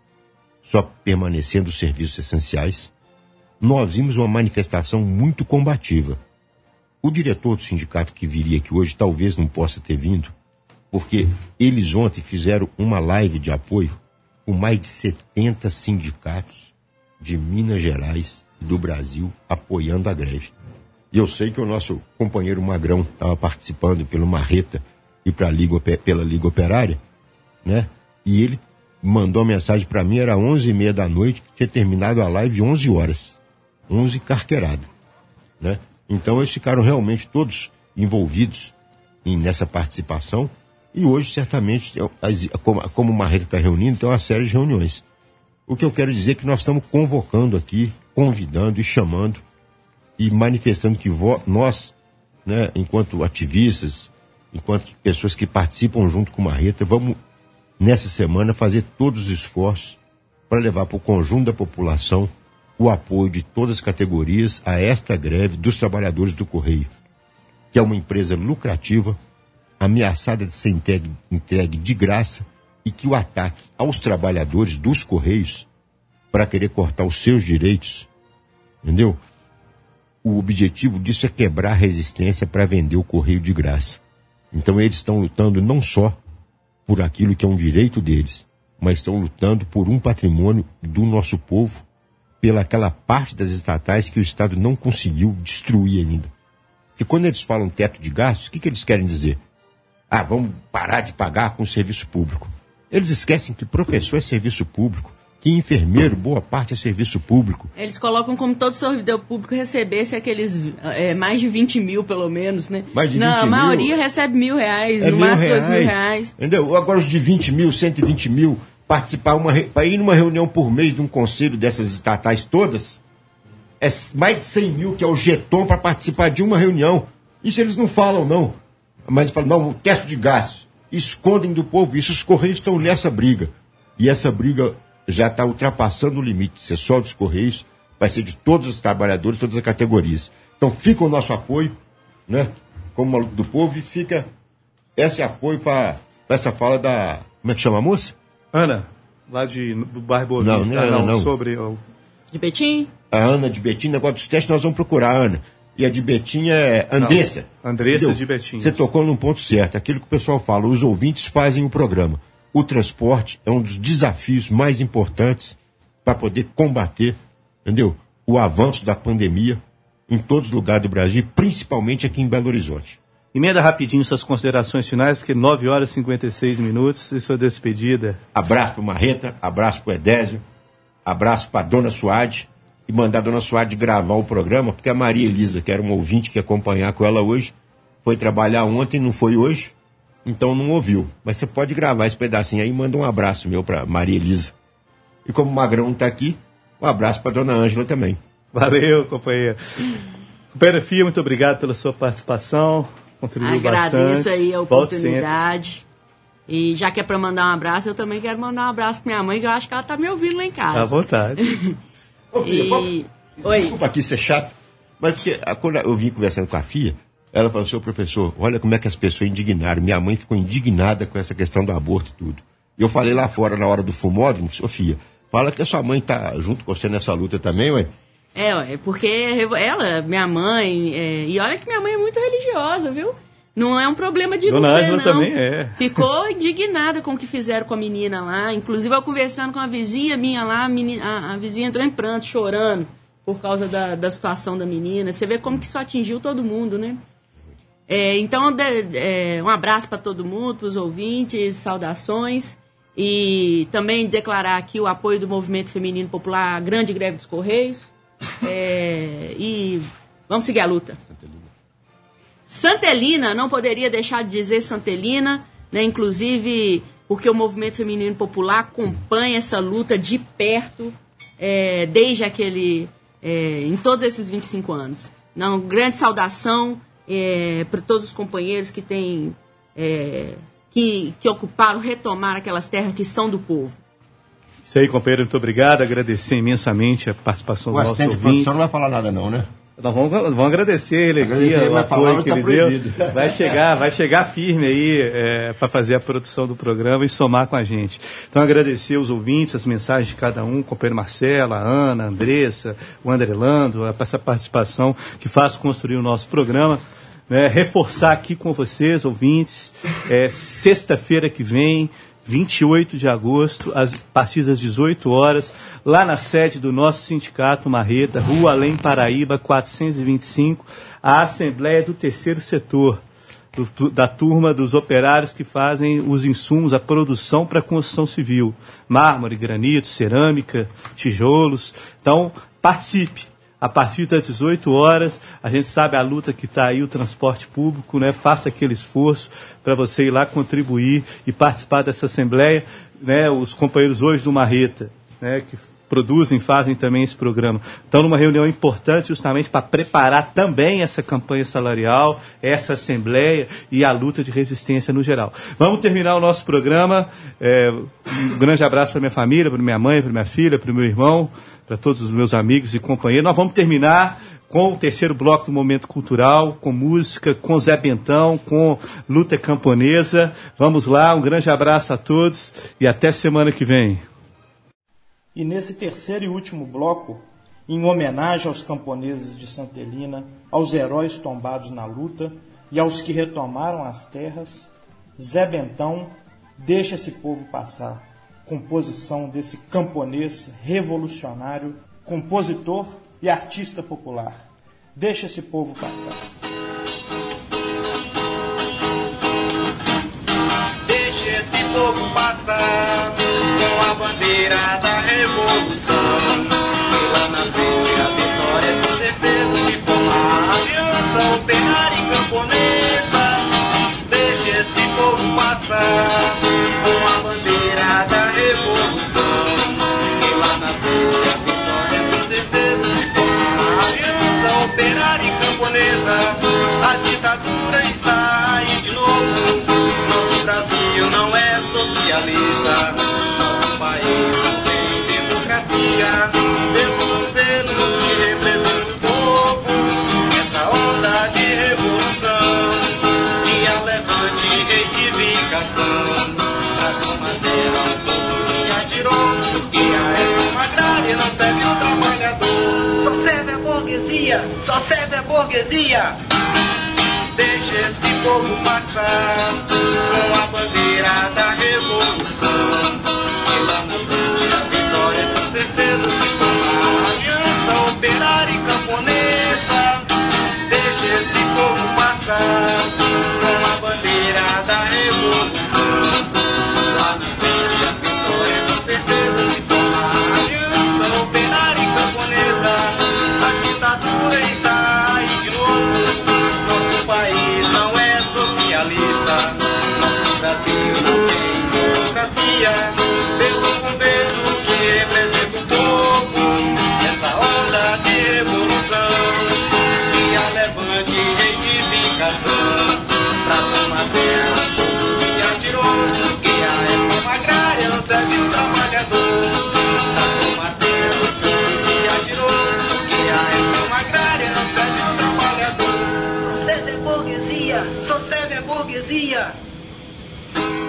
só permanecendo os serviços essenciais. Nós vimos uma manifestação muito combativa. O diretor do sindicato que viria aqui hoje talvez não possa ter vindo, porque eles ontem fizeram uma live de apoio com mais de 70 sindicatos de Minas Gerais e do Brasil apoiando a greve. E eu sei que o nosso companheiro Magrão estava participando pelo Marreta e pela Liga Operária, né? E ele mandou uma mensagem para mim, era 11h30 da noite, que tinha terminado a live 11 horas. 11 carqueirada, né? Então eles ficaram realmente todos envolvidos nessa participação e hoje certamente, como o Marreta está reunindo, tem uma série de reuniões. O que eu quero dizer é que nós estamos convocando aqui, convidando e chamando e manifestando que nós, né, enquanto ativistas, enquanto pessoas que participam junto com o Marreta, vamos nessa semana fazer todos os esforços para levar para o conjunto da população o apoio de todas as categorias a esta greve dos trabalhadores do Correio, que é uma empresa lucrativa, ameaçada de ser entregue de graça e que o ataque aos trabalhadores dos Correios para querer cortar os seus direitos, entendeu? O objetivo disso é quebrar a resistência para vender o Correio de graça. Então eles estão lutando não só por aquilo que é um direito deles, mas estão lutando por um patrimônio do nosso povo, pela aquela parte das estatais que o Estado não conseguiu destruir ainda. Porque quando eles falam teto de gastos, o que eles querem dizer? Vamos parar de pagar com o serviço público. Eles esquecem que professor é serviço público, que enfermeiro, boa parte é serviço público. Eles colocam como todo servidor público recebesse aqueles mais de 20 mil, pelo menos, né? Mais de 20 mil. A maioria recebe R$1.000, no máximo R$2.000. Entendeu? Agora os de 20 mil, 120 mil... participar para ir numa reunião por mês de um conselho dessas estatais todas, é mais de 100 mil que é o jeton para participar de uma reunião. Isso eles não falam, não. Mas falam, não, teto de gastos. Escondem do povo isso. Os Correios estão nessa briga. E essa briga já está ultrapassando o limite de ser só dos Correios, vai ser de todos os trabalhadores, todas as categorias. Então fica o nosso apoio, né, como Maluco do Povo, e fica esse apoio para essa fala da... Como é que chama a moça? Ana, lá do bairro Boa Vista, não. Sobre de Betim? A Ana de Betim, negócio dos testes, nós vamos procurar a Ana. E a de Betim é Andressa. Andressa de Betim. Você tocou num ponto certo. Aquilo que o pessoal fala, os ouvintes fazem o programa. O transporte é um dos desafios mais importantes para poder combater, entendeu? O avanço da pandemia, em todos os lugares do Brasil, principalmente aqui em Belo Horizonte. Emenda rapidinho suas considerações finais, porque 9 horas e 56 minutos e sua despedida. Abraço para o Marreta, abraço para o Edésio, abraço para a Dona Suade, e mandar a Dona Suade gravar o programa, porque a Maria Elisa, que era uma ouvinte que ia acompanhar com ela hoje, foi trabalhar ontem, não foi hoje, então não ouviu. Mas você pode gravar esse pedacinho aí e manda um abraço meu para Maria Elisa. E como o Magrão não está aqui, um abraço para Dona Ângela também. Valeu, companheiro. Companheira Fia, muito obrigado pela sua participação. Contribuiu bastante. Agradeço aí a oportunidade. E já que é para mandar um abraço, eu também quero mandar um abraço para minha mãe, que eu acho que ela está me ouvindo lá em casa. À vontade. Ô, Fia, Oi. Desculpa aqui ser chato, mas porque quando eu vim conversando com a Fia, ela falou, seu professor, olha como é que as pessoas indignaram. Minha mãe ficou indignada com essa questão do aborto e tudo. E eu falei lá fora, na hora do fumódromo, Sofia, fala que a sua mãe tá junto com você nessa luta também, ué? Porque ela, minha mãe, e olha que minha mãe é muito religiosa, viu? Não é um problema de Dona você, Ângela não. também é. Ficou indignada com o que fizeram com a menina lá. Inclusive, eu conversando com a vizinha minha lá, a vizinha entrou em pranto, chorando, por causa da situação da menina. Você vê como que isso atingiu todo mundo, né? Então, um abraço para todo mundo, para os ouvintes, saudações. E também declarar aqui o apoio do Movimento Feminino Popular à grande greve dos Correios. E vamos seguir a luta. Santelina, não poderia deixar de dizer Santelina, né? Inclusive porque o Movimento Feminino Popular acompanha essa luta de perto desde em todos esses 25 anos. Uma grande saudação para todos os companheiros que têm que ocuparam, retomaram aquelas terras que são do povo. Isso aí, companheiro, muito obrigado. Agradecer imensamente a participação do nosso ouvinte. O assistente de produção não vai falar nada não, né? Nós vamos agradecer ele aqui, o apoio que ele deu. Vai chegar firme aí para fazer a produção do programa e somar com a gente. Então, agradecer os ouvintes, as mensagens de cada um, o companheiro Marcelo, a Ana, a Andressa, o André Lando, essa participação que faz construir o nosso programa. Reforçar aqui com vocês, ouvintes, sexta-feira que vem, 28 de agosto, a partir das 18 horas, lá na sede do nosso sindicato Marreta, Rua Além Paraíba, 425, a Assembleia do Terceiro Setor, da turma dos operários que fazem os insumos, a produção para a construção civil. Mármore, granito, cerâmica, tijolos. Então, participe. A partir das 18 horas, a gente sabe a luta que está aí, o transporte público, né? Faça aquele esforço para você ir lá contribuir e participar dessa assembleia, né? Os companheiros hoje do Marreta, né? Que fazem também esse programa. Então, numa reunião importante justamente para preparar também essa campanha salarial, essa assembleia e a luta de resistência no geral. Vamos terminar o nosso programa. Um grande abraço para minha família, para minha mãe, para minha filha, para o meu irmão, para todos os meus amigos e companheiros. Nós vamos terminar com o terceiro bloco do Momento Cultural, com música, com Zé Bentão, com luta camponesa. Vamos lá, um grande abraço a todos e até semana que vem. E nesse terceiro e último bloco, em homenagem aos camponeses de Santelina, aos heróis tombados na luta e aos que retomaram as terras, Zé Bentão, Deixa Esse Povo Passar, composição desse camponês revolucionário, compositor e artista popular. Deixa esse povo passar. Deixa esse povo passar com a bandeira da revolução. E lá na frente a vitória de certeza se formar. Aliança operária e camponesa. Deixa esse povo passar com a bandeira da revolução. E lá na frente a vitória de certeza se formar. Aliança operária e camponesa. A ditadura está aí de novo. Nosso Brasil não é socialista. Nosso país não tem democracia. Temos um governo que representa o povo. Essa onda de revolução e a levante reivindicação. Pra combater ao povo que atirou, porque a reforma agrária não serve ao trabalhador. Só serve a burguesia, só serve a burguesia. Deixa esse povo passar com a bandeira da revolução. E lá na frente a vitória com certeza se formar. Aliança operária e camponesa. burguesia, pelo bombeiro que representa o povo, essa onda de revolução, que a levante reivindicação, pra tomar terra, que atirou, que a reforma agrária não serve o trabalhador, pra tomar terra, que atirou, que a reforma agrária não serve o trabalhador. Só serve a burguesia, só serve a burguesia.